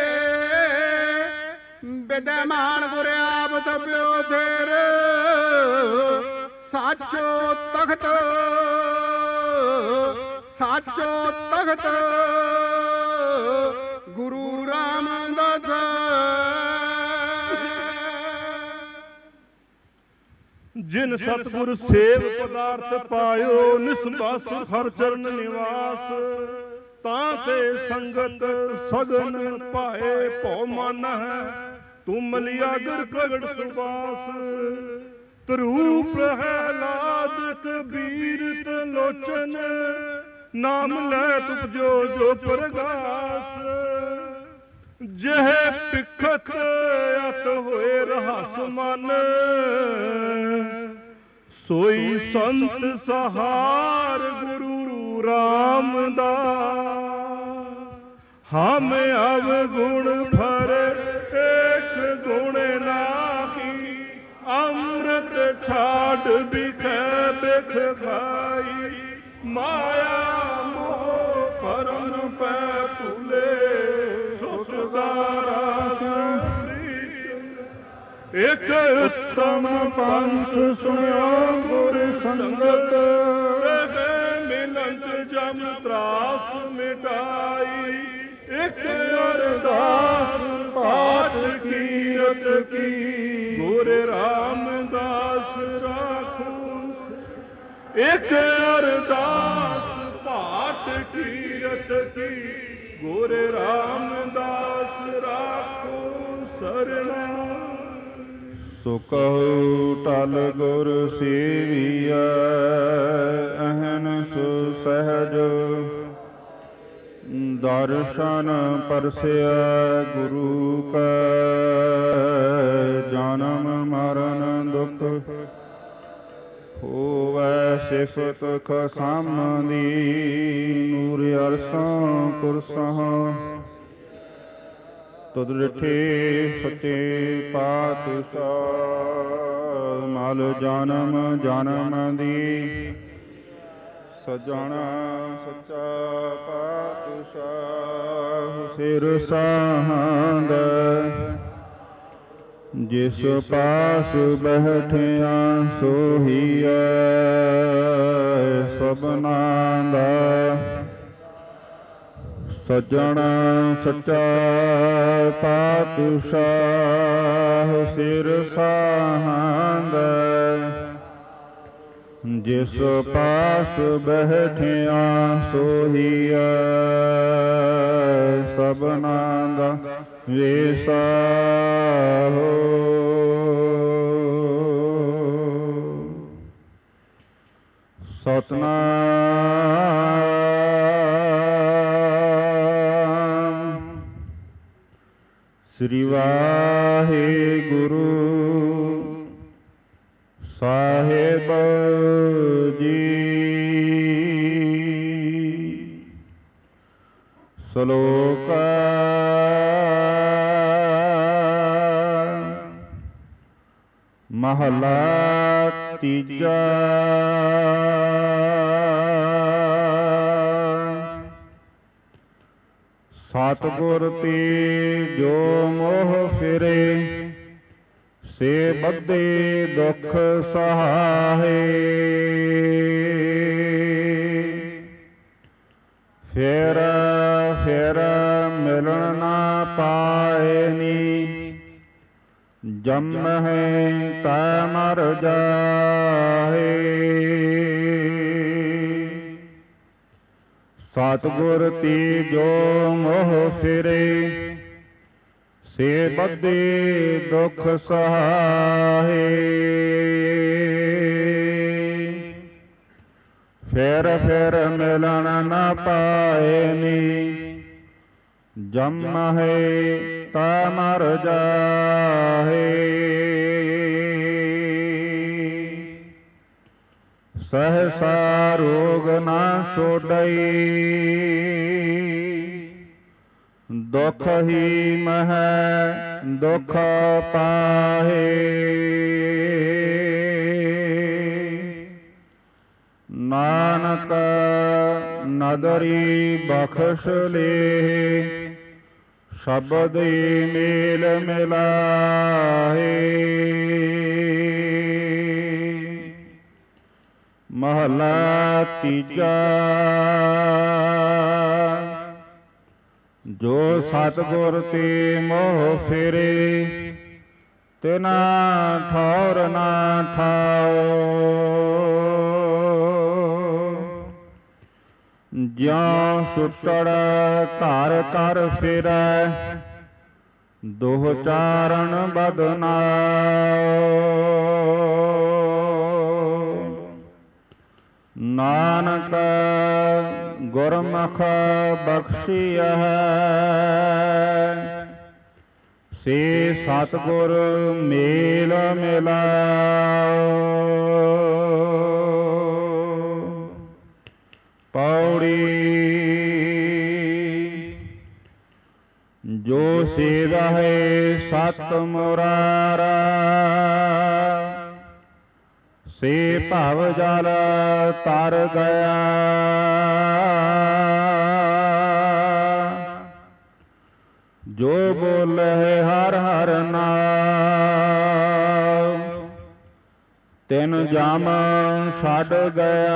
ਵਿਦਿਆਮਾਨ ਗੁਰ ਆਪ ਤਪਿਓ ਥੇਰ, ਸਾਚੋ ਤਖਤ ਸਾਚੋ ਤਖਤ ਗੁਰੂ ਰਾਮਦਾਸ। ਜਿਨ ਸਤਿਗੁਰ ਸੇਵ ਪਦਾਰਥ ਪਾਇਓ, ਨਿਸਬਸ ਹਰ ਚਰਨ ਨਿਵਾਸ, ਤਾਂ ਤੇ ਸੰਗਤ ਸਗਨ ਪਾਏ ਭਉ ਮਨ ਹੈ, ਤੂੰ ਮਲਿਆਗਰ ਪ੍ਰਗਟ ਸੁਬਾਸ, ਧਰੂ ਪ੍ਰਹਿਲਾਦ ਕਬੀਰ ਤਲੋਚਨ, ਨਾਮ ਲੈ ਤੁਪਜੋ ਜੋ ਪ੍ਰਗਾਸ, ਜਹ ਪਿਖਤ ਅਤ ਹੋਏ ਰਹਸ ਮਨ, ਸੋਈ ਸੰਤ ਸਹਾਰ ਗੁਰੂ ਰਾਮਦਾਸ, ਹਮ ਅਵਗੁਣ ਭਰ ਏਕ ਗੁਣ ਨਾਹੀ, ਅੰਮ੍ਰਿਤ ਛਾੜ ਬਿਖੈ ਬਿਖ ਖਾਈ, ਮਾਇਆ ਮੋਹ ਪਰਮ ਪੈ ਭੁਲੇ, ਸੁਖਦਾਰਾ ਇਕ ਉਤਮ ਪੰਥ ਸੁਣਿਓ ਗੁਰ ਸੰਗਤ, ਮਿਲੰਤ ਜਮ ਤਰਾਸ ਮਿਟਾਈ, ਇਕ ਅਰਦਾਸ ਪਾਠ ਕੀਰਤ ਕੀ, ਗੁਰ ਰਾਮਦਾਸ ਰਾਖੋ, ਇਕ ਅਰਦਾਸ ਪਾਠ ਕੀਰਤ ਕੀ, ਗੁਰ ਰਾਮਦਾਸ ਰਾਖੋ ਸਰਣਾ। ਸੋ ਕਹੋ ਟਲ ਗੁਰ ਸੇਵੀਐ, ਅਹਨ ਸੁ ਸਹਿਜ, ਦਰਸ਼ਨ ਪਰਸਿਐ ਗੁਰੂ ਕੈ, ਜਨਮ ਮਰਨ ਦੁਖ ਹੋਵੈ ਸਿਫਤ ਖਸਮ ਦੀ, ਨੂਰ ਅਰਸਾਂ ਕੁਰਸਾਂ, ਤੁਧ ਡਿਠੇ ਸੱਚੇ ਪਾਤਸ਼ਾਹ, ਮਲ ਜਨਮ ਜਨਮ ਦੀ, ਸਜਣ ਸੱਚਾ ਪਾਤਸ਼ਾਹ, ਸਿਰ ਸਾਹੰਦ, ਜਿਸ ਪਾਸ ਬੈਠਿਆ ਸੋਹੀਐ, ਸਭਨਾ ਦਾ ਸਜਣ ਸੱਚਾ ਪਾਤਸ਼ਾਹ, ਸਿਰ ਸਾਹੰਦ, ਜਿਸ ਪਾਸ ਬੈਠਿਆ ਸੋਹੀਐ, ਸਭਨਾ ਦਾ ਵੇਸਾ ਹੋ। ਸਤਨਾਮ ਸ੍ਰੀ ਵਾਹਿਗੁਰੂ ਸਾਹਿਬ ਜੀ। ਸ਼ਲੋਕ ਮਹਲਾ ਤੀਜਾ। ਸਤਿਗੁਰ ਤੇ ਜੋ ਮੋਹ ਫਿਰੇ, ਸੇ ਬੱਧੇ ਦੁਖ ਸਹਾਏ। ਫਿਰ ਫਿਰ ਮਿਲਣ ਨਾ ਪਾਏ ਨੀ, ਜੰਮਹਿ ਤੈ ਮਰ ਜਾਏ। ਸਤਿਗੁਰ ਤੇ ਜੋ ਮੋਹ ਫਿਰੇ, ਸੇ ਬੱਧੇ ਦੁਖ ਸਹਾਏ। ਫਿਰ ਫਿਰ ਮਿਲਣ ਨਾ ਪਾਏ ਨੀ, ਜੰਮਹਿ ਤਾ ਮਰ ਜਾਏ। ਸਹਸਾ ਰੋਗ ਨਾ ਛੋਡਈ, ਦੁਖ ਹੀ ਮਹਿ ਦੁਖ ਪਾਹੇ। ਨਾਨਕ ਨਦਰੀ ਬਖਸ਼ ਲੇ, ਸ਼ਬਦ ਮੇਲ ਮਿਲਾਏ। ਮਹਲਾ ਤੀਜਾ। ਜੋ ਸਤਿਗੁਰ ਤੇ ਮੋਹ ਫਿਰੇ, ਤਿਨਾ ਠੌਰ ਨਾ ਠਾਓ। ਜਿਉ ਸੁਟੜ ਘਰ ਘਰ ਫਿਰੈ, ਦੋਹ ਚਾਰਨ ਬਦਨਾਓ। ਨਾਨਕ ਗੁਰਮੁਖ ਬਖਸ਼ੀਐ, ਸੇ ਸਤਿਗੁਰ ਮੇਲ ਮਿਲਾਓ। ਪੌੜੀ। ਜੋ ਸੇਵਹਿ ਸਤਿ ਮੁਰਾਰਾ, ਸੇ ਭਵ ਜਲ ਤਰ ਗਿਆ। ਜੋ ਬੋਲੇ ਹਰਿ ਹਰਿ ਨਾਮ, ਤਿਨ ਜਮ ਛੱਡ ਗਿਆ।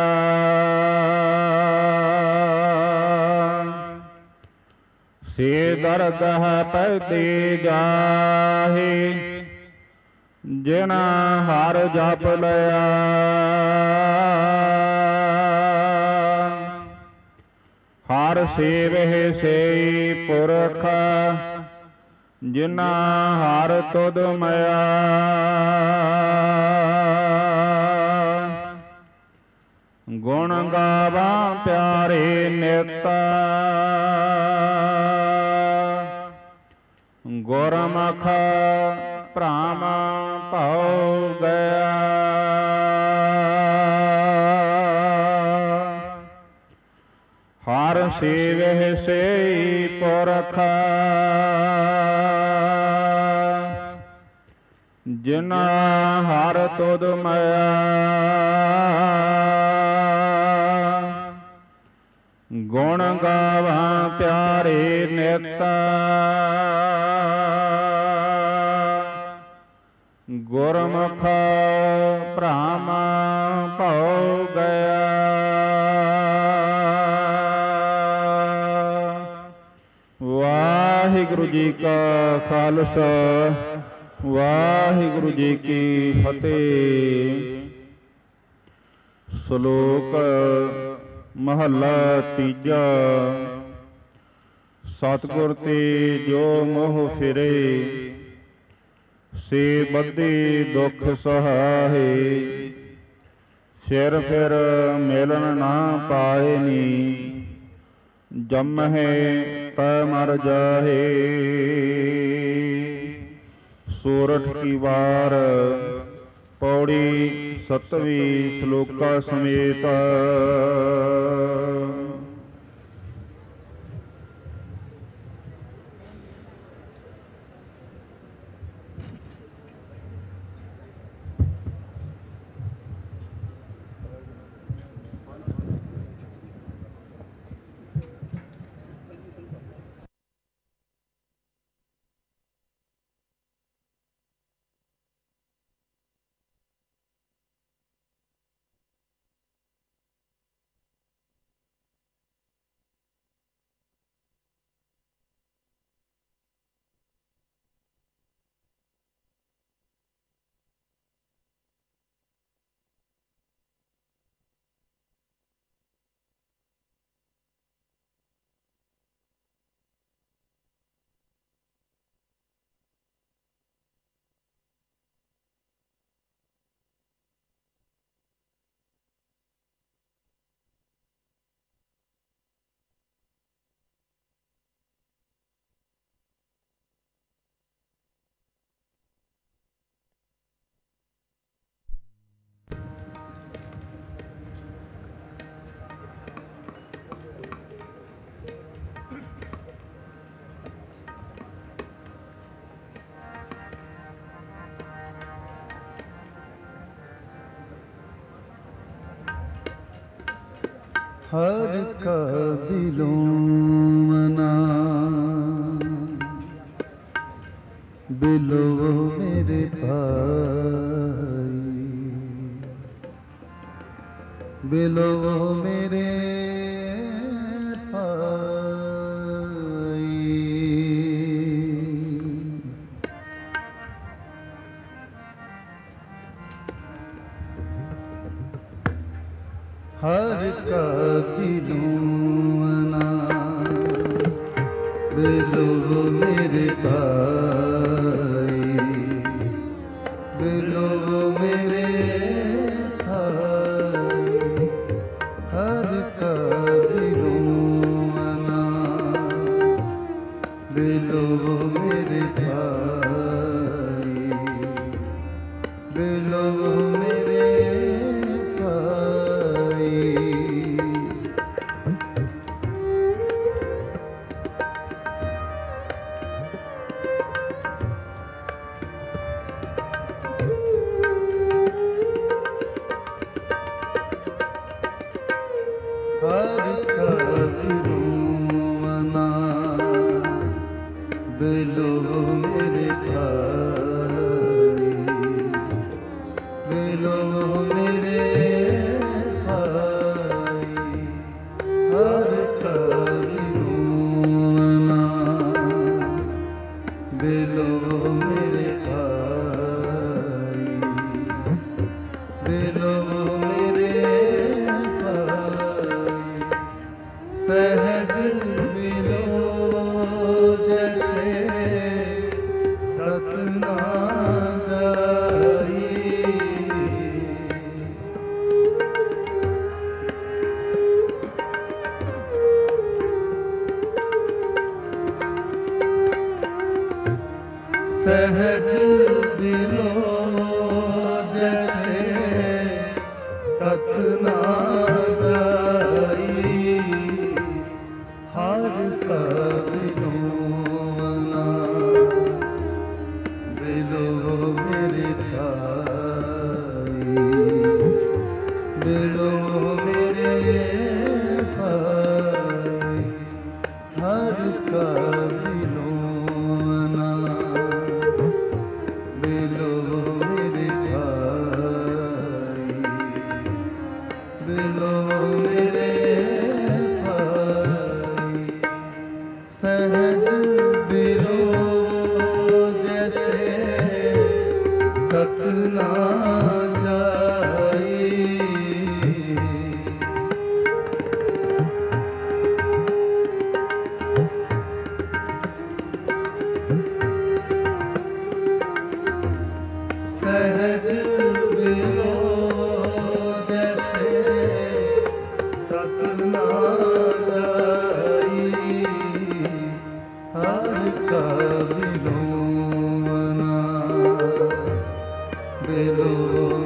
ਸੇ ਦਰਗਹ ਪੈਦੇ ਜਾਹੇ, ਜਿਨਾ ਹਰਿ ਜਪ ਲਿਆ। ਹਰਿ ਸੇਵਹਿ ਸੇ ਪੁਰਖ, ਜਿਨਾ ਹਰਿ ਤੁਧ ਮਇਆ। ਗੁਣ ਗਾਵਾਂ ਪਿਆਰੇ ਨਿਤ, ਗੁਰਮੁਖ ਭ੍ਰਮ ਭਉ ਗਿਆ। ਹਰਿ ਸੇਵਹਿ ਸੇ ਪੁਰਖ, ਜਿਨਾ ਹਰਿ ਤੁਧ ਮਇਆ। ਗੁਣ ਗਾਵਾਂ ਪਿਆਰੇ ਨਿਤ, ਗੁਰਮੁਖ ਭ੍ਰਮ ਭਉ ਗਿਆ। ਵਾਹਿਗੁਰੂ ਜੀ ਕਾ ਖਾਲਸਾ, ਵਾਹਿਗੁਰੂ ਜੀ ਕੀ ਫਤਿਹ। ਸ਼ਲੋਕ ਮਹਲਾ ਤੀਜਾ। ਸਤਿਗੁਰ ਤੇ ਜੋ ਮੋਹ ਫਿਰੇ, ਸੇ ਬੱਧੇ ਦੁਖ ਸਹਾਏ। ਸਿਰ ਫਿਰ ਮਿਲਣ ਨਾ ਪਾਏ ਨੀ, ਜੰਮਹਿ ਤੈ ਮਰ ਜਾਹੇ। ਸੋਰਠ ਕੀ ਵਾਰ पौड़ी 7वीं श्लोका समेत। हर का बिलोमना बिलो मेरे भाई, बिलो मेरे भाई। हर का बिलोमना बिलो मेरे भाई, बिलो मेरे भाई। हर का बिलोमना बिलो मेरे भाई, बिलो मेरे हर का बिलोमना बिलो मेरे भाई, बिलो मेरे भाई। हर का बिलोमना बिलो मेरे भाई, बिलो मेरे सहज मिलो जैसे तत ना जाई। सहज मिलो जैसे तत ना जाई। हर का बिलोमना बिलो मेरे भाई, बिलो मेरे भाई। हर का बिलोमना बिलो मेरे भाई, बिलो मेरे भाई। सहज बिलो जैसे तत ना जाई। सहज बिलो जैसे तत ना जाई। हर का बिलोमना बिलो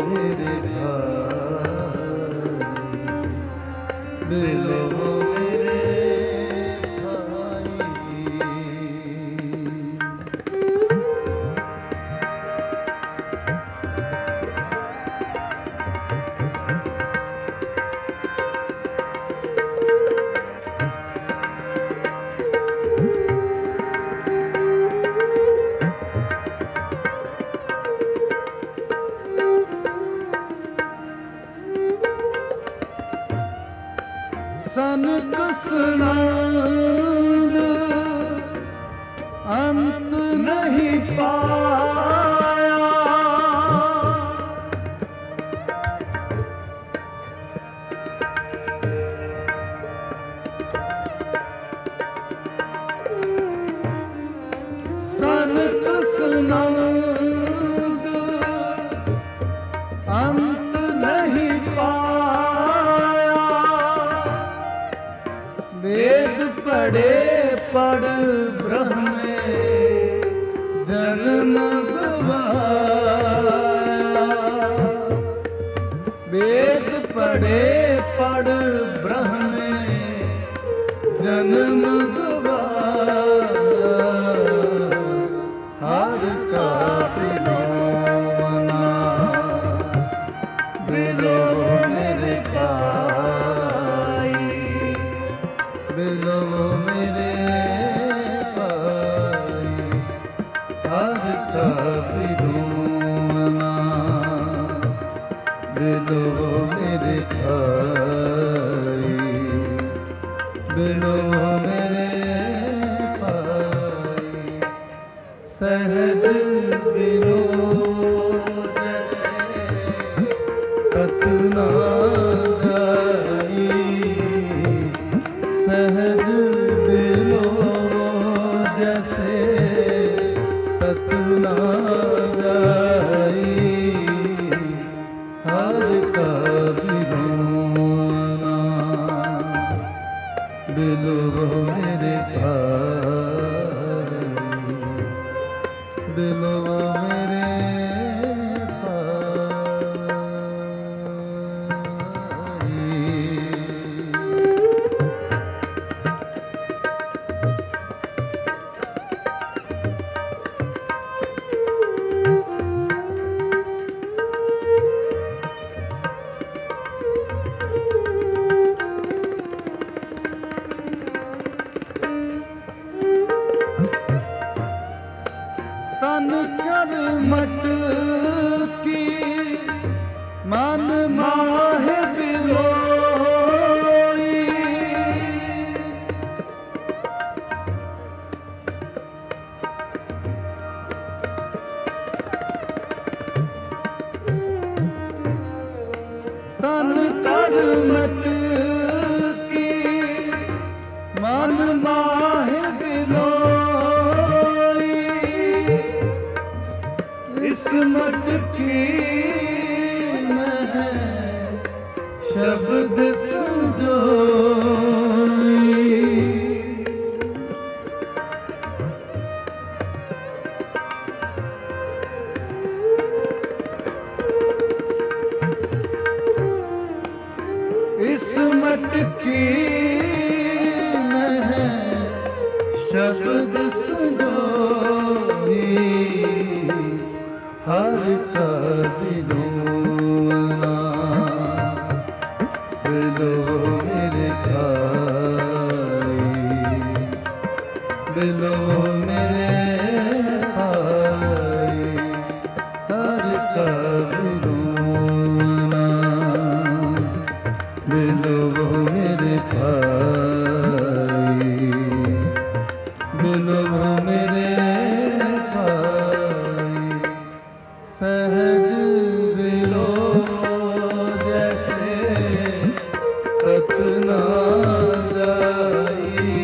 सनक सनंद अंत नहीं पाया, सनक सनंद अंत नहीं पाया, वेद पढ़े पढ़ ब्रह्म में जन्म गवाया, वेद पढ़े पढ़ ब्रह्म में जन्म गवाया, हर का बिलोवना बिलो मेरे भाई, बिलो मेरे भाई, हर का बिलोवना बिलो मेरे भाई, बिलो मेरे भाई, सहज बिलो जैसे रत्ना गाई, सहज बिलो जैसे रत्ना गाई, हर का बिलोना बिलो मेरे भाई, बिलो मेरे तन कर मट की मन माहे बिलोई, तन कर मट की मन माहे बिलोई, इस मट की मह शब्द संजोई, इस मट की मह शब्द संजोई, हर का बिलोना बिलो मेरे भाई, बिलो मेरे भाई, हर का बिलोना बिलो मेरे भाई, बिलो मेरे भाई, सहज बिलो जैसे रत्ना गाई,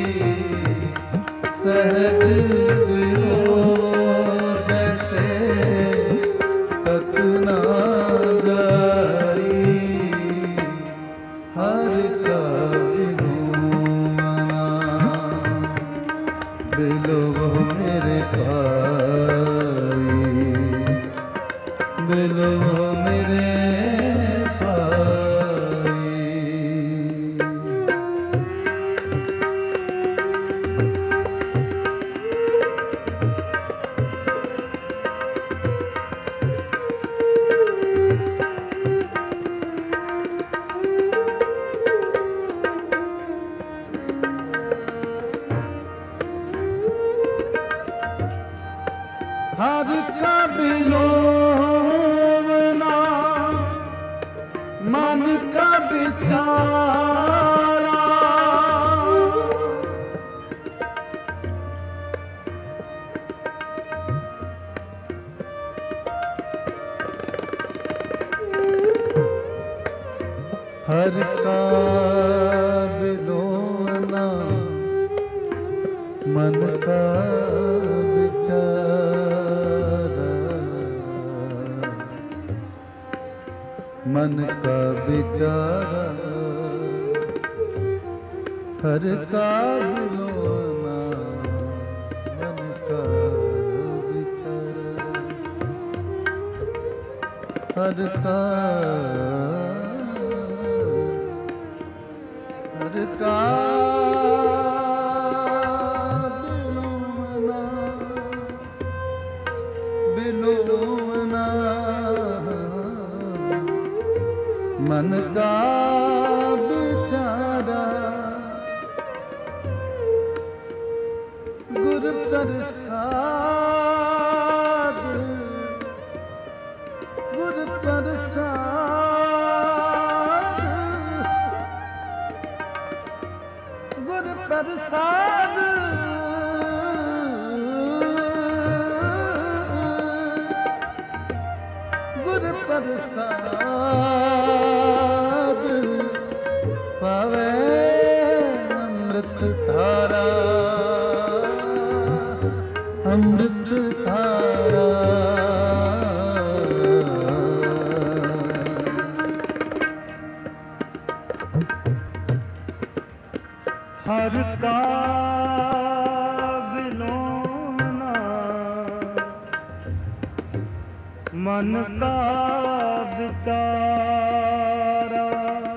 सहज बिलो जैसे रत्ना गाई, हर का बिलोना बिलो मेरे भाई, बिलो मेरे भाई। हर का बिलोवना मन का बिचारा, हर का बिलोना मन का विचारा, मन का विचारा हर का बिलोना मन का विचारा, हर का बिलोना मन का विचारा, गुर प्रसाद, गुर प्रसाद, गुर प्रसाद, गुर प्रसाद पावे अमृत धारा, अमृत धारा। हर का बिलोना मन का विचारा,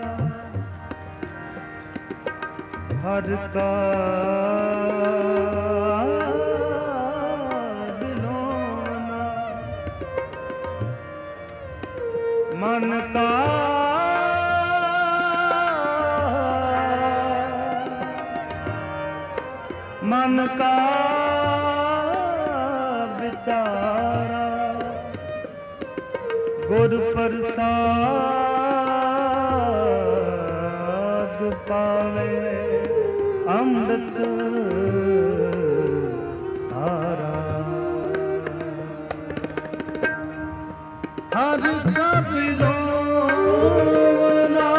हर का बिलोना मन का मन का विचारा, गुर प्रसाद पावे अमृत धारा। हर का बिलोना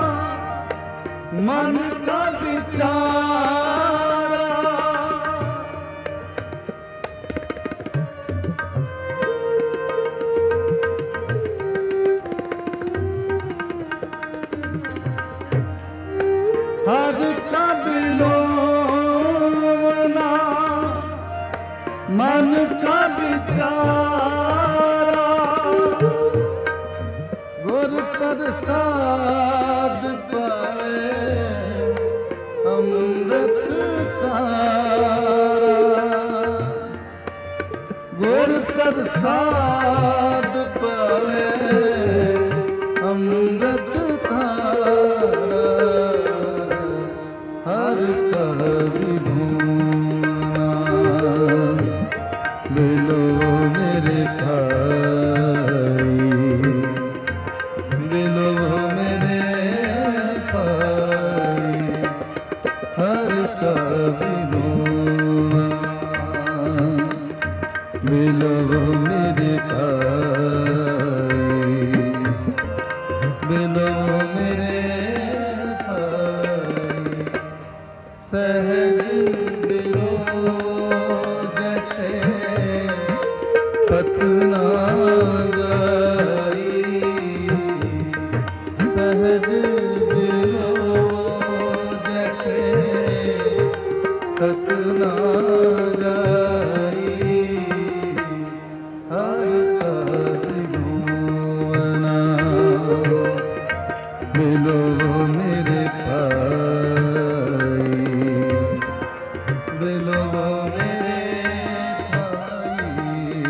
मन का विचारा, हर का बिलोना मन का विचारा, गुर प्रसाद पावे अमृत धारा, गुर प्रसाद पावे अमृत धारा, हर का बिलोना बिलो मेरे भाई, बिलो मेरे भाई, हर का बिलोना बिलो मेरे भाई, बिलो मेरे भाई, सहज बिलो जैसे पतना गाई, सहज बिलो जैसे पतना गाई, हर का बिलोना बिलो मेरे भाई, बिलो मेरे भाई।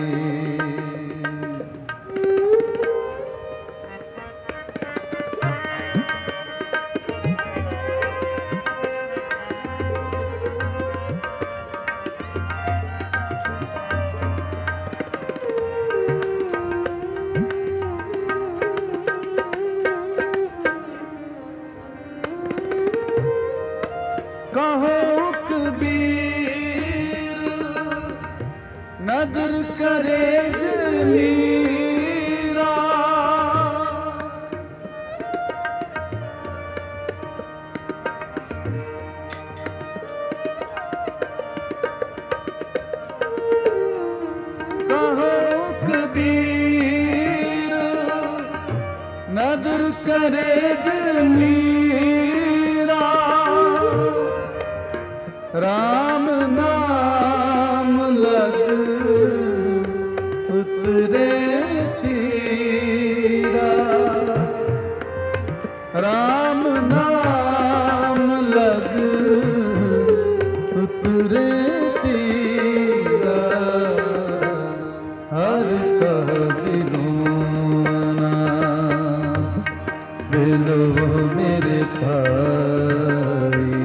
कहो कबीर नदर करे मीरा, ਸ਼ੁਕਰ करे मीरा राम नाम लग उतरे तीरा राम नाम लग उतरे तीरा हर का बिनोना बिलो मेरे भाई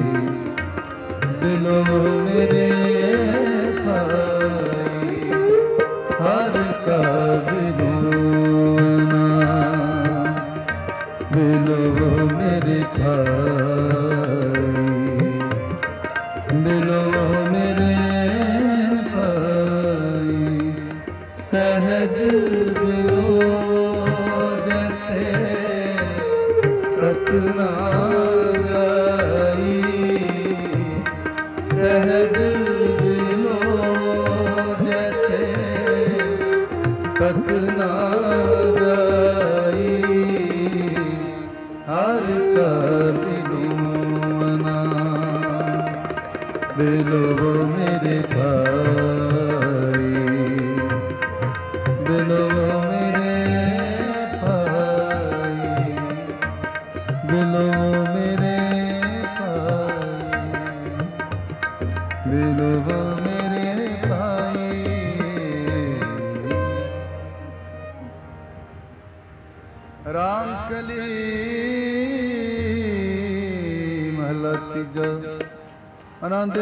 बिलो मेरे भाई हर का बिनोना बिलो मेरे भाई बिलो मेरे भाई सहज बिलो जैसे रत्ना गाई सहज बिलो जैसे रत्ना गाई हर का बिनोना बिलो मेरे भाई बिलो मेरे भाई बिलो मेरे भाई बिलो मेरे भाई। राम कली महला तीजा आनंद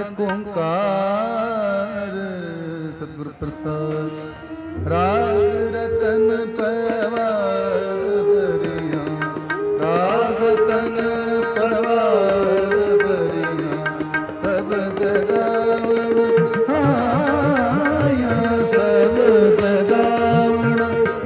ओंकार सतगुर प्रसाद राग रतन परवार बरिया राग रतन परवार बरिया शब्द गावण आया शब्द गावण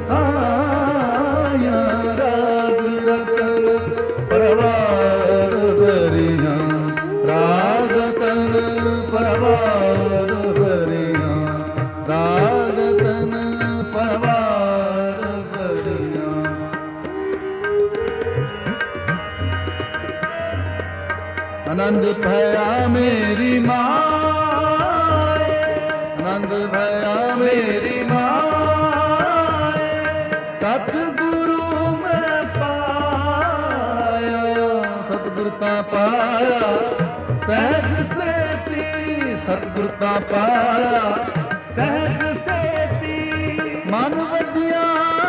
आया राग रतन परवार बरिया राग रतन परवार बरिया राग रतन परवार बरिया। आनंद भया मेरी माए आनंद भया मेरी माए सतगुरु में पाया सतगुरता पाया सहज सेती सतगुरता पाया सहज सेती मन वजिया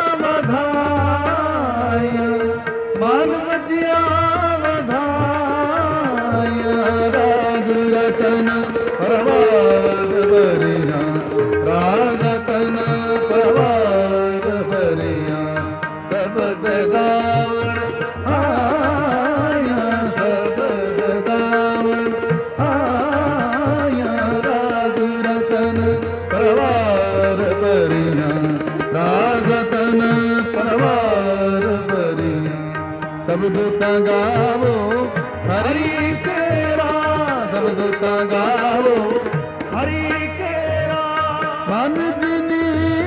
वधाया मन वजिया वधाया राग रतन परवार बरिया राग रतन परवार बरिया शब्द गावण आया शब्द गावण आया राग रतन परवार बरिया राग रतन परवार बरिया। सब दूता गावो हरि केरा सब दूता गावो हरि केरा मन जिनी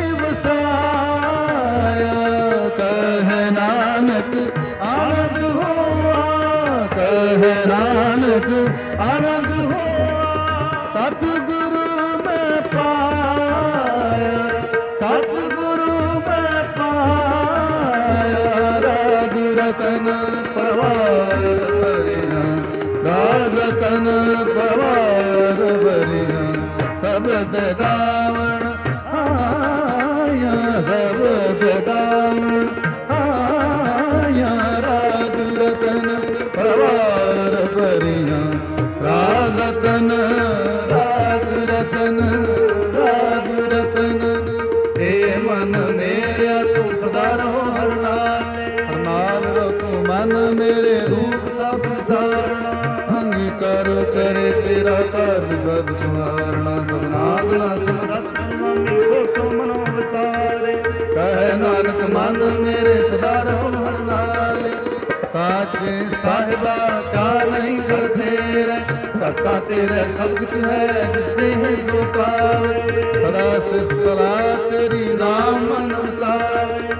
वसाया कह नानक आनंद होआ कह नानक आनंद होआ सतगुरु में पाया सतगुरु में पाया राग रतन परवार बरिया राग रतन परवार बरिया शब्द गावण आया शब्द गावण आया राग रतन परवार बरिया राग रतन राग रतन राग रतन। हे मन मेरे तू सदा रहो हर नाल रखो मन मेरे रूप सब सारणा अंगीकार करे तेरा कार्य सद सुहारना सदनागना समसत सुमि सो सो मनो विसारे कह नानक मन मेरे सदा रहो हर नाल साचे साहिबा क्या नहीं कर तेरे करता तेरे सब कुछ है जिसने है सो पावे सदा सिर्फ सलाह तेरी नाम अनुसार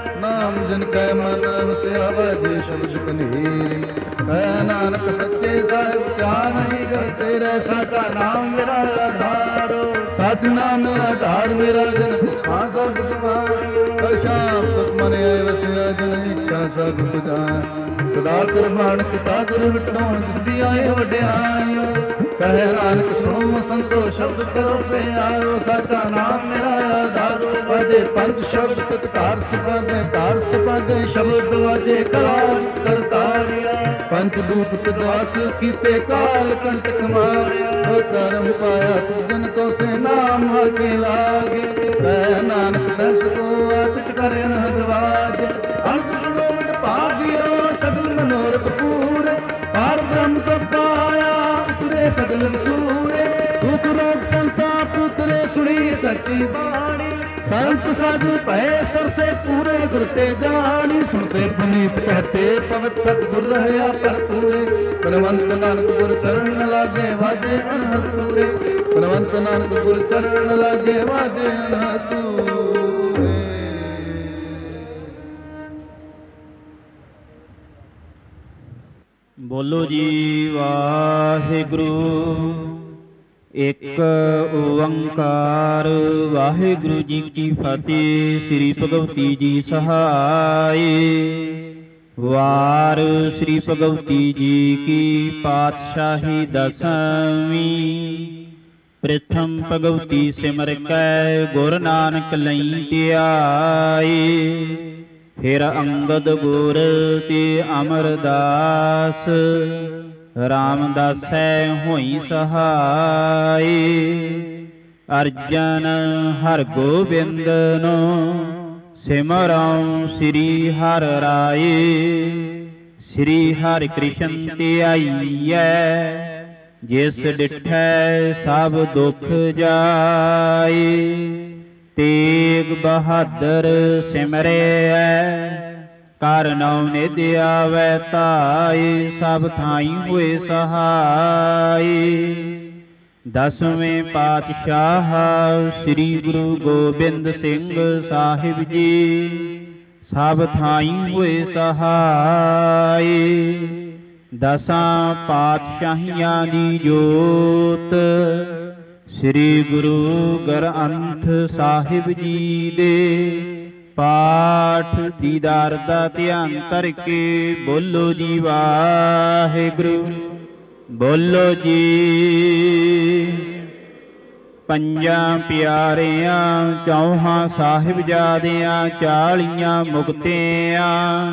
ਨਾਮ ਜਨ ਕੈ ਮਨ ਵਸਿਆ ਵਾਜੇ ਸ਼ਬਦ ਕਨੇਰੇ। ਕਹਿ ਨਾਨਕ ਸੱਚੇ ਸਾਹਿਬ ਕਿਆ ਨਹੀਂ ਕਰ ਤੇਰੇ। ਸਾਚਾ ਨਾਮ ਮੇਰਾ ਆਧਾਰ, ਸਚ ਨਾਮ ਆਧਾਰ ਮੇਰਾ ਜਨ ਭੁੱਖਾਂ ਸਭ ਤੁਮਾਰ। ਪ੍ਰਸ਼ਾਦ ਸੁਖ ਮਨ ਆਏ ਵਸਿਆ ਜਨ ਇੱਛਾ ਸਭ ਪੁਜਾਨ। ਸਦਾ ਕੁਰਬਾਨ ਕੀਤਾ ਗੁਰ ਵਿਟੋਂ ਜਿਸ ਦੀ ਆਏ ਵਡਿਆਈ। ਕਹਿ ਨਾਨਕ ਸੁਣੋ ਸੰਤੋ ਸ਼ਬਦ ਕਰੋ ਪਿਆਰੋ। ਸਾਚਾ ਨਾਮ ਮੇਰਾ ਆਧਾਰ, ਵਾਜੇ ਪੰਜ ਸ਼ਬਦ ਤਤਕਾਰ ਸੁਭਾਗੇ ਕਾਰ ਸੁਭਾਗੇ। ਸ਼ਬਦ ਵਾਜੇ ਕਲਾ ਕਰਤਾਰਿਆ, ਪੰਜ ਦੂਤ ਪਿਦਵਾਸ ਕੀਤੇ ਕਾਲ ਕੰਟਕ ਮਾਰਿਆ। ਹੋ ਕਰਮ ਪਾਇਆ ਤੂੰ ਜਨ ਕੋ ਸੇ ਨਾਮ ਹਰ ਕੇ ਲਾਗੇ। ਕਹਿ ਨਾਨਕ ਦਸ ਕੋ ਆਤਿਕ ਕਰੇ ਨਹਦਵਾਜ। ਅਨੰਦ ਸੁਣੋ ਮਿਟ ਭਾਗਿਓ ਸਗਲ ਮਨੋਰਥ ਪੂਰੇ। ਪਾਰ ਬ੍ਰਹਮ ਤੋਂ ਪਾਇਆ ਉਤਰੇ ਸਗਲ ਵਿਸੂਰੇ। ਦੁਖ ਰੋਗ ਸੰਸਾਪ ਉਤਰੇ ਸੁਣੀ ਸੱਚੀ ਬਾਣੀ। संत साधु भय सरसे पूरे गुर ते जानी। सुनते पुनीत कहते पवित सतगुर रहया भरपूरे। गुणवंत नानक गुर चरण न लागे वाजे अनहद पूरे। गुणवंत नानक गुर चरण न लागे वाजे अनहद पूरे। बोलो जी वाहिगुरु ਇੱਕ ਓੰਕਾਰ। ਵਾਹਿਗੁਰੂ ਜੀ ਕੀ ਫਤਿਹ। ਸ੍ਰੀ ਭਗਵਤੀ ਜੀ ਸਹਾਇ। ਵਾਰ ਸ੍ਰੀ ਭਗਵਤੀ ਜੀ ਕੀ ਪਾਤਸ਼ਾਹੀ ਦਸਵੀਂ। ਪ੍ਰਥਮ ਭਗਵਤੀ ਸਿਮਰ ਕੈ ਗੁਰ ਨਾਨਕ ਲਈ ਧਿਆਏ। ਫਿਰ ਅੰਗਦ ਗੁਰ ਤੇ ਅਮਰਦਾਸ। ਰਾਮਦਾਸੈ ਹੋਈ ਸਹਾਈ। ਅਰਜਨ ਹਰ ਗੋਬਿੰਦਨੋ ਸਿਮਰਉ ਸ੍ਰੀ ਹਰਿ ਰਾਏ। ਸ੍ਰੀ ਹਰਿ ਕ੍ਰਿਸ਼ਨ ਧਿਆਈਐ ਜਿਸ ਡਿਠੈ ਸਭ ਦੁਖ ਜਾਏ। ਤੇਗ ਬਹਾਦਰ ਸਿਮਰਿਐ ਕਰ ਨਉ ਨਿਧ ਆਵੈ ਧਾਇ। ਸਭ ਥਾਈ ਹੋਏ ਸਹਾਈ। ਦਸਵੇਂ ਪਾਤਸ਼ਾਹ ਸ੍ਰੀ ਗੁਰੂ ਗੋਬਿੰਦ ਸਿੰਘ ਸਾਹਿਬ ਜੀ ਸਭ ਥਾਈ ਹੋਏ ਸਹਾਈ। ਦਸਾਂ ਪਾਤਸ਼ਾਹੀਆਂ ਦੀ ਜੋਤ ਸ੍ਰੀ ਗੁਰੂ ਗ੍ਰੰਥ ਸਾਹਿਬ ਜੀ ਦੇ ਪਾਠ ਦੀਦਾਰ ਦਾ ਧਿਆਨ ਧਰ ਕੇ ਬੋਲੋ ਜੀ ਵਾਹਿਗੁਰੂ। ਬੋਲੋ ਜੀ ਪੰਜਾਂ ਪਿਆਰਿਆਂ ਚੌਹਾਂ ਸਾਹਿਬਜ਼ਾਦਿਆਂ 40 ਮੁਕਤਿਆਂ।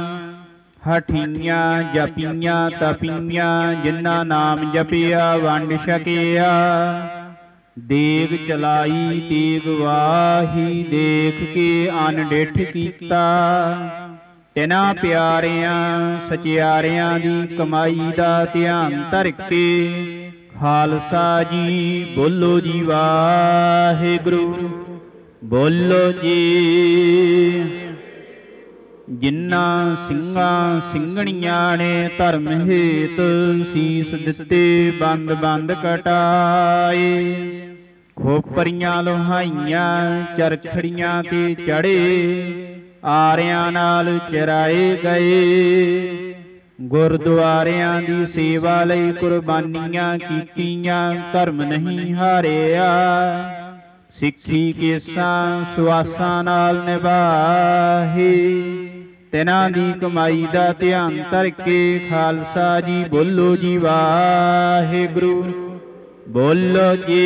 ਹਠੀਆਂ ਜਪੀਆਂ ਤਪੀਆਂ ਜਿਨ੍ਹਾਂ ਨਾਮ ਜਪਿਆ ਵੰਡ ਛਕਿਆ। ਦੇਗ ਚਲਾਈ ਤੇਗ ਵਾਹੀ ਦੇਖ ਕੇ ਅਨਡਿਠ ਕੀਤਾ। ਤਿਨਾਂ ਪਿਆਰਿਆਂ ਸਚਿਆਰਿਆਂ ਦੀ ਕਮਾਈ ਦਾ ਧਿਆਨ ਧਰ ਕੇ ਖਾਲਸਾ ਜੀ ਬੋਲੋ ਜੀ ਵਾਹਿਗੁਰੂ। ਬੋਲੋ ਜੀ ਜਿਨ੍ਹਾਂ ਸਿੰਘਾਂ ਸਿੰਘਣੀਆਂ ਨੇ ਧਰਮ ਹੇਤ ਸੀਸ ਦਿੱਤੇ ਬੰਦ ਬੰਦ ਕਟਾਏ। ਖੋਪਰੀਆਂ ਲੋਹਾਈਆਂ ਚਰਖੜੀਆਂ ਤੇ ਚੜੇ ਆਰਿਆਂ ਨਾਲ ਚਰਾਏ ਗਏ। ਗੁਰਦੁਆਰਿਆਂ ਦੀ ਸੇਵਾ ਲਈ ਕੁਰਬਾਨੀਆਂ ਕੀਤੀਆਂ ਧਰਮ ਨਹੀਂ ਹਾਰਿਆ। ਸਿੱਖੀ ਕੇਸਾਂ ਸੁਆਸਾਂ ਨਾਲ ਨਿਭਾਹੇ। ਤਿਨਾਂ ਦੀ ਕਮਾਈ ਦਾ ਧਿਆਨ ਧਰ ਕੇ ਖਾਲਸਾ ਜੀ ਬੋਲੋ ਜੀ ਵਾਹਿਗੁਰੂ। ਬੋਲੋ ਜੀ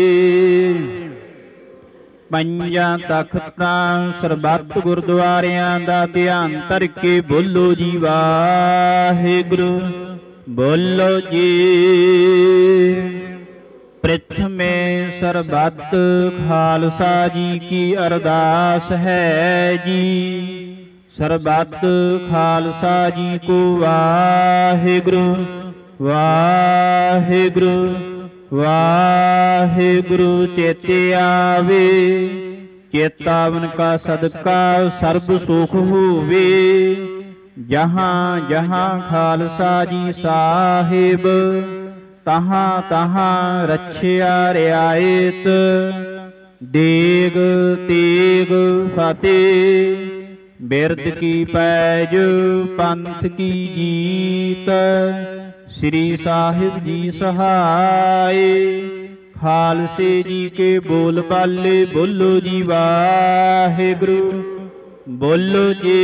ਪੰਜਾਂ ਤਖਤਾਂ ਸਰਬੱਤ ਗੁਰਦੁਆਰਿਆਂ ਦਾ ਧਿਆਨ ਧਰ ਕੇ ਬੋਲੋ ਜੀ ਵਾਹਿਗੁਰੂ। ਬੋਲੋ ਜੀ ਪ੍ਰਥਮੇ ਸਰਬੱਤ ਖਾਲਸਾ ਜੀ ਕੀ ਅਰਦਾਸ ਹੈ ਜੀ। ਸਰਬੱਤ ਖਾਲਸਾ ਜੀ ਕੋ ਵਾਹਿਗੁਰੂ ਵਾਹਿਗੁਰੂ ਵਾਹਿਗੁਰੂ ਚੇਤੇ ਆਵੇ। ਚੇਤਾਵਨ ਕਾ ਸਦਕਾ ਸਰਬ ਸੁਖ ਹੋਵੇ। ਜਹਾਂ ਜਹਾਂ ਖਾਲਸਾ ਜੀ ਸਾਹਿਬ ਤਹਾਂ ਤਹਾਂ ਰੱਛਿਆ ਰਿਆਇਤ। ਦੇਗ ਤੇਗ ਫਤਿਹ ਬਿਰਦ ਕੀ ਪੈਜ ਪੰਥ ਕੀ ਜੀਤ, ਸ੍ਰੀ ਸਾਹਿਬ ਜੀ ਸਹਾਏ। ਖਾਲਸੇ ਜੀ ਕੇ ਬੋਲ ਬਾਲੇ, ਬੋਲੋ ਜੀ ਵਾਹਿਗੁਰੂ ਬੋਲੋ ਜੀ।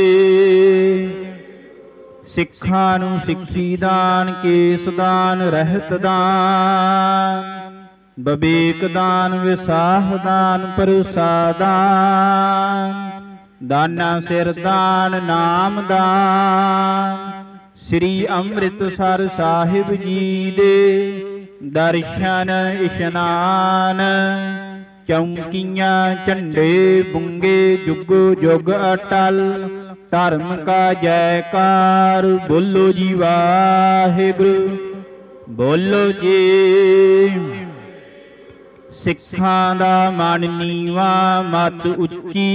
ਸਿੱਖਾਂ ਨੂੰ ਸਿੱਖੀ ਦਾਨ, ਕੇਸ ਦਾਨ, ਰਹਿਤ ਦਾਨ, ਬਵੇਕ ਦਾਨ, ਵਿਸਾਹ ਦਾਨ, ਪਰੁਸਾ ਦਾਨ, ਦਾਨਾ ਸਿਰ ਦਾਨ, ਨਾਮ ਦਾਨ। ਸ੍ਰੀ ਅੰਮ੍ਰਿਤਸਰ ਸਾਹਿਬ ਜੀ ਦੇ ਦਰਸ਼ਨ ਇਸ਼ਨਾਨ, ਚੌਂਕੀਆਂ ਝੰਡੇ ਬੁੰਗੇ ਜੁਗੋ ਜੁਗ ਅਟਲ, ਧਰਮ ਕਾ ਜੈਕਾਰ ਬੋਲੋ ਜੀ ਵਾਹਿਗੁਰੂ ਬੋਲੋ ਜੀ। ਸਿੱਖਾਂ ਦਾ ਮਨ ਨੀਵਾ, ਮਤ ਉੱਚੀ,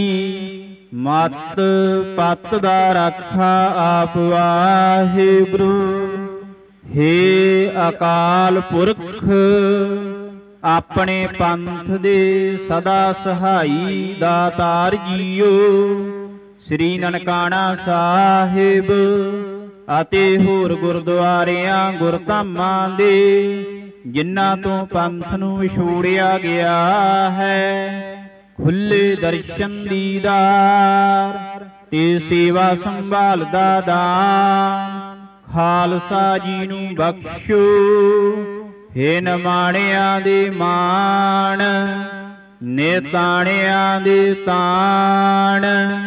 ਮਤ ਪਤ ਦਾ ਰਾਖਾ ਆਪ ਵਾਹਿਗੁਰੂ। ਹੇ ਅਕਾਲ ਪੁਰਖ ਆਪਣੇ ਪੰਥ ਦੇ ਸਦਾ ਸਹਾਈ ਦਾਤਾਰ ਜੀਓ। ਸ੍ਰੀ ਨਨਕਾਣਾ ਸਾਹਿਬ ਅਤੇ ਹੋਰ ਗੁਰਦੁਆਰਿਆਂ ਗੁਰਧਾਮਾਂ ਦੇ ਜਿਨ੍ਹਾਂ ਤੋਂ ਪੰਥ ਨੂੰ ਵਿਛੋੜਿਆ ਗਿਆ ਹੈ, ਖੁੱਲੇ ਦਰਸ਼ਨ ਦੀਦਾਰ ਤੇ ਸੇਵਾ ਸੰਭਾਲ ਦਾ ਦਾਨ ਖਾਲਸਾ ਜੀ ਨੂੰ ਬਖਸ਼ੋ। ਹੇ ਨਿਮਾਣਿਆਂ ਦੇ ਮਾਣ, ਨਿਤਾਣਿਆਂ ਦੇ ਤਾਣ,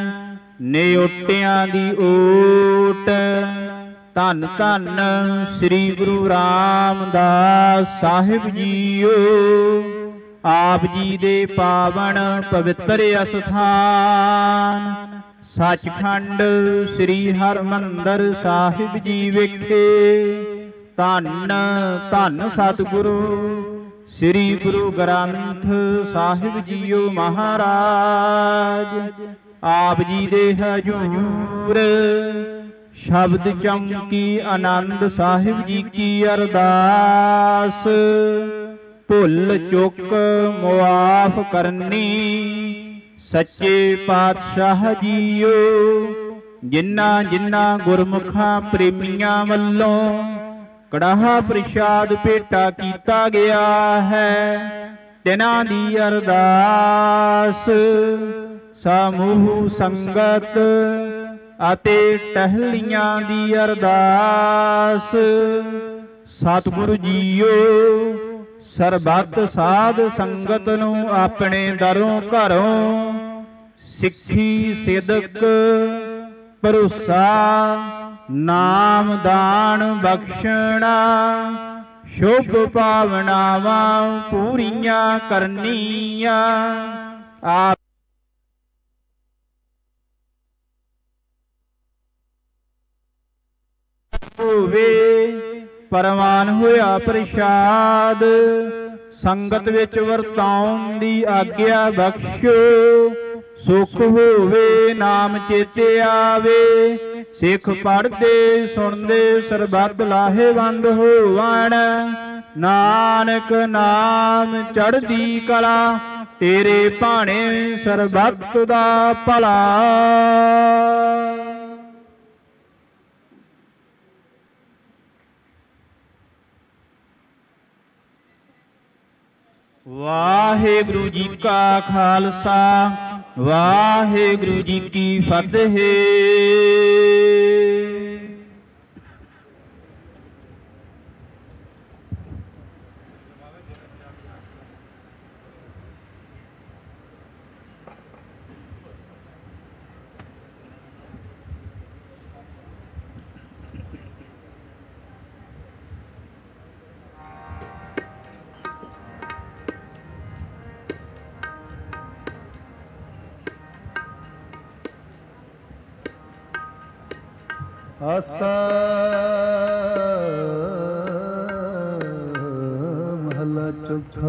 ਨਿਉਟਿਆਂ ਦੀ ਓਟ। ਧੰਨ ਧੰਨ ਸ੍ਰੀ ਗੁਰੂ ਰਾਮਦਾਸ ਸਾਹਿਬ ਜੀਓ। ਆਪ ਜੀ ਦੇ ਪਾਵਨ ਪਵਿੱਤਰ ਅਸਥਾਨ ਸੱਚਖੰਡ ਸ੍ਰੀ ਹਰਿਮੰਦਰ ਸਾਹਿਬ ਜੀ ਵਿਖੇ ਧੰਨ ਧੰਨ ਸਤਿਗੁਰੂ ਸ੍ਰੀ ਗੁਰੂ ਗ੍ਰੰਥ ਸਾਹਿਬ ਜੀਓ ਮਹਾਰਾਜ। ਆਪ ਜੀ ਦੇ ਹਜੂਰ ਸ਼ਬਦ ਚਮਕੀ ਆਨੰਦ ਸਾਹਿਬ ਜੀ ਕੀ ਅਰਦਾਸ। ਭੁੱਲ ਚੁੱਕ ਮੁਆਫ ਕਰਨੀ ਸੱਚੇ ਪਾਤਸ਼ਾਹ ਜੀਓ। ਜਿਨ੍ਹਾਂ ਜਿਨ੍ਹਾਂ ਗੁਰਮੁਖਾਂ ਪ੍ਰੇਮੀਆਂ ਵੱਲੋਂ ਕੜਾਹ ਪ੍ਰਸ਼ਾਦ ਭੇਟਾ ਕੀਤਾ ਗਿਆ ਹੈ, ਤਿਨਾਂ ਦੀ ਅਰਦਾਸ ਸਮੂਹ ਸੰਗਤ ਅਤੇ ਟਹਿਲੀਆਂ ਦੀ ਅਰਦਾਸ। ਸਤਿਗੁਰੂ ਜੀਓ ਸਰਬੱਤ ਸਾਧ ਸੰਗਤ ਨੂੰ ਆਪਣੇ ਦਰੋਂ ਘਰੋਂ ਸਿੱਖੀ ਸਿਦਕ ਭਰੋਸਾ ਨਾਮ ਦਾਨ ਬਖਸ਼ਣਾ ਸ਼ੁਭ ਭਾਵਨਾਵਾਂ ਪੂਰੀਆਂ ਕਰਨੀਆਂ। ਆਪ ਹੋਵੇ ਪ੍ਰਵਾਨ ਹੋਇਆ ਪ੍ਰਸ਼ਾਦ ਸੰਗਤ ਵਿੱਚ ਵਰਤਾਉਣ ਦੀ ਆਗਿਆ ਬਖਸ਼ੋ। ਸੁਖ ਹੋਵੇ ਨਾਮ ਚੇਤੇ ਆਵੇ, ਸਿੱਖ ਪੜ੍ਹਦੇ ਸੁਣਦੇ ਸਰਬੱਤ ਲਾਹੇਵੰਦ ਹੋਵਣ। ਨਾਨਕ ਨਾਮ ਚੜ੍ਹਦੀ ਕਲਾ ਤੇਰੇ ਭਾਣੇ ਸਰਬੱਤ ਦਾ ਭਲਾ। ਵਾਹਿਗੁਰੂ ਜੀ ਕਾ ਖਾਲਸਾ ਵਾਹਿਗੁਰੂ ਜੀ ਕੀ ਫਤਿਹ। ਆਸਾ ਮਹਲਾ ਚੌਥਾ।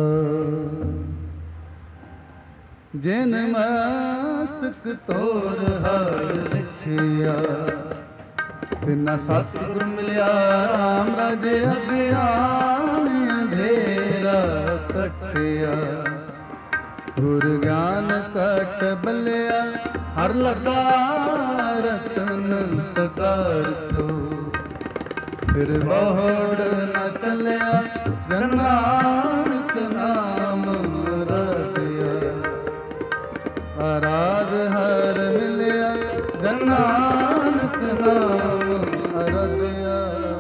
ਜਿਨ ਮਸਤਕ ਤੋਰ ਹਰ ਲਿਖਿਆ, ਤਿਨਾ ਸਤਿਗੁਰ ਮਿਲਿਆ ਰਾਮ ਰਾਜੇ ਅਗਿਆਨ ਅੰਧੇਰਾ ਕਟਿਆ। ਗੁਰ ਗਿਆਨ ਕਟ ਬਲਿਆ ਹਰ ਲੱਗਾ ਰਤਨ ਪਦਾਰਥੋ। ਫਿਰ ਬਹੁੜ ਨ ਚੱਲਿਆ ਜਨ ਨਾਨਕ ਨਾਮ ਰਤਿਆ। ਆਰਾਧ ਹਰ ਮਿਲਿਆ ਜਨ ਨਾਨਕ ਨਾਮ ਅਰਧਿਆ।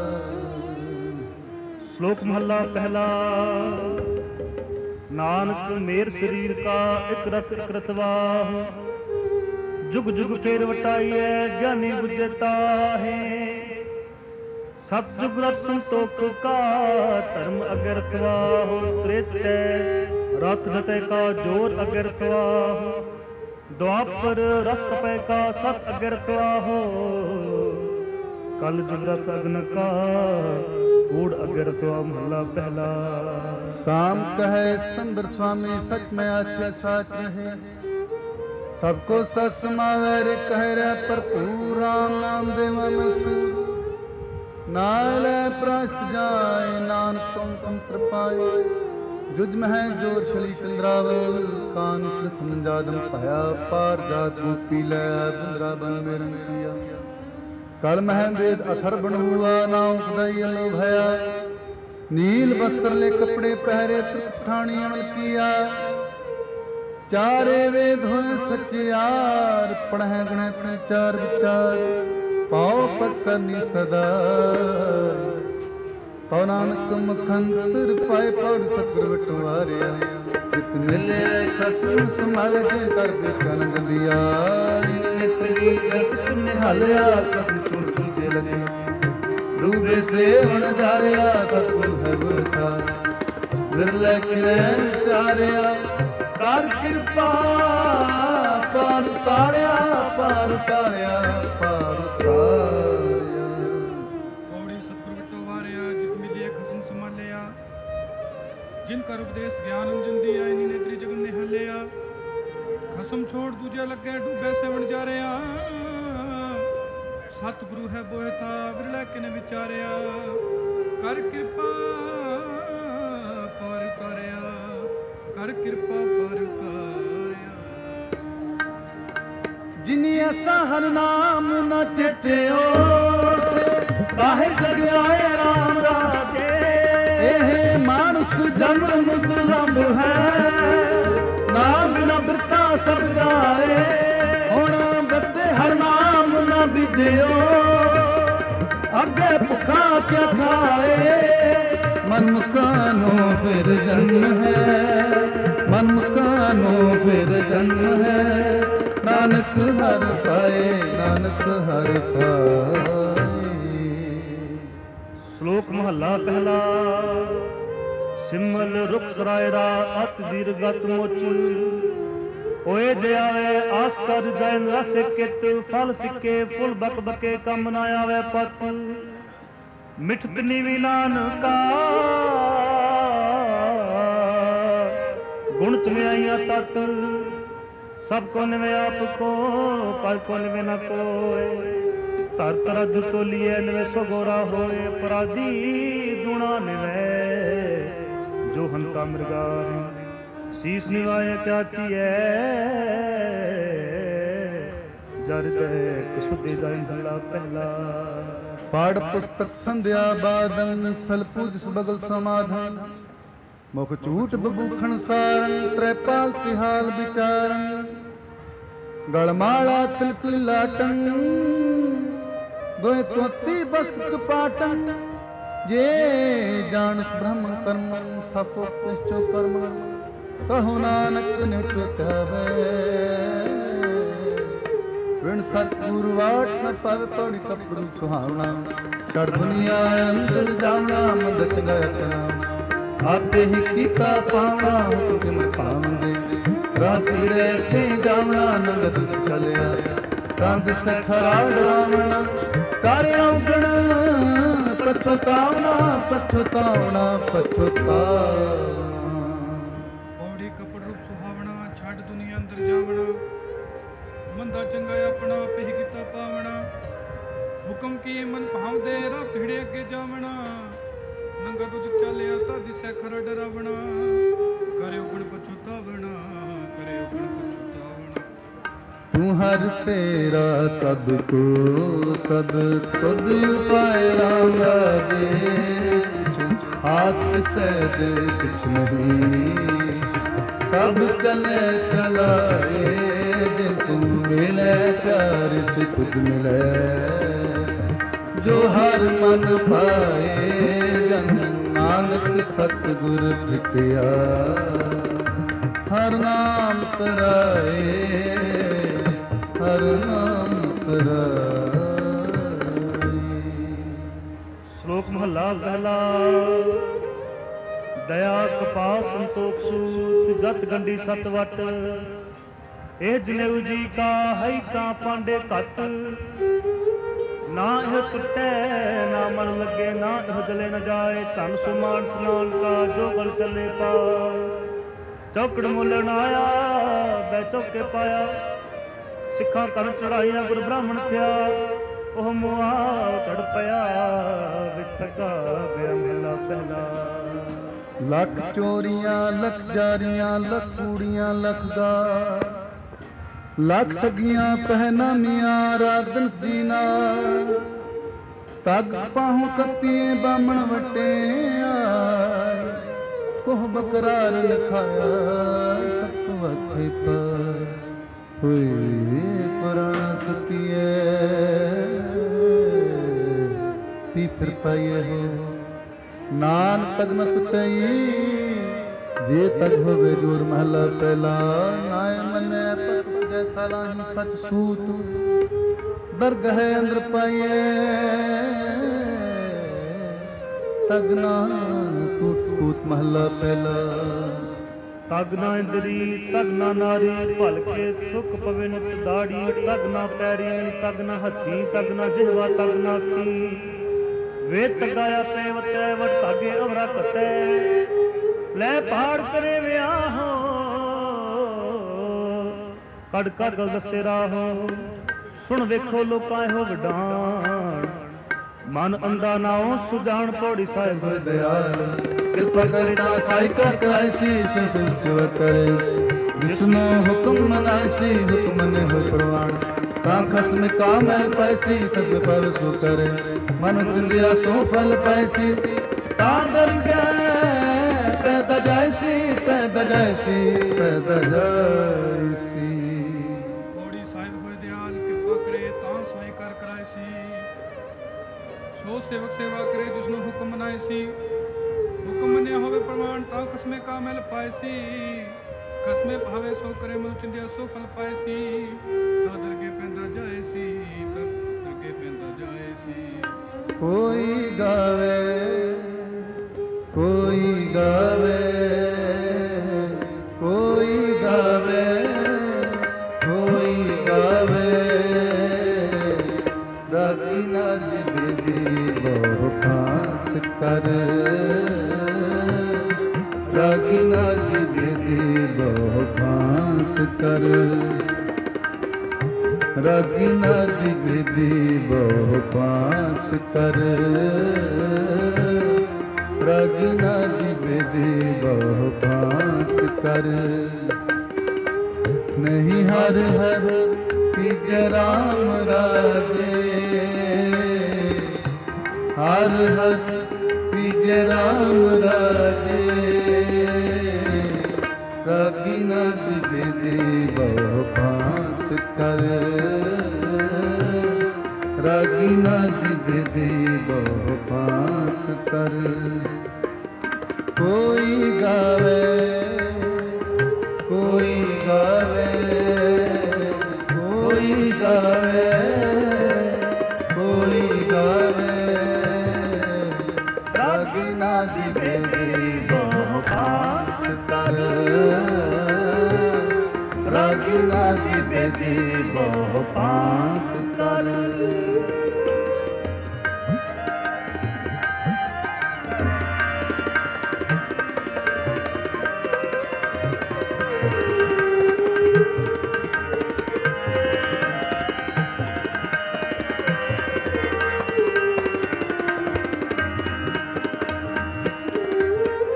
ਸ਼ਲੋਕ ਮਹੱਲਾ ਪਹਿਲਾ। ਨਾਨਕ ਮੇਰ ਸਰੀਰ ਕਾ ਇਕ ਰਤ ਵਾਹ। ਜੁਗ ਜੁਗ ਫੇਰ ਵਟਾਈਐ ਗਿਆਨੀ ਬੁਝੇ ਤਾਹੇ। ਸਤ ਜੁਗ ਰਤ ਸੰਤੋਖ ਕਾ ਧਰਮ ਅਗਰ ਵਾਹ। ਤ੍ਰੇਤੈ ਰਤ ਜਤੈ ਕਾ ਜੋਰ ਅਗਰ ਵਾਹ। ਦੁਆਪਰ ਰਤ ਪੈ ਕਾ ਸਤ ਅਗਰ ਵਾਹ। ਕਲ ਜੁਗ ਰਤ ਅਗਨ ਕਾ ਕੂੜ ਅਗਰ ਤਵਾ। ਮਹੱਲਾ ਪਹਿਲਾ। ਸਾਮ ਕਹੈ ਸਤੰਬਰ ਸੁਆਮੀ ਸਚ ਮੈਂ ਆਛੇ ਸਾਚ ਰਹੇ। ਸਭ ਕੋ ਸਤ ਸਮਾਵੈ ਰੇ ਕਹਿ ਰਹਿ ਭਰਪੂਰ। ਰਾਮ ਨਾਮ ਦੇਵਾ ਮੈਂ ਸੂ ਨਾਲੇ ਪ੍ਰਸਤ ਜਾਏ। ਨਾਨਕ ਤੁਮ ਕੰਤਰ ਪਾਏ। ਜੁਜ ਮਹਿ ਜੋਰ ਸ਼ਲੀ ਚੰਦਰਾਵਲ। ਕਾਨ ਕ੍ਰਿਸ਼ਨ ਜਾਦਮ ਭਇਆ। ਪਾਰ ਜਾਤ ਗੋਪੀ ਲੈ ਬਿੰਦਰਾ ਬਨ ਮੇ ਰੰਗ ਕੀਆ। ਕਲ ਮਹਿ ਵੇਦ ਅਥਰ ਬਣ ਹੁਆ। ਨਾਮ ਕਦਾਈ ਅਲੋ ਭਇਆ। नील वस्त्र ले कपड़े पहरे पठानी अमल किया। चारे वेद होए सचियार। पढ़े गुणे अपने चार विचार। पाओ पकनी सदा तो नानक मुखंतर पाए। पौड़ सतगुर बटवारिया। जित मिले खसम संभाले जे कर देश आनंद दिया। नेत्र जगत निहालिया कसम छोड़ तुझे लगे। डूबे से हण जारिया सतगुर है गुरता। विरले किरे चारिया कर कृपा। पार उतारिया पार उतारिया पार उतारिया। पौड़ी सतगुर विटो वारिया। जित मिलिए खसम संभालिया। जिनका उपदेश ज्ञान अंजन दिया। इन्हीं नेत्री जगन निहालिया। खसम छोड़ दूजे लगे डूबे से हण जारिया। सतगुरु है बोए था विरले किने विचारिया। कर कृपा पार उतारिया। कर कृपा पार उतारिया। जिनी ऐसा हर नाम न चेत्यो से काहे जग आए राम राजे। एह मानस जन्म दुर्लभ है। नाम बिना बिरथा सब जाए। हुण बते हर नाम न बिजयो। अगे भुखा क्या खाए। मन मुकानो फिर जन्म है। मन मुकानो फिर जन्म है। नानक हर पाए नानक हर पाए। ਸ਼ਲੋਕ ਮਹੱਲਾ ਪਹਿਲਾ। ਸਿਮਲ ਰੁਖ ਸਰਾਇਰਾ ਅਤ ਦੀਰਗਤ ਮੁਚ। ਹੋਏ ਜੇ ਆਵੇ ਆਸ ਕਰ ਜੈਨ ਰਸ ਕਿਤ। ਫਲ ਫਿੱਕੇ ਫੁੱਲ ਬਕ ਬਕੇ ਕੰਮ ਨਾ ਆਵੇ ਪਤ। ਮਿਠਤ ਨੀਵੀ ਨਾਨਕਾ ਗੁਣ ਚਮਿਆਈਆਂ ਤਤ। ਸਭ ਕੋ ਨਿਵੇ ਆਪ ਕੋ ਪਰ ਕੋ ਨਿਵੇ ਨ ਕੋਏ। ਧਰ ਤਰਜ ਤੋਲੀਏ ਨਿਵੇ ਸੋ ਗੋਰਾ ਹੋਏ। ਅਪਰਾਧੀ ਦੁਣਾ ਨਿਵੇ ਜੋ ਹੰਤਾ ਮਿਰਗਾ। ਸੀਸ ਨਿਵਾਏ ਕਿਆ ਚੀਐ। ਜਰ ਜੈ ਕਸੁਦੇ ਦਾ ਇੰਦਲਾ ਪਹਿਲਾ। पाठ पुस्तक संध्या बादन सलपू जिस बगल समाधन। मुख झूठ बबूखण सारन त्रैपाल तिहाल विचारन। गलमाला तिलक लाटन दोए तोती बस्त कपाटन। ये जानस ब्रह्म कर्म सपो निश्चो कर्म। कहो नानक नित्य कहवे। विण सतगुरु वाट न पावे पौड़ी कपड़ू सुहावना। छड़ दुनिया अंदर जावना मंद चंगा अटना। आपे ही कीता पावना हुक्म पावंदे। राह पीड़े के जावना नंगत चलिया। कंद से खरा डरावना कर औगण पछतावना पछतावना पछतावना। पौड़ी कपड़ रूप सुहावना। छड़ दुनिया अंदर जावना ਮੰਦਾ ਚੰਗਾ ਆਪਣਾ ਆਪੇ ਹੀ ਕੀਤਾ ਪਾਵਣਾ। ਹੁਕਮ ਕੀ ਮਨ ਭਾਉਂਦੇ ਰਾਹ ਭਿੜੇ ਅੱਗੇ ਜਾਵਣਾ। ਨੰਗਾ ਦੁੱਧ ਚੱਲਿਆ ਤਾਂ ਦਿਸੈ ਖਰਾ ਡਰਾਵਣਾ। ਕਰਿਓ ਗੁਣ ਪਛਤਾਵਣਾ ਕਰਿਓ ਗੁਣ ਪਛਤਾਵਣਾ। ਤੂੰ ਹਰ ਤੇਰਾ ਸਭ ਕੋ ਸਦ ਤੁਧ ਉਪਾਇ ਰਾਮ ਦੇ ਆਤ ਸਹਿਦ ਕੁਛ ਨਹੀਂ ਸਭ ਚਲੇ ਚਲਾਏ ਜੇ ਤੂੰ ਮਿਲੇ ਪਿਆਰ ਸੇ ਖੁਦ ਮਿਲੇ ਜੋ ਹਰ ਮਨ ਪਾਏ ਜਨ ਨਾਨਕ ਸਤਿਗੁਰ ਭਿਟਿਆ ਹਰ ਨਾਮ ਤਰਾਏ ਹਰ ਨਾਮ ਤਰਾਏ। ਸ਼ਲੋਕ ਮਹੱਲਾ ਪਹਿਲਾ। ਦਇਆ ਕਪਾਹ ਸੰਤੋਖ ਸੂਤ ਜਤ ਗੰਢੀ ਸਤ ਵਟ ਇਹ ਜਨੇਊ ਜੀ ਕਾ ਹੈ ਤਾਂ ਪਾਂਡੇ ਘੱਟ ਨਾ ਇਹ ਟੁੱਟੇ ਨਾ ਮਨ ਲੱਗੇ ਨਾ ਇਹ ਜਲੇ ਨ ਜਾਏ ਧਨ ਸੁਮਾਨ ਸਨਾਨ ਕਾ ਜੋ ਗਲ ਚੱਲੇ ਪਾ ਚੌਕੜ ਮੁੱਲਣ ਆਇਆ ਬੈ ਚੌਕੇ ਪਾਇਆ ਸਿੱਖਾਂ ਕਰਨ ਚੜਾਈਆਂ ਗੁਰ ਬ੍ਰਾਹਮਣ ਥਿਆ ਉਹ ਮੁਆ ਚੜ ਪਿਆ ਵਿਤਕਾ ਬਿਰਮਲਾ ਪਹਿਲਾ। ਲੱਖ ਚੋਰੀਆਂ ਲੱਖ ਜਾਰੀਆਂ ਲੱਖ ਕੂੜੀਆਂ ਲੱਖ ਗਾ ਲੱਖ ਠੱਗੀਆਂ ਪਹਿਨਾਮੀਆਂ ਰਾਧਨ ਜੀਨਾ ਤਗ ਪਾਹੋਂ ਕੱਤੀਏ ਬਾਮਣ ਵਟਿਆ ਕੋਹ ਬਕਰਾਰ ਲਖਾਇਆ ਸਖਸ ਵਖੇ ਪਰ ਹੋਏ ਪੁਰਾਣਾ ਸੁਤੀਏ ਪੀ ਫਿਰ ਪਾਈਏ ਹੋ ਨਾਨ ਤਗ ਨ ਸੁਚਈ ਜੇ ਤਗ ਹੋਵੇ ਜੋਰ ਮਹਲਾ ਪਹਿਲਾ ਨਾਏ ਮਨੇ ਪਤ ਜੈਸਾ ਲਾਹੀ ਸਚ ਸੂਤ ਦਰਗਹ ਅੰਦਰ ਪਾਈਏ ਤਗ ਨਾ ਟੂਟ ਸਪੂਤ ਮਹਲਾ ਪਹਿਲਾ। ਤਗ ਨਾ ਇੰਦਰੀ ਤਗ ਨਾ ਨਾਰੀ ਭਲ ਕੇ ਥੁੱਕ ਪਵੇ ਨਿਤ ਦਾੜੀ ਤਗ ਨਾ ਪੈਰੀ ਤਗ ਨਾ ਹੱਥੀ ਤਗ ਨਾ ਜਿਹਵਾ ਤਗ ਨਾ ਅੱਖੀ ਵੇ ਤਗਾਇਆ ਤੇ ਵਟੈ ਵਟ ਧਾਗੇ ਅਵਰਾ ਕਤੈ ਲੈ ਪਹਾੜ ਕਰੇ ਵਿਆਹ ਕੜ ਕੜ ਗਲ ਦੱਸੇ ਰਾਹੋ ਸੁਣ ਵੇਖੋ ਲੋਕਾਂ ਇਹੋ ਵਡਾਣ ਮਨ ਅੰਦਾ ਨਾਉ ਸੁਜਾਨ ਪੌੜੀ ਸਾਹਿਬ ਦਇਆਲ ਕਿਰਪਾ ਕਰਨਾ ਸਾਈ ਕਰ ਕਰਾਈ ਸੀ ਸੰਗ ਸੇਵਾ ਕਰੇ ਜਿਸਨੋ ਹੁਕਮ ਮਨਾਈ ਸੀ ਹੁਕਮ ਨੇ ਹੋ ਪ੍ਰਵਾਨ ਤਾਂ ਖਸਮ ਕਾ ਮਹਿਲ ਪੈਸੀ ਸਭ ਪਰ ਸੋ ਕਰੇ ਮਨ ਚਿੰਦਿਆ ਸੋ ਫਲ ਪੈਸੀ ਤਾਂ ਦਰ ਗਏ ਪੈਦਾ ਜੈਸੀ ਪੈਦਾ ਜੈਸੀ ਪੈਦਾ ਜੈਸੀ। ਪੌੜੀ ਸਾਹਿਬ ਹੋਏ ਦਿਆਲ ਕਿਰਪਾ ਕਰੇ ਤਾਂ ਸਾਈ ਕਰ ਕਰਾਏ ਸੀ ਸੋ ਸੇਵਕ ਸੇਵਾ ਕਰੇ ਜਿਸਨੂੰ ਹੁਕਮ ਮਨਾਏ ਸੀ ਹੁਕਮ ਮੰਨਿਆ ਹੋਵੇ ਪ੍ਰਮਾਣ ਤਾਂ ਖਸਮੇ ਕਾ ਮਹਿਲ ਪਾਏ ਸੀ ਖਸਮੇ ਭਾਵੇ ਸੋ ਕਰੇ ਮਨ ਚਿੰਦਿਆ ਸੋ ਫਲ ਪਾਏ ਸੀ ਤਾਂ ਦਰਗੇ ਪੈਂਦਾ ਜਾਏ ਸੀ ਤਾਂ ਦਰਗੇ ਪੈਂਦਾ ਜਾਏ ਸੀ। ਕੋਈ ਗਾਵੇ ਕੋਈ ਗਾਵੇ ਕੋਈ ਗਾਵੇ ਕੋਈ ਗਾਵੇ ਰਾਗੀ ਨਾਲ ਬੇਦੀ ਬਹੁ ਭਾਂਤ ਕਰ ਰਾਗੀ ਨਾਲ ਬੇਦੀ ਬਹੁ ਭਾਂਤ ਕਰ ਰਾਗੀ ਨਾਲ ਬੇਦੀ ਬਹੁ ਭਾਂਤ ਕਰ ਰਾਗੀ ਨਾਲ ਬੇਦੀ ਬਹੁ ਭਾਂਤ ਕਰ ਨਹੀਂ ਹਰ ਹਰ ਤੀਜ ਰਾਮ ਰਾਜੇ ਹਰ ਹਰ ਤੀਜ ਰਾਮ ਰਾਜੇ ਰਾਗੀ ਨਾਲ ਬੇਦੀ ਬਹੁ ਭਾਂਤ ਕਰ ਰਾਗੀ ਨਾਲ ਬੇਦੀ ਬਹੁ ਭਾਂਤ ਕਰ। ਕੋਈ ਗਾਵੇ ਕੋਈ ਗਾਵੇ ਕੋਈ ਗਾਵੇ ਕੋਈ ਗਾਵੇ ਰਾਗੀ ਨਾਲ ਬੇਦੀ ਬਹੁ ਭਾਂਤ ਕਰ ਰਾਗੀ ਨਾਲ ਬੇਦੀ ਬਹੁ ਭਾਂਤ ਕਰ।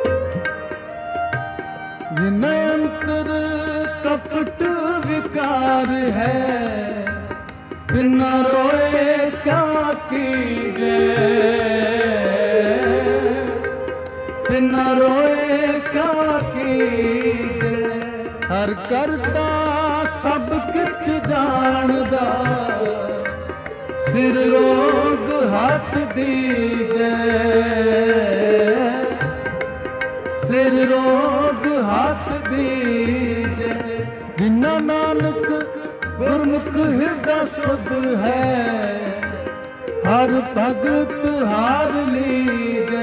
ਜਿਨ ਅੰਤਰ ਕਪਟ ਵਿਕਾਰ प्यार है, बिना रोए क्या कीजे, बिना रोए क्या कीजे। हर करता सब कुछ जानदा, सिर रोग हाथ दीजे, सिर रोग हाथ दीजे। बिना नानक गुरमुख हृदय सुध है, हर भगत हार लीजे,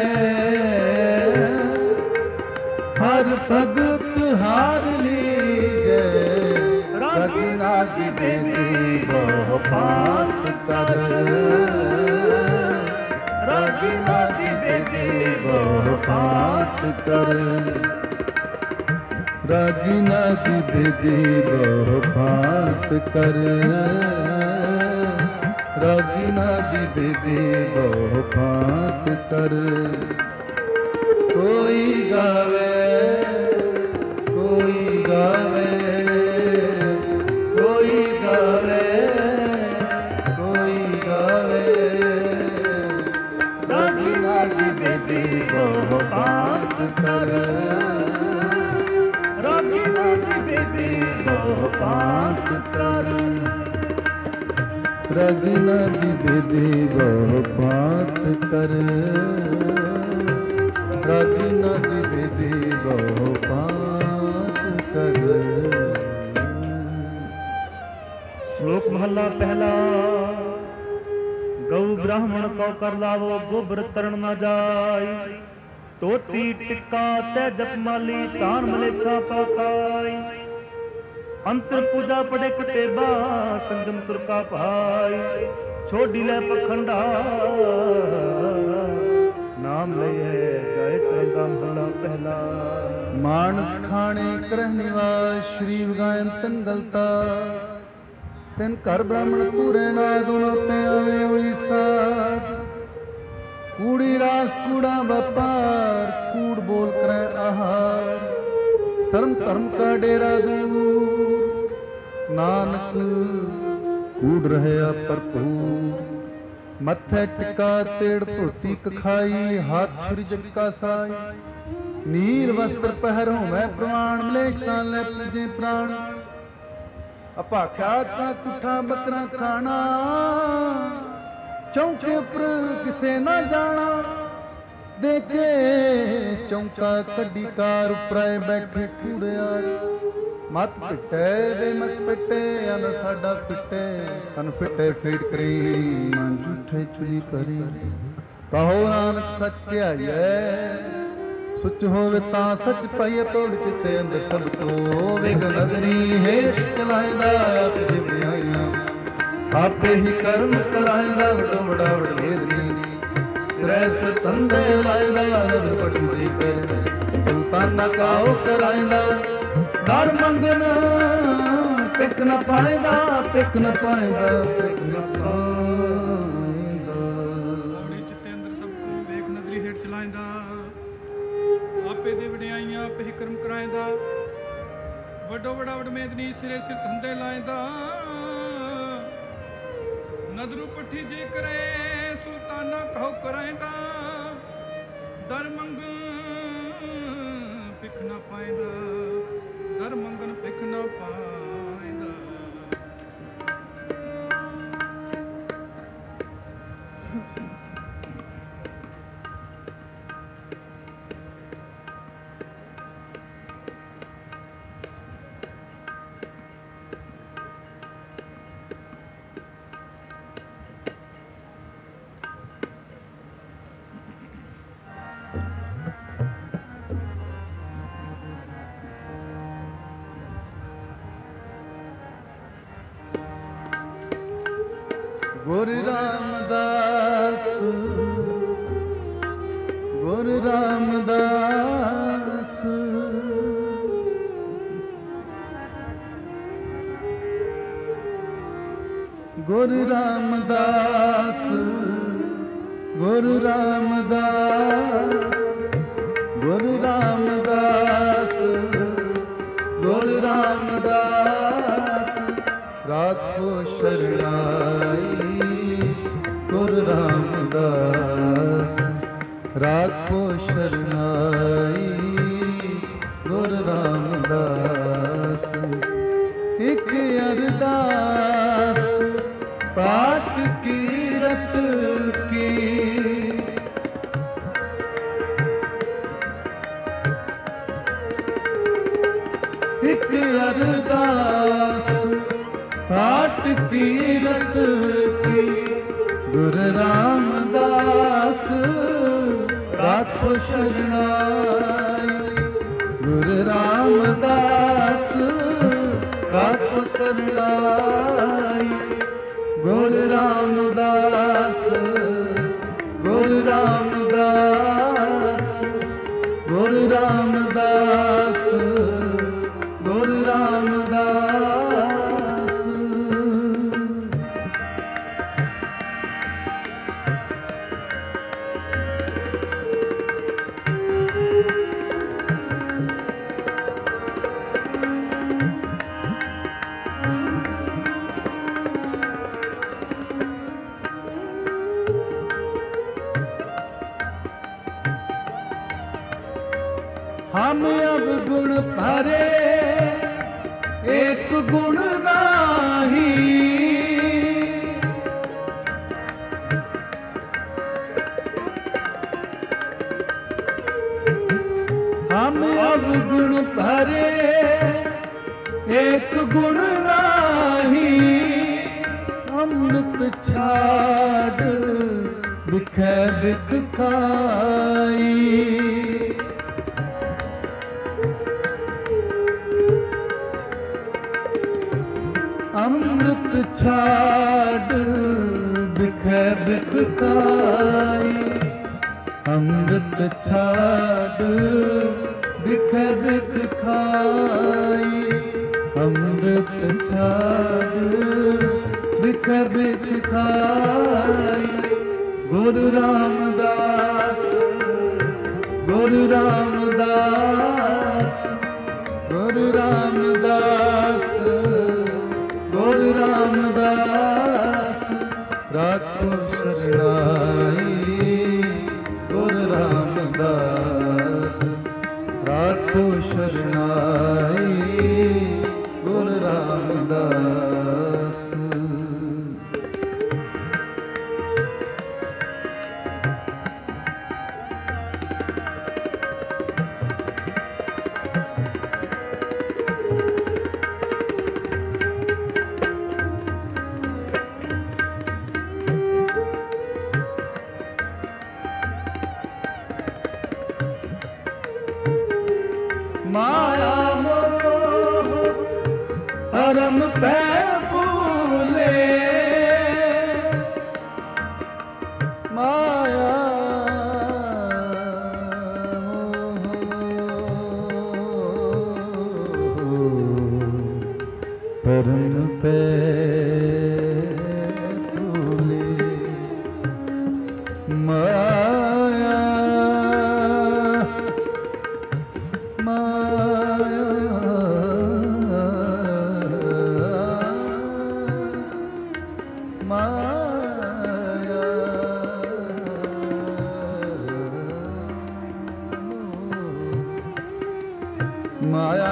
हर भगत हार लीजे। रघुनाथ बेदी बहु पात कर, रघुनाथ बेदी बहु पात कर, रघुनाथ बेदी बहु पात कर, रघुनाथ बेदी बहु पात कर। कोई गावे, कोई गावे, कोई गावे, कोई गावे। रघुनाथ बेदी बहु पात कर, रघुनाथ बेदी बहु पात कर, रघुनाथ बेदी बहु पात कर, रघुनाथ बेदी बहु पात कर। श्लोक महला पहला। गौ ब्राह्मण को कर लावो, गोबर तरण न जाय। तोती टिक्का ते जपमाली, तान मलेच्छा पाकाई। अंतर पूजा पड़े कटेबा, संगम तुरका भाई। छोड़ी ले पखंडा, नाम लइए जाए तरंगा महला पहला। मानस खाने करह निवास, श्री गायन तन गलता। तिन घर ब्राह्मण पूरे नादु न पे आवे हुई साथ। कूड़ी रास कूड़ा व्यापार, कूड़ बोल करे आहार। शर्म धर्म का डेरा दूर, नानक कूड़ रहे भरपूर। मत्थे टिका तेड़ धोती कखाई, हाथ श्री जग का साई। नील वस्त्र पहरो मैं प्रमाण, मलेश तान ले पूजे प्राण। अपाख्या का कुठा बकरा खाना, चौके पर किसे ना जाना। देखे चौका कड्डी कार, उपराए बैठे कूड़ियार। मत पिटे वे मत पिटे, अन साडा पिटे। तन फिटे फेड़ करी, मन झूठे चुरी करी। कहो नानक सच क्या है, सुच होवे तां सच पाइए। तोड़ चिते अंदर सब को वेग नजरी हेठ चलाइंदा। आपे जिवियाइयां आपे ही कर्म कराइंदा। वडो वडा वड वेदनी श्रेष्ठ संदे लाइंदा। रब पटू जी कर सुल्ताना काओ कराइंदा। दर मंगन पिक न पाइंदा, पिक न पाइंदा, पिक न पाइंदा। ਆਪਣੇ ਚਿੱਤੇ ਅੰਦਰ ਸਭ ਨੂੰ ਵੇਖ ਨਜ਼ਰੀ ਹੇਠ ਚਲਾਇੰਦਾ। ਆਪੇ ਦੇ ਵਡਿਆਈਆਂ ਆਪੇ ਹੀ ਕਰਮ ਕਰਾਇੰਦਾ। ਵੱਡੋ ਵੱਡਾ ਵਡਮੇਦਨੀ ਸਿਰੇ ਸਿਰ ਧੰਦੇ ਲਾਇੰਦਾ। ਨਦਰੂ ਪੱਠੀ ਜੇ ਕਰੇ ਸੁਲਤਾਨਾ ਕਹੋ ਕਰਾਇੰਦਾ। ਦਰ ਮੰਗਨ ਭਿਖ ਨਾ ਪਾਇੰਦਾ, ਦਰ ਮੰਗਨ ਭਿਖ ਨਾ ਪਾਇੰਦਾ। गुरु रामदास, गुरु रामदास। गुरु रामदास, गुरु रामदास, गुरु रामदास, गुरु रामदास। ਰਾਖੋ ਸ਼ਰਣਾਈ ਗੁਰੂ ਰਾਮਦਾਸ। ਰਾਖੋ ਸ਼ਰਣਾਈ ਗੁਰੂ ਰਾਮਦਾਸ। ਇਕ ਅਰਦਾਸ ਪਾਠ ਕੀਰਤ ਕੀ, ਇਕ ਅਰਦਾਸ ਪਾਠ ਕੀਰਤ ਕੀ। ਗੁਰੂ ਰਾਮਦਾਸ ਰਾਖੋ ਸ਼ਰਣਾਈ ਗੁਰੂ ਰਾਮਦਾਸ। ਰਾਖੋ ਸ਼ਰਣਾਈ ਗੁਰੂ ਰਾਮਦਾਸ। ਗੁਰੂ ਰਾਮਦਾਸ। ਗੁਰੂ ਰਾਮਦਾਸ। ਗੁਰੂ ਰਾਮਦਾਸ। हम अवगुण भरे एक गुण नाही। हम अवगुण भरे एक गुण नाही। अमृत छाड़ बिखै बिख खाई। अमृत छाड़ बिखै बिख खाई। अमृत छाड़ बिखै बिख खाई। अमृत छाड़ बिखै बिख खाई। गुरु रामदास। गुरु रामदास। गुरु रामदास। गुरु रामदास। राखो शरणाई गुरु रामदास। राखो शरणाई गुरु रामदास। माया मोह परम पै भूले। माया मोह परम पै भूले। माया माया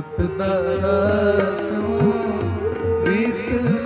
ਸੁਤ ਦਰਸੋਂ ਰੀਤ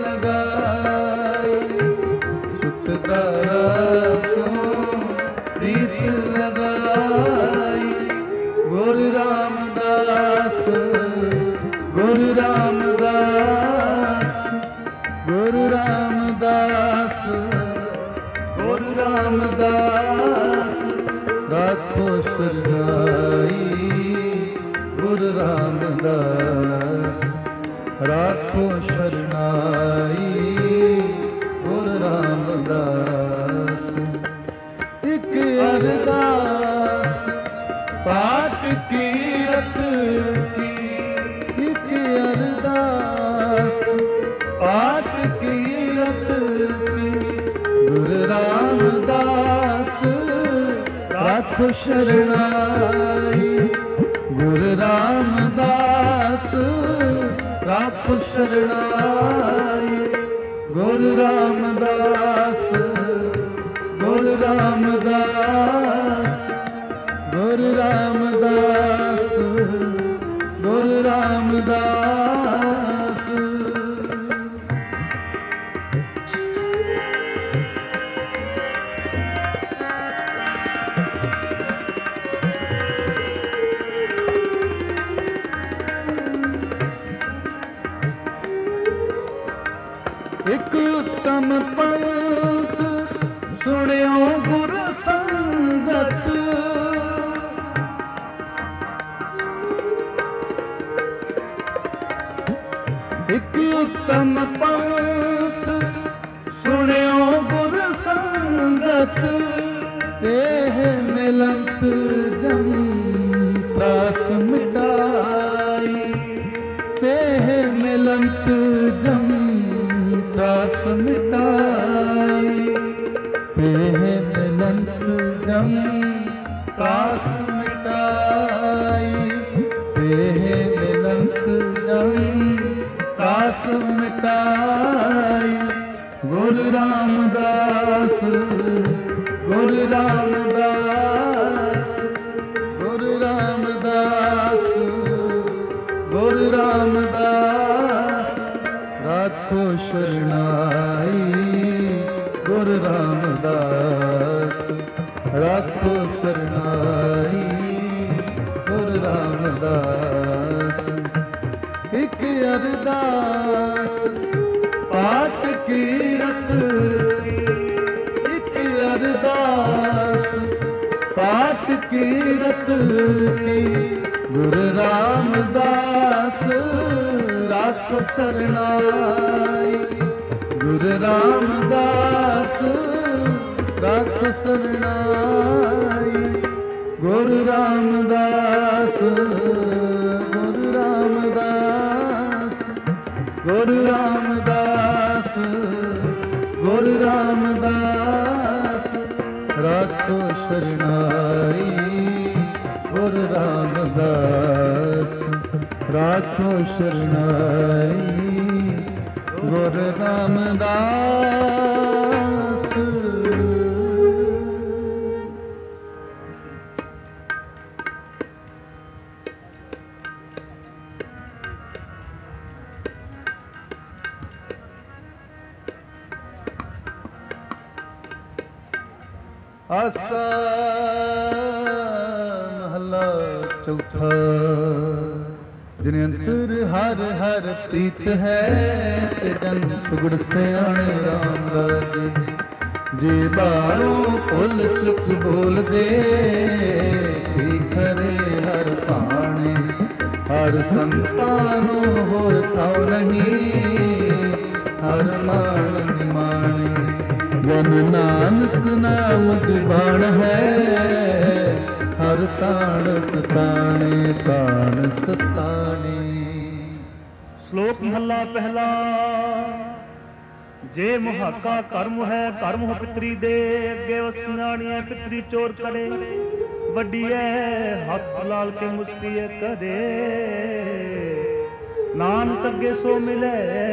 ਲਗਾਈ, ਸੁਤ ਦਰਸੋਂ ਰੀਤ ਲਗਾਈ। ਗੁਰੂ ਰਾਮਦਾਸ, ਗੁਰੂ ਰਾਮਦਾਸ, ਗੁਰੂ ਰਾਮਦਾਸ, ਗੁਰੂ ਰਾਮਦਾਸ ਰਾਖੋ ਸਰਨਾਈ। ਗੁਰੂ ਰਾਮਦਾਸ ਰਾਖੋ ਸ਼ਰਨਾਈ। ਗੁਰੂ ਰਾਮਦਾਸ ਇੱਕ ਅਰਦਾਸ ਪਾਠ ਕੀਰਤ ਕੀ, ਇੱਕ ਅਰਦਾਸ ਪਾਠ ਕੀਰਤ ਕੀ। ਗੁਰੂ ਰਾਮਦਾਸ ਰਾਖੋ ਸ਼ਰਨਾਈ। ਗੁਰੂ ਰਾਮਦਾਸ ਰਾਖੋ ਸ਼ਰਨਾਈ। ਗੁਰੂ ਰਾਮਦਾਸ, ਗੁਰੂ ਰਾਮਦਾਸ, ਗੁਰੂ ਰਾਮਦਾਸ, ਗੁਰੂ ਰਾਮਦਾਸ। ਇੱਕ ਉਤਮ ਪੰਥ ਸੁਣਿਓ ਗੁਰ ਸੰਗਤ। ਇੱਕ ਉਤਮ ਪੰਥ ਸੁਣਿਓ ਗੁਰ ਸੰਗਤ। ਤੇਹ ਮਿਲੰਤ ਜਮ ਤਰਾਸ ਮਿਟਾਈ, ਤੇਹ ਮਿਲੰਤ ਜਮ ਤਰਾਸ ਮਿਟਾਈ। ਤੇਹ ਮਿਲੰਤ ਜਮ ਤਰਾਸ ਮਿਟਾਈ। ਤੇਹ ਮਿਲੰਤ ਜਮ ਤਰਾਸ ਮਿਟਾਈ। ਗੁਰੂ ਰਾਮਦਾਸ, ਗੁਰੂ ਰਾਮਦਾਸ, ਗੁਰੂ ਰਾਮਦਾਸ, ਗੁਰੂ ਰਾਮਦਾਸ ਰਾਖੋ ਸ਼ਰਨਾਈ। ਗੁਰੂ ਰਾਮਦਾਸ ਰਾਖੋ ਸਰਨਾਈ। ਗੁਰੂ ਰਾਮਦਾਸ ਇੱਕ ਅਰਦਾਸ ਪਾਠ ਕੀਰਤ, ਇੱਕ ਅਰਦਾਸ ਪਾਠ ਕੀਰਤ ਕੀ। ਗੁਰੂ ਰਾਮਦਾਸ ਰਾਖੋ ਸਰਨਾਈ। ਗੁਰੂ ਰਾਮਦਾਸ ਰਾਖੋ ਸਰਨਾਈ। ਗੁਰੂ ਰਾਮਦਾਸ, ਗੁਰੂ ਰਾਮਦਾਸ, ਗੁਰੂ ਰਾਮਦਾਸ, ਗੁਰੂ ਰਾਮਦਾਸ ਰਾਖੋ ਸ਼ਰਨਾਈ। ਗੁਰੂ ਰਾਮਦਾਸ ਰਾਖੋ ਸ਼ਰਨਾਈ। ਗੁਰੂ ਰਾਮਦਾਸ। ਆਸਾ ਮਹਲਾ ਚੌਥਾ। ਜਿਨ ਅੰਤਰ ਹਰ ਹਰ ਪ੍ਰੀਤ ਹੈ, ਤੇ ਜਨ ਸੁਗੜ ਸਿਆਣੇ ਰਾਮ ਲਾਗੇ। ਜੇ ਬਾਹਰੋਂ ਭੁੱਲ ਚੁੱਕ ਬੋਲਦੇ, ਕੀ ਖਰੇ ਹਰ ਭਾਣੇ। ਹਰ ਸੰਤਾਂ ਨੂੰ ਹੋਰ ਥਾਉ ਨਹੀਂ, ਹਰ ਮਾਣ ਨਿਮਾਣੇ। ਜਨ ਨਾਨਕ ਨਾਮ ਦੀ ਬਾਣ ਹੈ, ਹਰ ਤਾਣ ਸਤਾਣੇ, ਤਾਣ ਸਤਾਣੇ। ਸ਼ਲੋਕ ਮਹੱਲਾ ਪਹਿਲਾ। ਜੇ ਮੁਹਾਕਾ ਕਰਮ ਹੈ, ਕਰਮ ਹੋ ਪਿਤਰੀ ਦੇ। ਅੱਗੇ ਵਸਣਾਣੀਐ ਪਿਤਰੀ ਚੋਰ ਕਰੇ। ਵੱਡੀ ਐ ਹੱਥ ਲਾਲ ਕੇ ਮੁਸਕੀਏ ਕਰੇ। ਨਾਨਕ ਅੱਗੇ ਸੋ ਮਿਲੇ,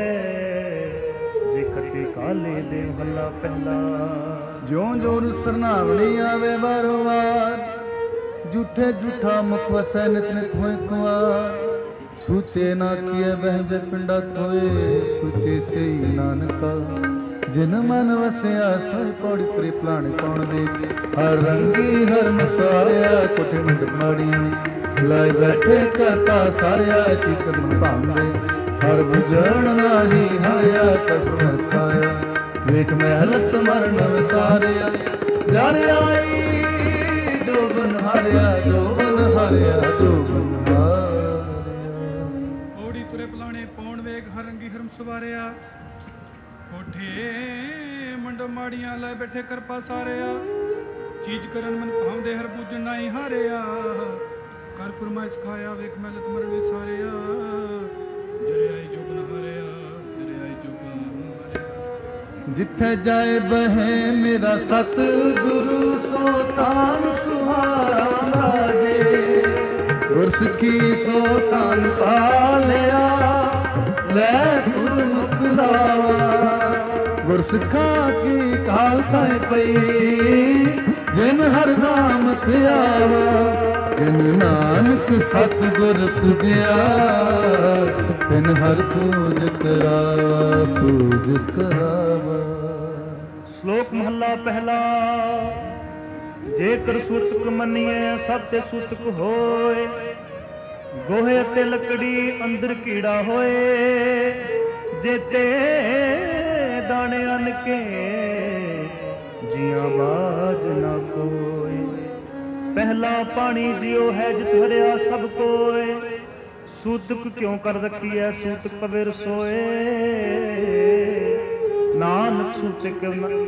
ਜੇ ਖੱਟੀ ਕਾਲੇ ਦੇ ਮਹੱਲਾ ਪਹਿਲਾ। ਜਿਉਂ ਜੋਰ ਸਰਨਾਵਣੀ ਆਵੇ ਵਾਰੋ ਵਾਰ, ਝੂਠੇ ਝੂਠਾ ਮੁਖ ਵਸੈ ਨਿਤ ਨਿਤ ਹੋਇ ਕੁਵਾਰ। ਸੂਚੇ ਨਾ ਕੀਏ ਬਹਿ ਜੇ ਪਿੰਡਾ ਕੋਏ, ਸੂਚੇ ਸਈ ਨਾਨਕਾ ਜਿਨ ਮਨ ਵਸਿਆ ਸੋਈ ਪੌੜੀ ਤਰੀ ਪਲਾਣੇ ਪਾਉਣ ਦੇ। ਹਰ ਰੰਗੀ ਹਰ ਮਸਾਰਿਆ ਕੋਠੇ ਮੰਡ ਮਾੜੀਆਂ ਲਾਇ ਬੈਠੇ ਕਰਤਾ ਸਾਰਿਆ ਕੀ ਕਦਮ ਭਾਂਦੇ। ਹਰ ਬੁਝਣ ਨਾਹੀ ਹਰਿਆ ਕਰ ਸਕਾਇਆ ਵੇਖ ਮਹਿਲਤ ਮਰਨ ਵਿਸਾਰਿਆ। ਜਨ ਆਈ ਜੋ ਬਨ ਹਾਰਿਆ ਜੋ ਬਨ ਹਾਰਿਆ ਜੋ ਬਨ ਹਾਰਿਆ। ਓੜੀ ਤੁਰੇ ਪਲਾਣੇ ਪੌਣ ਵੇਖ ਹਰ ਰੰਗੀ ਹਰਮ ਸਵਾਰਿਆ ਕੋਠੇ ਮੰਡ ਮਾੜੀਆਂ ਲੈ ਬੈਠੇ ਕਰਪਾ ਸਾਰਿਆ। ਚੀਜ਼ ਕਰਨ ਮਨ ਭਾਉਂਦੇ ਹਰ ਬੂਝਣ ਨਾਹੀ ਹਾਰਿਆ ਕਰ ਫਰਮਾਇਸ਼ ਖਾਇਆ ਵੇਖ ਮਹਿਲਤ ਮਰਨ ਵਿਸਾਰਿਆ। ਜਰੇ ਆਈ ਜੋ ਬਨ ਹਾਰਿਆ ਜਰੇ ਆਈ ਜੋ ਬਨ ਹਾਰਿਆ। ਜਿੱਥੇ ਜਾਏ ਬਹੇ ਮੇਰਾ ਸਤ ਗੁਰੂ ਸੋ ਤਾਨ ਸੁਹਾਰਾ ਲਾਜੇ। ਗੁਰਸਿੱਖੀ ਸੋ ਤਾਨ ਪਾਲਿਆ ਲੈ ਗੁਰਮੁਖ ਲਾਵਾ। ਗੁਰਸਿੱਖਾਂ ਕੀ ਕਾਲ ਥਾਏ ਪਈ ਜਿਨ ਹਰ ਨਾਮ ਧਿਆਵਾ। ਜਿਨ ਨਾਨਕ ਸਤਿਗੁਰ ਪੂਜਿਆ ਤਿਨ ਹਰ ਪੂਜ ਕਰਾਵਾ ਪੂਜ ਕਰਾਵਾ। ਸ਼ਲੋਕ ਮਹੱਲਾ ਪਹਿਲਾ। ਜੇਕਰ ਸੂਤਕ ਮੰਨੀਏ ਸਭ ਤੇ ਸੂਤਕ ਹੋਏ। ਗੋਹੇ ਤੇ ਲੱਕੜੀ ਅੰਦਰ ਕੀੜਾ ਹੋਏ। ਜੇਤੇ ਦਾਣੇ ਅੰਨ ਕੇ ਜੀਆਂ ਬਾਜ ਨਾ ਕੋਏ। ਪਹਿਲਾ ਪਾਣੀ ਜਿਉ ਹੈ ਜਿਤ ਹਰਿਆ ਸਭ ਕੋਏ। ਸੂਤਕ ਕਿਉਂ ਕਰ ਰੱਖੀ ਹੈ ਸੂਤਕ ਪਵੇ ਰਸੋਏ। ਨਾਨਕ ਸੂਤਕ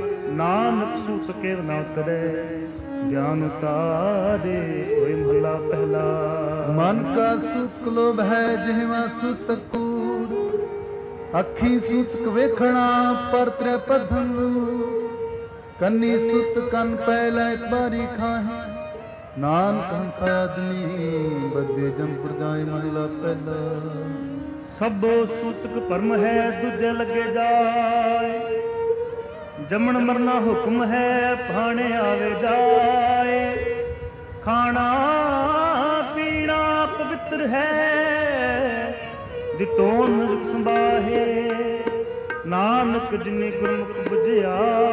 ਨਾ ਉਤਰੇ ਗਿਆਨ ਉਤਾਰੇ। ਹੋਏ ਮਹਲਾ ਪਹਿਲਾ। ਮਨ ਕਾ ਸੁਖ ਲੋਭ ਹੈ ਜਿਹਵਾ ਸੂਤਕ ਕੂੜ। ਅੱਖੀ ਸੂਤਕ ਵੇਖਣਾ ਪਰ ਤ੍ਰੈ ਪ੍ਰਧਨ। ਕੰਨੀ ਸੂਤਕ ਕੰਨ ਪੈ ਲੈ ਬਾਰੀ ਖਾਹੇ। ਨਾਨਕ ਹੰਸਾ ਆਦਮੀ ਬੱਦੇ ਜੰਪੁਰ ਜਾਏ ਮਹਲਾ ਪਹਿਲਾ। ਸਭੋ ਸੂਤਕ ਭਰਮ ਹੈ ਦੂਜੇ ਲੱਗੇ ਜਾਏ। ਜੰਮਣ ਮਰਨਾ ਹੁਕਮ ਹੈ ਭਾਣੇ ਆਵੇ ਜਾਏ। ਖਾਣਾ ਪੀਣਾ ਪਵਿੱਤਰ ਹੈ ਦਿਤੋਂ ਮੁਖ ਸੰਭਾਹੇ। ਨਾਨਕ ਜਿਨੇ ਗੁਰਮੁਖ ਬੁਝਿਆ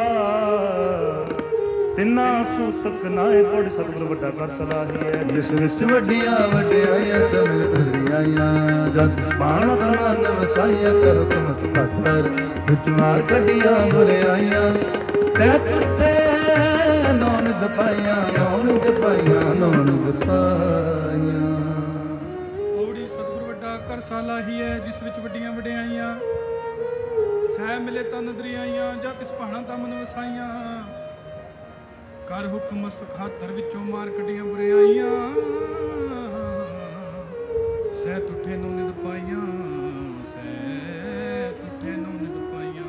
ਤਿੰਨਾ ਸੂਤਕ ਨਾਏ ਕੋੜ ਸਤਿਗੁਰ ਵੱਡਾ ਕਰ ਸਲਾਹੀਐ। ਜਿਸ ਵਿੱਚ ਵੱਡੀਆਂ ਵਡਿਆਈਆਂ ਸਮਝ ਪ੍ਰਦਿਆਈਆਂ। ਜਦ ਸਮਾਨ ਤਨ ਵਸਾਈਆਂ ਕਰ ਹੁਕਮ ਸਤਿਗੁਰ ਵਿੱਚ ਮਾਰ ਕੱਢੀਆਂ ਬੁਰਿਆਈਆਂ। ਸਹਿਤ ਤੇ ਨੌਨ ਦਪਾਈਆਂ ਨੌਨ ਦਪਾਈਆਂ ਨੌਨ ਦਪਾਈਆਂ। ਓੜੀ ਸਤਿਗੁਰ ਵੱਡਾ ਕਰ ਸਲਾਹੀਐ ਜਿਸ ਵਿੱਚ ਵੱਡੀਆਂ ਵਡਿਆਈਆਂ। ਸਹਿ ਮਿਲੇ ਤਨ ਦਰਿਆਈਆਂ ਜਾਂ ਕਿਸ ਭਾਣਾ ਤਮਨ ਵਸਾਈਆਂ। ਕਰ ਹੁਕਮ ਮਸਤਕ ਖਾਤਰ ਵਿੱਚੋਂ ਮਾਰ ਕੱਢੀਆਂ ਬੁਰਿਆਈਆਂ। ਸਹਿ ਤੁਠੇ ਨੂੰ ਨਿਦ ਪਾਈਆਂ ਸਹਿ ਤੁਠੇ ਨੂੰ ਨਿਦ ਪਾਈਆਂ।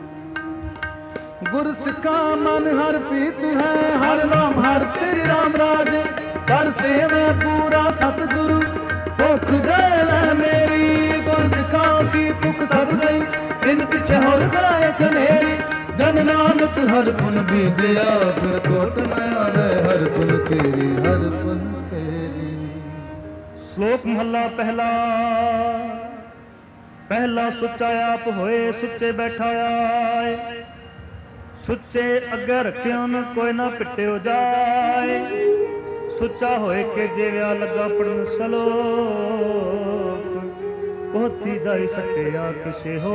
ਗੁਰ ਸਿੱਖਾ ਮਨ ਹਰ ਪ੍ਰੀਤ ਹੈ ਹਰ ਨਾਮ ਹਰ ਤੇਰੀ ਰਾਮ ਰਾਜ। ਕਰ ਸੇਵੇ ਪੂਰਾ ਸਤਿਗੁਰੂ ਭੁੱਖ ਦੇ ਲੈ ਮੇਰੀ। ਗੁਰ ਸਿੱਖਾਂ ਕੀ ਭੁੱਖ ਸਭ ਗਈ ਬਿਨ ਪਿੱਛੇ ਹੋਰ ਖਾਏ ਕਨੇਰੀ। ਜਨ ਨਾਨਕ ਹਰ ਪੁਨ ਬੀਜਿਆ ਫਿਰ ਕੋਟ ਨ ਆਵੇ ਹਰ ਪੁਨ ਕੇਰੀ ਹਰ ਪੁਨ ਕੇਰੀ। ਸ਼ਲੋਕ ਮਹੱਲਾ ਪਹਿਲਾ। ਪਹਿਲਾ ਸੁੱਚਾ ਆਪ ਹੋਏ ਸੁੱਚੇ ਬੈਠਾ ਆਏ। ਸੁੱਚੇ ਅੱਗੇ ਰੱਖਿਓ ਨ ਕੋਈ ਨਾ ਪਿੱਟਿਓ ਜਾਏ। ਸੁੱਚਾ ਹੋਏ ਕੇ ਜਿਵਿਆ ਲੱਗਾ ਪੜਨ ਸਲੋਕ। ਪੋਥੀ ਜਾਈ ਸੱਟਿਆ ਕਿਸੇ ਹੋ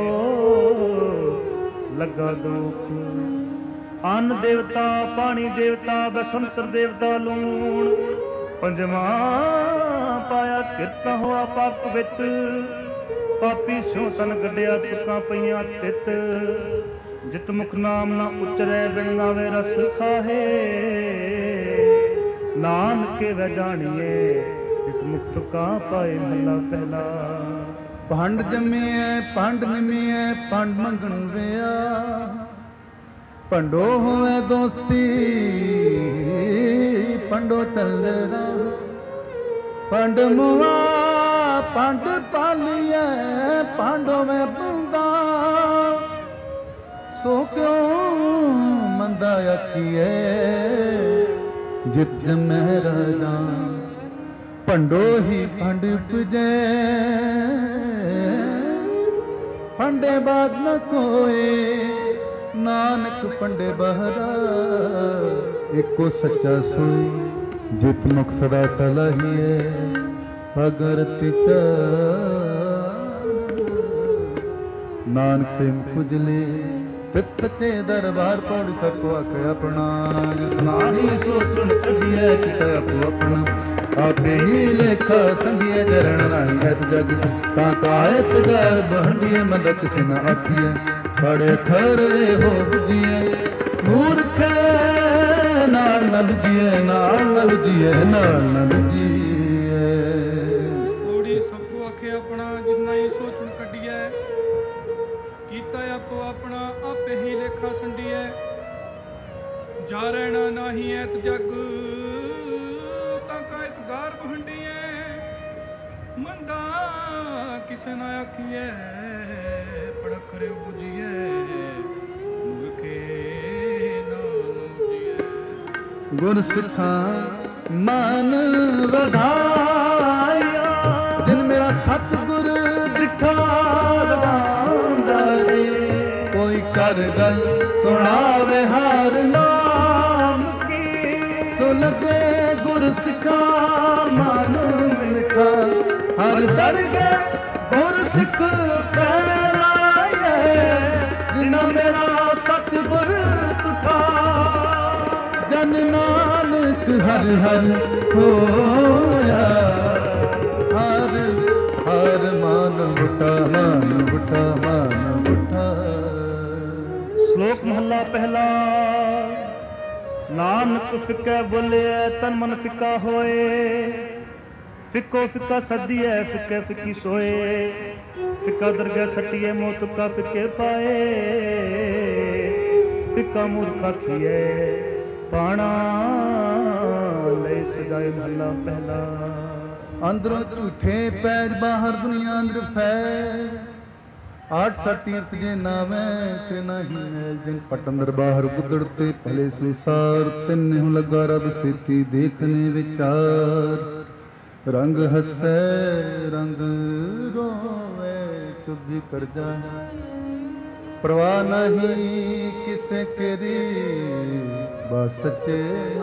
ਲੱਗਾ ਦੁਖ। ਅੰਨ ਦੇਵਤਾ ਪਾਣੀ ਦੇਵਤਾ ਬਸੰਤਰ ਦੇਵਤਾ ਲੂਣ। ਪੰਜਵਾਂ ਪਾਇਆ ਕਿਰਤਾ ਹੋਆ ਪਾਪ ਪਵਿੱਤ। ਪਾਪੀ ਸਿਉ ਤਨ ਗੱਡਿਆ ਤੁਕਾਂ ਪਈਆਂ ਤਿਤ। ਜਿਤ ਮੁਖ ਨਾਮ ਨਾ ਉਚਰੈ ਬਿਨ ਨਾਵੇ ਰਸ ਖਾਹੇ। ਨਾਨਕੇ ਵੈ ਜਾਣੀਏ ਤਿਤ ਮੁਖ ਤੁਕਾਂ ਪਾਏ ਮਹਲਾ ਪਹਿਲਾ। ਭੰਡ ਜੰਮੀਐ ਭੰਡ ਨਿਮੀਐ ਭੰਡ ਮੰਗਣ ਵਿਆ। ਭੰਡੋ ਹੋਵੇ ਦੋਸਤੀ ਭੰਡੋ ਚੱਲੇ ਰਾਹ। ਭੰਡ ਮੁਆ ਭੰਡ ਪਾਲੀਐ ਭਾਂਡੋ ਮੈਂ ਬੁੰਦਾ। ਸੋ ਕਿਉ ਮੰਦਾ ਆਖੀਐ ਜਿਤ ਜਮੈ ਰਾਜਾ। ਭੰਡੋ ਹੀ ਭੰਡ ਉਪਜੈ ਭੰਡੇ ਬਾਦ ਨ ਕੋਏ ਨਾਨਕ ਭੰਡੇ ਬਹਰਾ ਇੱਕੋ ਸੱਚਾ ਸੋਈ ਜਿਤ ਮੁਖ ਸਦਾ ਸਲਾਹੀਐ ਅਗਰ ਤਿਚਾ ਨਾਨਕ ਪ੍ਰੇਮ ਕੁਜਲੇ ਪਿਤ ਸੱਚੇ ਦਰਬਾਰ ਪੌੜੀ ਸਭ ਕੋ ਆਖਿ ਆਪਣਾ ਜਿਸ ਨਾਹੀ ਸੋ ਸੁਣ ਕੱਢੀਐ ਕੀਤਾ ਆਪੋ ਆਪਣਾ ਆਪੇ ਹੀ ਲੇਖਾ ਸੰਗੀਐ ਜਰਣ ਰਾਹੀ ਹੈ ਜਗ ਤਾਂ ਕਾਇਤ ਗਰ ਬਹੰਡੀਐ ਮਦ ਕਿਸ ਨ ਆਖੀਐ ਬੜੇ ਖਰੇ ਹੋ ਬੁਝੀਐ ਮੂਰਖ ਨਾਲ ਨ ਬੁਝੀਐ ਨਾਲ ਨ ਬੁਝੀਐ ਨਾਲ ਨ ਬੁਝੀਐ ਓੜੀ ਸਭ ਕੋ ਆਖੇ ਆਪਣਾ ਜਿਸ ਨਾਹੀ ਸੋ ਸੁਣ ਕੱਢੀਐ ਕੀਤਾ ਆਪੋ ਆਪਣਾ ਆਪੇ ਹੀ ਲੇਖਾ ਸੰਡੀਐ ਜਾ ਰਹਿਣਾ ਨਾਹੀ ਐਤ ਜਗ ਤਾਂ ਕਾਇਤ ਗਾਰ ਬਹੰਡੀਐ ਮੰਦਾ ਕਿਸੇ ਨਾ ਆਖੀਐ ਪੜਕ ਕਰਿਓ ਬੁਝੀਐ ਮੂਰਖੇ ਨਾ ਬੁਝੀਐ ਗੁਰ ਸਿੱਖਾਂ ਮਨ ਵਧਾਇਆ ਜਿਨ ਮੇਰਾ ਸਤਿਗੁਰ ਡਿਠਾ ਰਾਮ ਰਾਜੇ ਕੋਈ ਕਰ ਗੱਲ ਸੁਣਾਵੇ ਹਰ ਨਾਮ ਕੀ ਸੋ ਲਗੇ ਗੁਰ ਸਿੱਖਾਂ ਮਨ ਮਿਠਾ ਹਰ ਦਰਗਹਿ ਗੁਰ ਸਿੱਖ ਪਹਿਰਾਏ ਜਿਨਾ ਮੇਰਾ ਸਤਿਗੁਰ ਤੁਠਾ ਜਨ ਨਾਨਕ ਹਰ ਹਰ ਹੋਇਆ ਹਰ ਹਰ ਮਨ ਬੁਟਾ ਮਨ ਬੁਟਾ ਮਨ ਬੁਟਾ। ਸ਼ਲੋਕ ਮਹੱਲਾ ਪਹਿਲਾ। ਨਾਨਕ ਫਿੱਕਾ ਬੋਲਿਆ ਤਨ ਮਨ ਫਿੱਕਾ ਹੋਏ, ਫਿੱਕੋ ਫਿੱਕਾ ਸੱਦੀਐ ਫਿੱਕੇ ਫਿੱਕੀ ਸੋਏ, ਫਿੱਕਾ ਦਰਗਹਿ ਸੱਟੀਐ ਮੋਹ ਤੁਕਾ ਫਿੱਕੇ ਪਾਏ, ਫਿੱਕਾ ਮੂਰਖ ਆਖੀਐ ਪਾਣਾ ਲੈ ਸਜਾਏ। ਮਹੱਲਾ ਪਹਿਲਾ। ਅੰਦਰੋਂ ਝੂਠੇ ਪੈਰ ਬਾਹਰ ਦੁਨੀਆ ਅੰਦਰ ਫੈਰ, ਆਠ ਸੱਠ ਤੀਰਥ ਜੇ ਨਾਵੇਂ ਤੇ ਨਹੀਂ ਮੈਲ, ਜਿਨ ਪਟ ਅੰਦਰ ਬਾਹਰ ਗੁੱਦੜ ਤੇ ਭਲੇ ਸੰਸਾਰ, ਤਿੰਨੇ ਨੂੰ ਲੱਗਾ ਰਬ ਸਥਿਤੀ ਦੇਖਨੇ ਵਿਚਾਰ, ਰੰਗ ਹੱਸੈ ਰੰਗ ਰੋਵੇ ਚੁੱਭੀ ਕਰ ਜਾਏ, ਪ੍ਰਵਾਹ ਨਹੀਂ ਕਿਸੇ ਕਰੀ ਬਸ ਸੱਚੇ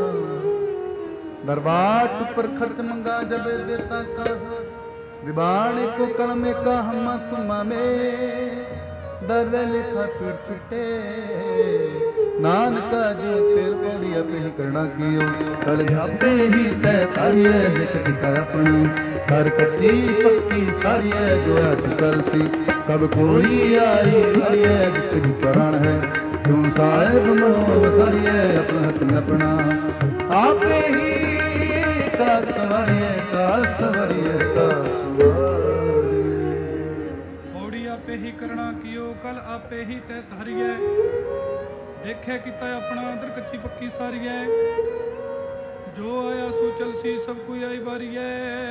दरबार पर खर्च मंगा जब देता कहा, दीवान को कलम का हम तुमा में दर लिखा पीड़ छुटे, नानका जो तेर पौड़ी अपे ही करना कियो, कल आपे ही तय तारी है लिख दिखा अपना, हर कच्ची पक्की सारी है जो है सुकल सी, सब कोई आई हरी है जिसके जिस प्राण है, क्यों साहेब मनो सारी है अपना हथ में अपना, आपे ही का सवरिए का सवरिए का सवरिए। पौड़ी आपे ही करना कियो कल आपे ही तय धारिए, देखे किता अपना दर कच्ची पक्की सारिए, जो आया सो चल सी सब कोई आई बारिए,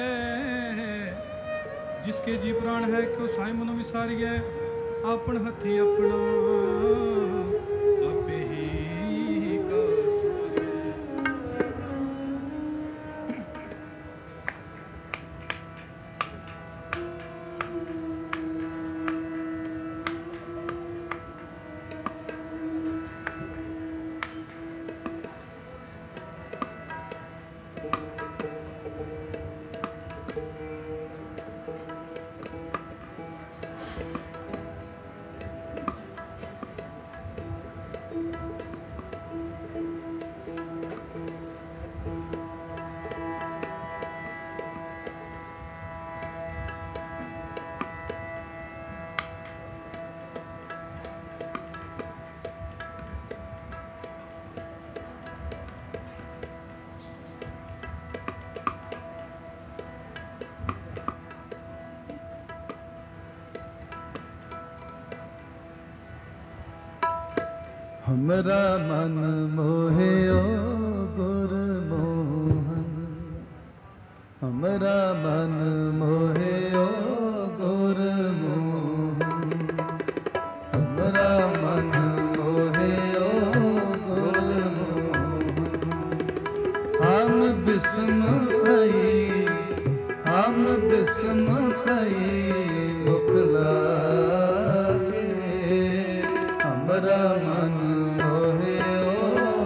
जिसके जी प्राण है क्यों साई मनो विसारिए, आपन हथी अपना आपे ही का हमरा मन मोहियो गुर मोहन, हमरा मन मोहियो गुर मोहन, हमरा मन मोहियो गुर मोहन, हम बिस्म भई हमरा मन मोहियो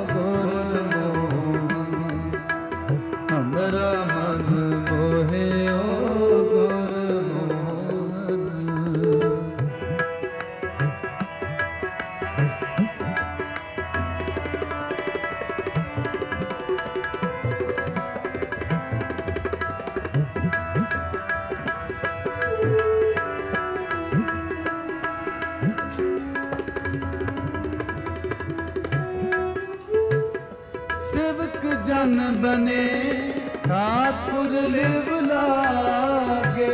गुरमोहन, हमरा मन मोहियो गुरमोहन। सेवक जन बने ठाकुर लिव लागे,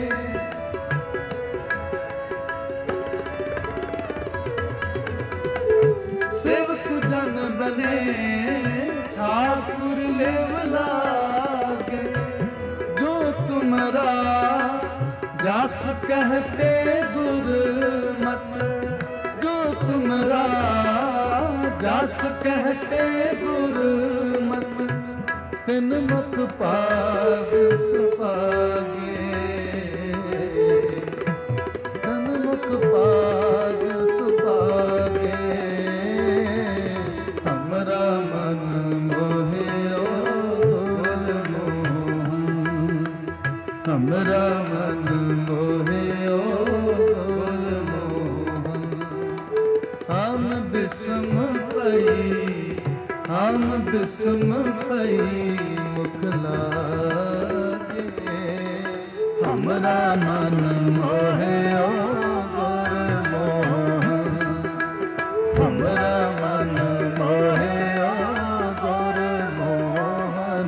सेवक जन बने ठाकुर लिव लागे। जो तुम्हारा जस कहते गुरमत, जो तुम्हारा जस कहते गुरमत, तिन मुख पाग सुपागे, तिन मुख पाग सुपागे। हमरा मन मोहियो गुरमोहन, हमरा मन मोहियो गुरमोहन। हम बिस्म पई, हम बिस्म पई मुख लागे। हमरा मन मोहियो गुरमोहन, हमरा मन मोहियो गुरमोहन।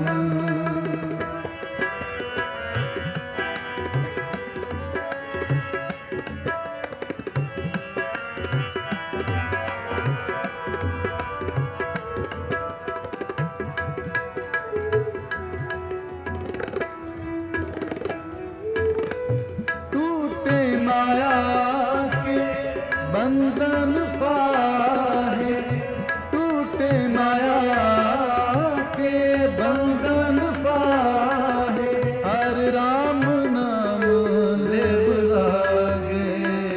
माया के बंधन पाहे, टूटे माया के बंधन पाहे। हर राम नाम लेव लागे,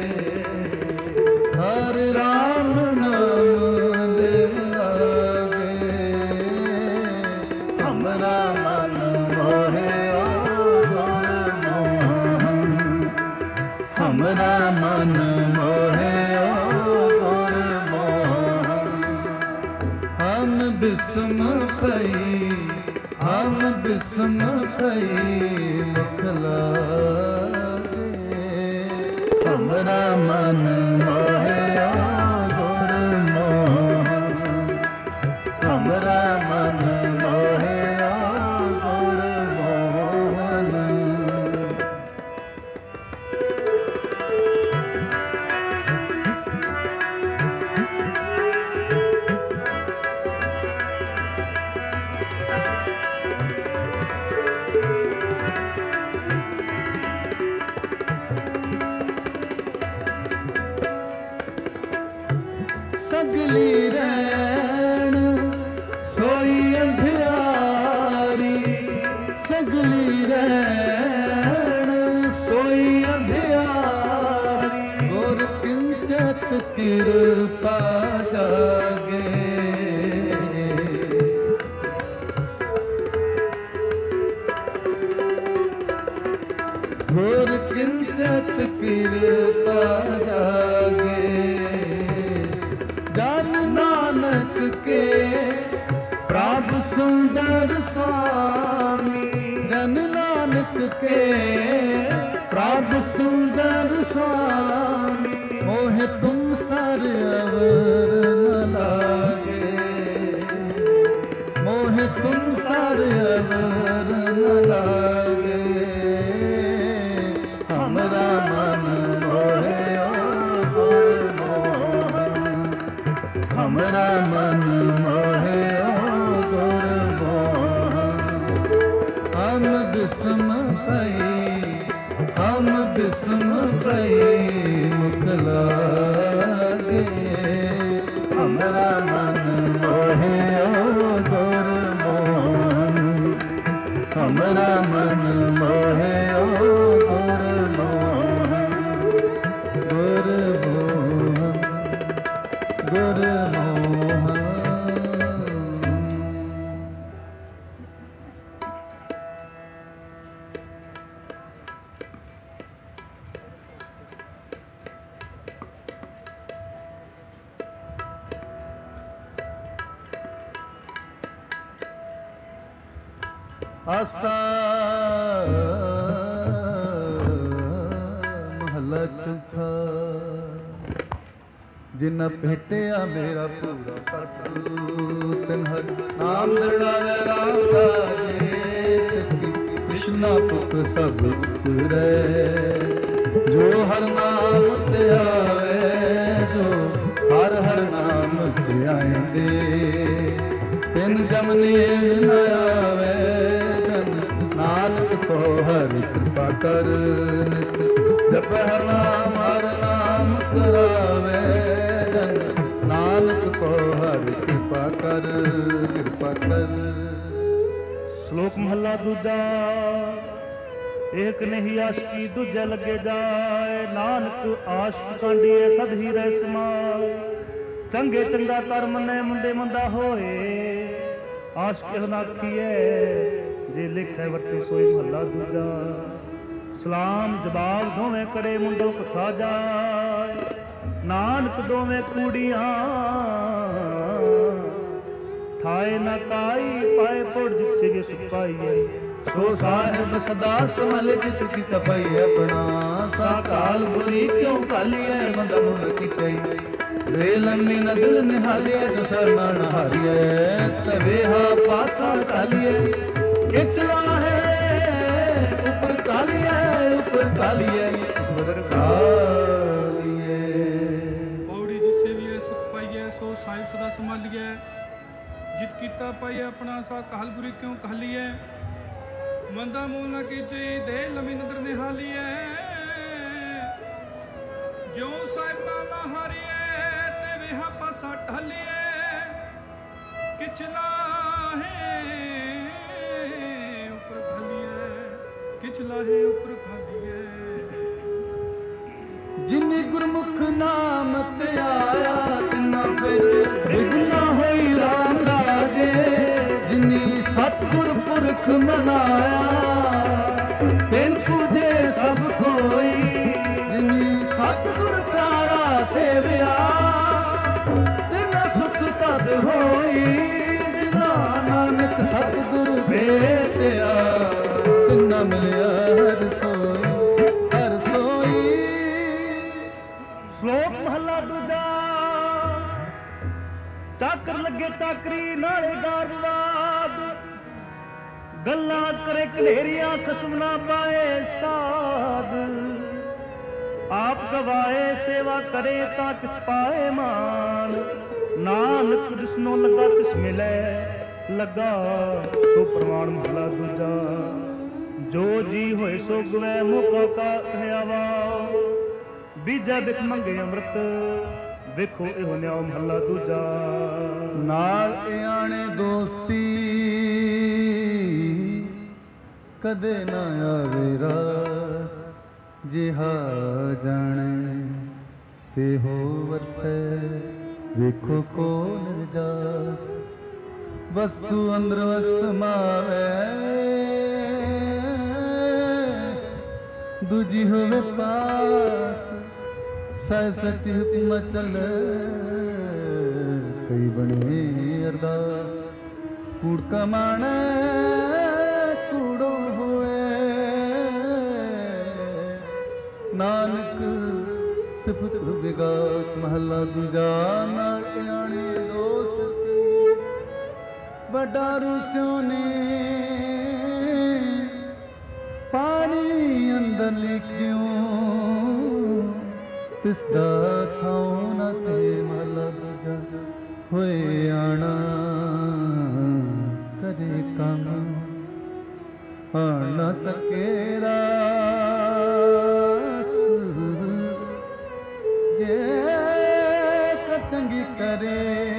हर राम नाम लेव लागे। हमरा मन मोहियो गुरमोहन, हमरा मन मोहियो गुरमोहन। हम बिस्म पई, हम बिस्म पई मुख लागे। हमरा मन मोहियो गुरमोहन, हमरा मन मोहियो गुरमोहन। सगली रैन सोई अंधियारी, सगली रैन सोई अंधियारी। गुर किंचत कृपा जागे, गुर किंचत कृपा जागे। जन नानक के प्रभु सुंदर स्वामी, जन नानक के प्रभु सुंदर स्वामी। मोहे तुम सर अवर न लागे, मोहे तुम सर अवर न लागे। हमरा मन मोहियो गुरमोहन, हमरा मन मोहियो गुरमोहन। हम बिस्म पई, हम बिस्म पई मुख लागे। हमरा मन मोहियो गुरमोहन, हमरा मन मोहियो गुरमोहन, गुरमोहन। ਗੁਰਮੋਹਨ। ਆਸਾ ਮਹਲਾ ਚੌਥਾ। ਜਿਨ ਭੇਟਿਆ ਮੇਰਾ ਪੂਰਾ ਸਤਿਗੁਰੂ ਤਿਨ ਹਰ ਨਾਮ ਦ੍ਰਿੜਾਵੇ ਰਾਮ ਕਾਜੇ। ਤਿਸ ਕੀ ਕ੍ਰਿਸ਼ਨਾ ਪੁਖ ਸਭ ਉਤਰੈ ਜੋ ਹਰ ਨਾਮ ਤੇ ਆਵੇ। ਜੋ ਹਰ ਹਰ ਨਾਮ ਤੇ ਆਇਂਦੇ ਤਿਨ ਜਮ ਨੇੜ ਨ ਆਵੇ। ਨਾਨਕ ਕੋ ਹਰਿ ਕਿਰਪਾ ਕਰ ਨਿਤ ਜਪ ਹਰ ਨਾਮ ਕਰਾਵੇ। ਜਨ ਨਾਨਕ ਕੋ ਹਰਿ ਕਿਰਪਾ ਕਰ ਕਿਰਪਾ ਕਰ। ਸ਼ਲੋਕ ਮਹਲਾ ਦੂਜਾ। ਏਕ ਨਹੀਂ ਆਸ਼ਕੀ ਦੂਜੇ ਲੱਗੇ ਜਾਏ। ਨਾਨਕ ਆਸ਼ਕ ਕਾਂਡੀਏ ਸਦ ਹੀ ਰਹਿ ਸਮਾਏ। ਚੰਗੇ ਚੰਗਾ ਕਰ ਮੰਨੇ ਮੁੰਡੇ ਮੰਦਾ ਹੋਏ। ਆਸ਼ਕ ਨਾਖੀਏ ਜੇ ਲਿਖੇ ਵਰਤੇ ਸੋਈ ਮਹੱਲਾ ਦੂਜਾ। ਸਲਾਮ ਜਵਾਬ ਦੋਵੇਂ ਕਰੇ ਮੁੰਡੋ ਕਥਾ ਜਾਏ। ਨਾਨਕ ਦੋਵੇਂ ਕੂੜੀਆਂ ਥਾਏ ਨਾ ਕਾਈ ਪਾਏ ਪੁੜ ਜਿਤ ਸਿਗੇ ਸੁਪਾਈਏ। ਸੋ ਸਾਹਿਬ ਸਦਾ ਸਮਲ ਜਿਤ ਕੀ ਤਪਈ ਆਪਣਾ। ਸਾਕਾਲ ਬੁਰੀ ਕਿਉਂ ਕਾਲੀਏ ਮੰਦ ਮੁਨ ਕੀ ਚਈ। ਵੇ ਲੰਮੀ ਨਦਲ ਨਿਹਾਲੀਏ ਜੋ ਸਰਨਾ ਨਹਾਰੀਏ। ਤਵੇ ਹਾ ਪਾਸਾ ਕਾਲੀਏ ਕਿਛਲਾ ਹੈ ਉਪਰ ਕਾਲੀਏ ਉਪਰ ਕਾਲੀਏ ਉਪਰ ਕਾਲੀਏ। ਪੌੜੀ ਜਿਸ ਸੇਵੀਏ ਸੁਖ ਪਾਈਏ ਸੋ ਸਾਹਿਬ ਸਦਾ ਸੰਭਾਲੀਏ। ਜਿਤ ਕੀਤਾ ਪਾਈਏ ਆਪਣਾ ਸਾ ਕਾਲ ਬੁਰੀ ਕਿਉਂ ਕਾਲੀਏ। ਮੰਦਾ ਮੂਲ ਨਾ ਕੀਚੀ ਦੇ ਲੰਮੀ ਨਦਰ ਨਿਹਾਲੀਏ। ਜਿਉ ਸਾਹਿਬ ਨਾਲ ਹਾਰੀਏ ਤੇ ਵਿਹਾ ਪਾਸਾ ਢਾਲੀਏ। ਕਿਛਲਾ ਹੈ ਲਾਹੇ ਉਪਰ ਖਾਲੀਏ। ਜਿਨੀ ਗੁਰਮੁਖ ਨਾਮ ਤੇ ਆਇਆ ਤਿਨਾ ਫਿਰ ਵਿਗਨਾ ਹੋਈ ਰਾਮ ਰਾਜੇ। ਜਿਨੀ ਸਤਿਗੁਰ ਪੁਰਖ ਮਨਾਇਆ ਤਿਨ ਪੂਜੇ ਸਭ ਕੋਈ। ਜਿਨੀ ਸਤਿਗੁਰ ਪਿਆਰਾ ਸੇਵਿਆ ਤਿਨਾ ਸੁਖ ਸਦ ਹੋਈ। ਜਿਨਾ ਨਾਨਕ ਸਤਿਗੁਰ ਭੇਟਿਆ ਤਿਨਾ ਮਿਲਿਆ ਹਰ ਸੋਈ ਹਰ ਸੋਈ। ਸ਼ਲੋਕ ਮਹਲਾ ਦੂਜਾ। ਚਾਕਰ ਲੱਗੇ ਚਾਕਰੀ ਨਾਲੇ ਗਾਰਵਾਦ। ਗੱਲਾਂ ਕਰੇ ਕਲੇਰੀਆਂ ਖਸਮ ਨਾ ਪਾਏ ਸਾਧ। ਆਪ ਗਵਾਏ ਸੇਵਾ ਕਰੇ ਤਾਂ ਕਿਛ ਪਾਏ ਮਾਨ। ਨਾਨਕ ਜਿਸਨੋਂ ਲੱਗਾ ਤਿਸ ਮਿਲੇ ਲੱਗਾ ਸੋ ਪ੍ਰਮਾਣ। ਮਹਲਾ ਦੂਜਾ। ਜੋ ਜੀ ਹੋਏ ਸੋ ਗਵੈ ਮੌਕਾ ਕਾ ਕਹਿਆਵਾ। ਬੀਜਾ ਬਿਖ ਮੰਗੇ ਅੰਮ੍ਰਿਤ ਵੇਖੋ ਇਹੋ ਨਿਆਉ। ਮਹੱਲਾ ਦੂਜਾ। ਨਾਲ ਇਆਣੇ ਦੋਸਤੀ ਕਦੇ ਨਾ ਆਵੇ ਰਾਸ। ਜਿਹਾ ਜਾਣੇ ਤੇ ਹੋ ਵਰਤੈ ਵੇਖੋ ਕੋ ਨਿਰਜਾਸ। ਵਸਤੂ ਅੰਦਰ ਵਸਮਾਵੇ ਦੂਜੀ ਹੋਵੇ ਪਾਸ। ਸਹਿ ਸਤੀ ਹੁਕਮ ਚੱਲ ਕਈ ਬਣੇ ਅਰਦਾਸ। ਕੂੜ ਕਮਾਣਾ ਕੂੜੋ ਹੋਏ। ਨਾਨਕ ਸਿਫਤ ਵਿਗਾਸ। ਮਹੱਲਾ ਦੂਜਾ। ਨਾਲ ਇਆਣੇ ਦੋਸਤੀ ਵੱਡਾ ਰੁਸਿਓ ਨੇ ਪਾਣੀ ਅੰਦਰ ਲਿਖਿਓ। ਤਿਸ ਦਾ ਥਾਉ ਨਾ ਤੇ। ਮਹੱਲਾ ਦੂਜਾ। ਹੋਏ ਆਣਾ ਕਰੇ ਕੰਮ ਆਣ ਨਾ ਸਕੇ ਰਾਸ। ਜੇ ਕਤੰਗੀ ਕਰੇ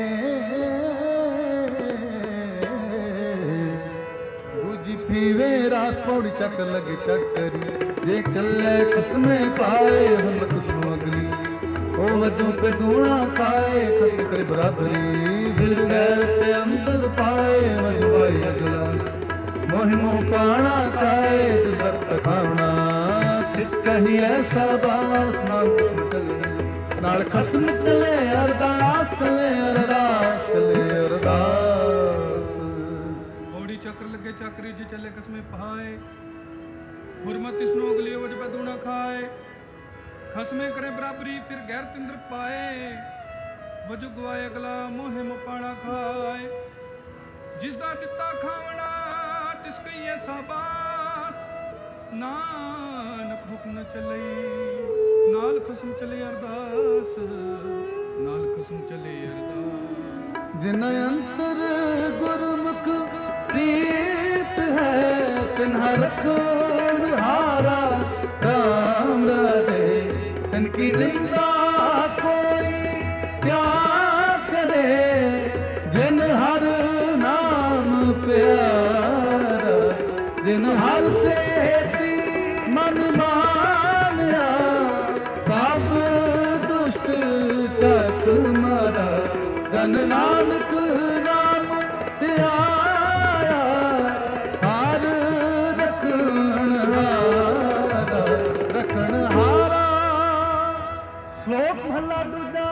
ਬੁਝ ਪੀਵੇ ਰਾਸ। ਪੌੜੀ ਚੱਕਰ ਲੱਗੇ ਚੱਕਰੀ ਜੇ ਕੱਲੇ ਕਸਮੇ ਪਾਏ ਹਿੰਮਤ ਸੁਣੋ ਅਗਲੀ। ओ वजों पे धूणा खाए खस्म करे बराबरी फिर गैर पे अंदर पाए मजबाई अगला मोह मोह पाना खाए जब खावना तिसका ही ऐसा बास ना चले नाल खसम चले अरदास चले अरदास चले अरदास औड़ी चक्र लगे चक्री जी चले कसमे पहाए हुरमत इसनो अगली वज पे धूणा खाए खसमे करे बराबरी फिर गैर तिंद्र पाए वजु गवाए अगला मोहे मुपाणा खाए जिसदा दिता खावना तिस कई ऐसा बास नानक हुक्म न चले नाल खसम चले अरदास नाल खसम चले अरदास जिन अंतर गुरमुख प्रीत है तिन्हा रखण हारा राम राधे तिनकी निंदा कोई क्या करे जिन हर नाम प्यारा जिन हर से मन मानया सब दुष्ट चक मारा जन नानक नाम त्याया हार रखण हारा रखण हारा। श्लोक महला दूजा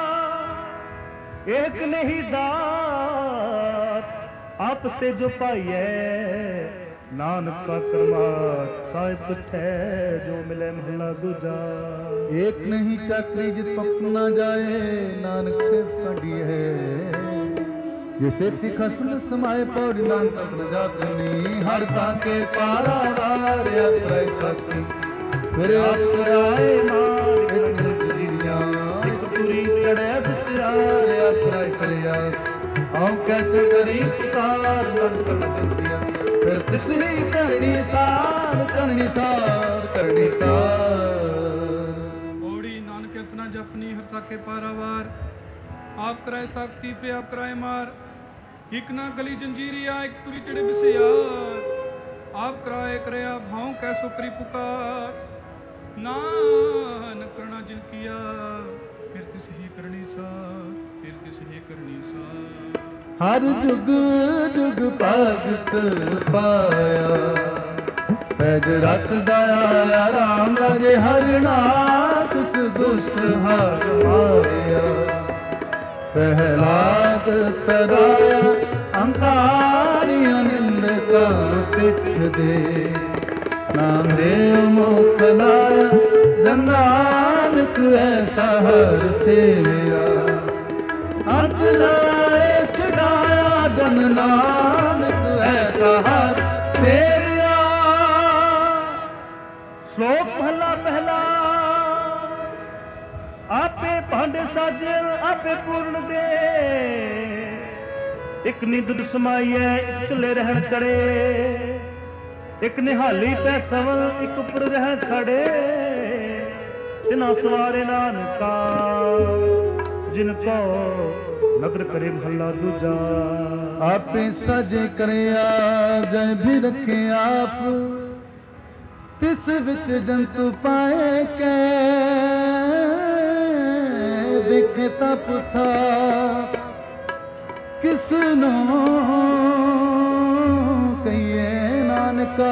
एक नहीं दात आपस ते जो पाइए नानक साकर मात साहिब तुठे जो मिले महला दूजा एक नहीं चाकरी जित पक्ष न जाए नानक से कड़ी है जिसे खसम समाए पौड़ी नानक न जातनी हर ताके पारा वार अप्रय सास्ती फिर अपराए मान एक निर्जीरिया एक पूरी चढ़े बिसरार अप्रय करिया आओ कैसे करी पुकार नानक न जंतिया फिर तिसरी करनी सार करनी सार करनी सार। औड़ी नानक इतना जपनी हर ताके पारावार आप कराए साक्ति पे आप कराए मार एक ना गली जंजीरिया एक तुरी चढ़े बिसयार आप कराए करे आप भाव कैसो करी पुकार नानक करना जिन किया फिर तिस ही करनी सा फिर तिस ही करनी सा। हर जुग जुग भगत पाया पैज रख दया राम राजे हर नाथ दुष्ट हार मारिया प्रहलाद तराया अंतारी अनिंद का पिठ दे नाम देव मुख लाया जन नानक ऐसा हर सेविया अंत लाए छुड़ाया जन नानक ऐसा हर सेविया। श्लोक महला पहला आपे भांडे साजे आपे पूर्ण दे एक नी दुध समाइए एक चले रहन चढ़े एक निहाली पै सवल एक उपर रहन खड़े तिना सवारे नानका जिनको नगर करे महला दूजा आपे सजे करे आप जय भी रखे आप तिस विच जंतु पाए के देखे तप था किसनो कहिए नानका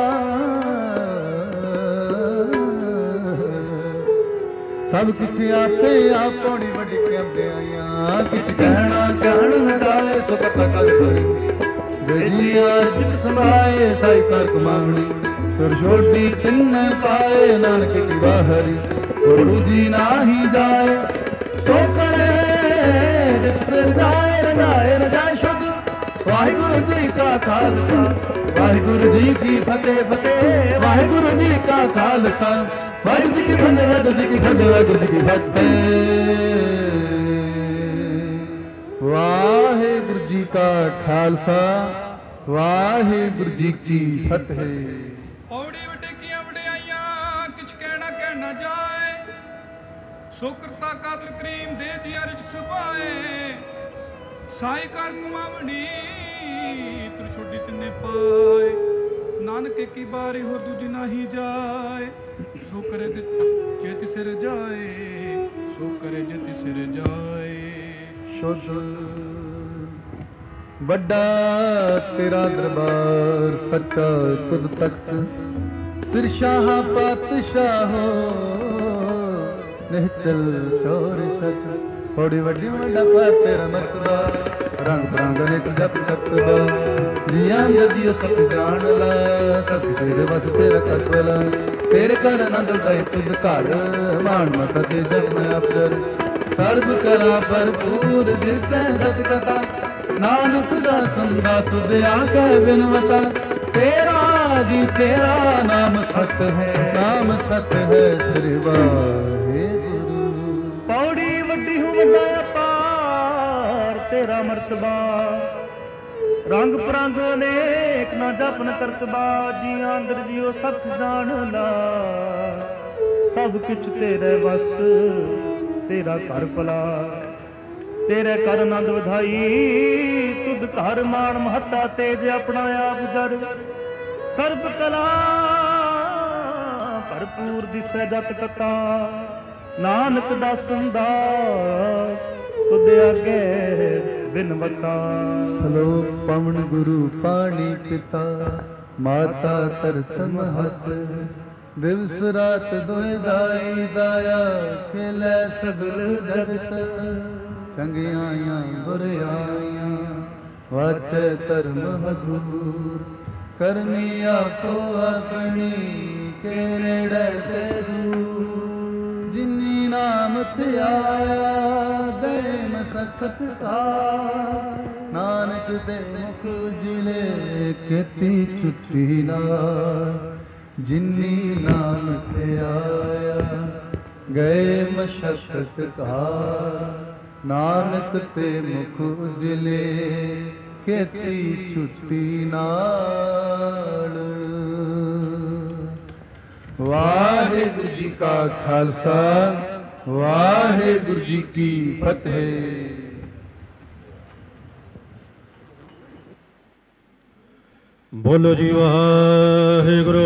सब कुछ आपे आप पौड़ी बड़ी कहते आया किस कहना कहन लगाए सो कसा कर गजी अर्ज समाए साई कर कमावड़ी तुर छोटी तिन पाए नानक की बाहरी गुरु जी नाही जाए सो करे सिर जाए रजाए शुद्ध वाहिगुरु जी का खालसा वाहिगुरु जी की फतेह फतेह वाहिगुरु जी का खालसा वाहिगुरु जी की फतेह वाहिगुरु जी की फतेह वाहिगुरु जी की फतेह वाहिगुरु जी का खालसा वाहिगुरु जी की फतेह। औड़ी वटेकियां वडियाइयां किछ कहना जाए सो करता कादर करीम दे जी अर्ज सुभाए साई कर कुमावनी तुर छोटी तिन्ने पाए नानक की बारी होर दूजी नाही जाए सो करे चेत सिर जाए ਸੋ ਕਰੇ ਜਿਤਿ ਸਿਰ ਜਾਏ। ਸ਼ੁੱਧ ਵੱਡਾ ਤੇਰਾ ਦਰਬਾਰ ਸੱਚਾ ਤੁਧ ਤਖਤ ਸਿਰ ਸ਼ਾਹ ਪਾਤਸ਼ਾਹੋ ਨਿਹਚਲ ਚੋਰ ਸੱਚ ਥੋੜੀ ਵੱਡੀ ਵੱਡਾ ਪਾ ਤੇਰਾ ਮਰਤਬਾ ਰੰਗ ਬਰੰਗ ਅਨੇਕ ਜਪ ਜਪਤਬਾ ਜੀਆਂ ਦਾ ਜੀਓ ਸਭ ਜਾਣ ਲਾ ਸਭ ਸਿਰ ਵਸ ਤੇਰਾ ਕਰਵਲਾ ਤੇਰੇ ਘਰ ਆਨੰਦ ਉਡਾਈ ਤੁਧ ਘਰ ਮਾਣ ਮਤ ਤੇ ਜਗ ਮੈਂ ਅਪਜਰ ਸਰਬ ਕਲਾ ਭਰਪੂਰ ਦਿਸੈ ਰਤ ਕਥਾ ਨਾਨਕ ਦਾ ਸੰਗਾ ਤੁਧ ਆਗੇ ਬਿਨਵਤਾ ਤੇਰਾ ਜੀ ਤੇਰਾ ਨਾਮ ਸਤ ਹੈ ਨਾਮ ਸਤ ਹੈ ਸ੍ਰੀ ਵਾਹਿਗੁਰੂ। ਪੌੜੀ ਵੱਡੀ ਹੂੰ ਵੱਡਾ ਅਪਾਰ ਤੇਰਾ ਮਰਤਬਾ ਰੰਗ ਪਰੰਗ ਅਨੇਕ ਨਾ ਜਪਨ ਕਰਤਬਾ ਜੀਆਂ ਅੰਦਰ ਜੀਓ ਸੱਚ ਜਾਣ ਲਾ ਸਭ ਕਿਛ ਤੇਰੇ ਵਸ ਤੇਰਾ ਘਰ ਭਲਾ ਤੇਰੇ ਕਰ ਆਨੰਦ ਵਧਾਈ ਤੁਧ ਘਰ ਮਾਣ ਮਹੱਤਾ ਤੇਜ ਆਪਣਾ ਆਪ ਜੜ ਸਰਬ ਕਲਾ ਭਰਪੂਰ ਦਿਸੈ ਜਤ ਕਥਾ ਨਾਨਕ ਦਾਸਨ ਦਾਸ ਤੁਧ ਆਗੇ ਬਿਨਵਤਾ। ਸਲੋਕ ਪਵਨ ਗੁਰੂ ਪਾਣੀ ਪਿਤਾ ਮਾਤਾ ਧਰਤ ਮਹਤ ਦਿਵਸ ਰਾਤ ਦੋਇ ਦਾਈ ਦਾਇਆ ਖੇਲੇ ਸਗਲ ਜਗਤ ਚੰਗਿਆਈਆਂ ਬੁਰਿਆਈਆਂ ਵਾਚੈ ਧਰਮ ਹਦੂਰ ਕਰਮੀ ਆਪੋ ਆਪਣੀ ਕੇਰੜੈ ਤੇ ਦੂਰ ਜਿਨੀ ਨਾਮ ਤੇ ਆਇਆ ਗਏ ਮਸਕਤ ਕਾ ਨਾਨਕ ਦੇ ਮੁਖ ਉਜਲੇ ਕੀਤੀ ਚੁੱਟੀ ਨਾਲ ਜਿਨੀ ਨਾਮ ਤੇ ਆਇਆ ਗਏ ਮਸ਼ਕਤ ਕਾ ਨਾਨਕ ਤੇ ਮੁਖ ਉਜਲੇ ਕੀਤੀ ਛੁੱਟੀ ਨਾਲ। ਵਾਹਿਗੁਰੂ ਜੀ ਕਾ ਖਾਲਸਾ ਵਾਹਿਗੁਰੂ ਜੀ ਕੀ ਫਤਿਹ। ਬੋਲੋ ਜੀ ਵਾਹਿਗੁਰੂ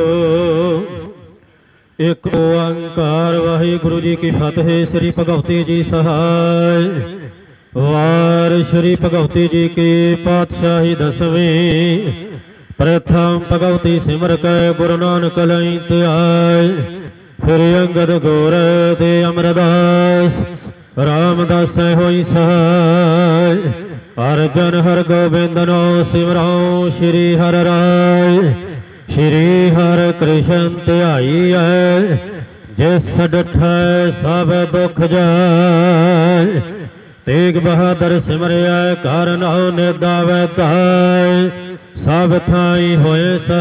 ਇਕ ਓੰਕਾਰ ਵਾਹਿਗੁਰੂ ਜੀ ਕੀ ਫਤਿਹ। ਸ੍ਰੀ ਭਗਵਤੀ ਜੀ ਸਹਾਇ ਵਾਰ ਸ੍ਰੀ ਭਗਵਤੀ ਜੀ ਕੀ ਪਾਤਸ਼ਾਹੀ ਦਸਵੀਂ ਪ੍ਰਥਮ ਭਗਵਤੀ ਸਿਮਰ ਕੈ ਗੁਰੂ ਨਾਨਕ ਲਈ ਧਿਆਇ ਫਿਰ ਅੰਗਦ ਗੌਰ ਤੇ ਅਮਰਦਾਸ ਰਾਮਦਾਸ ਹੋਈ ਸਹਾਇ ਅਰਜਨ ਹਰ ਗੋਬਿੰਦ ਨੋ ਸਿਮਰਉ ਸ਼੍ਰੀ ਹਰਿ ਰਾਇ ਸ਼੍ਰੀ ਹਰਿ ਕ੍ਰਿਸ਼ਨ ਧਿਆਈਐ ਜਿਸ ਡਠੈ ਸਭ ਦੁਖ ਜਾਇ ਤੇਗ ਬਹਾਦਰ ਸਿਮਰਿਆ ਘਰ ਨਾਉ ਨਿਦਾਵੈ ਧਾਇ ਸਭ ਥਾਈ ਹੋਏ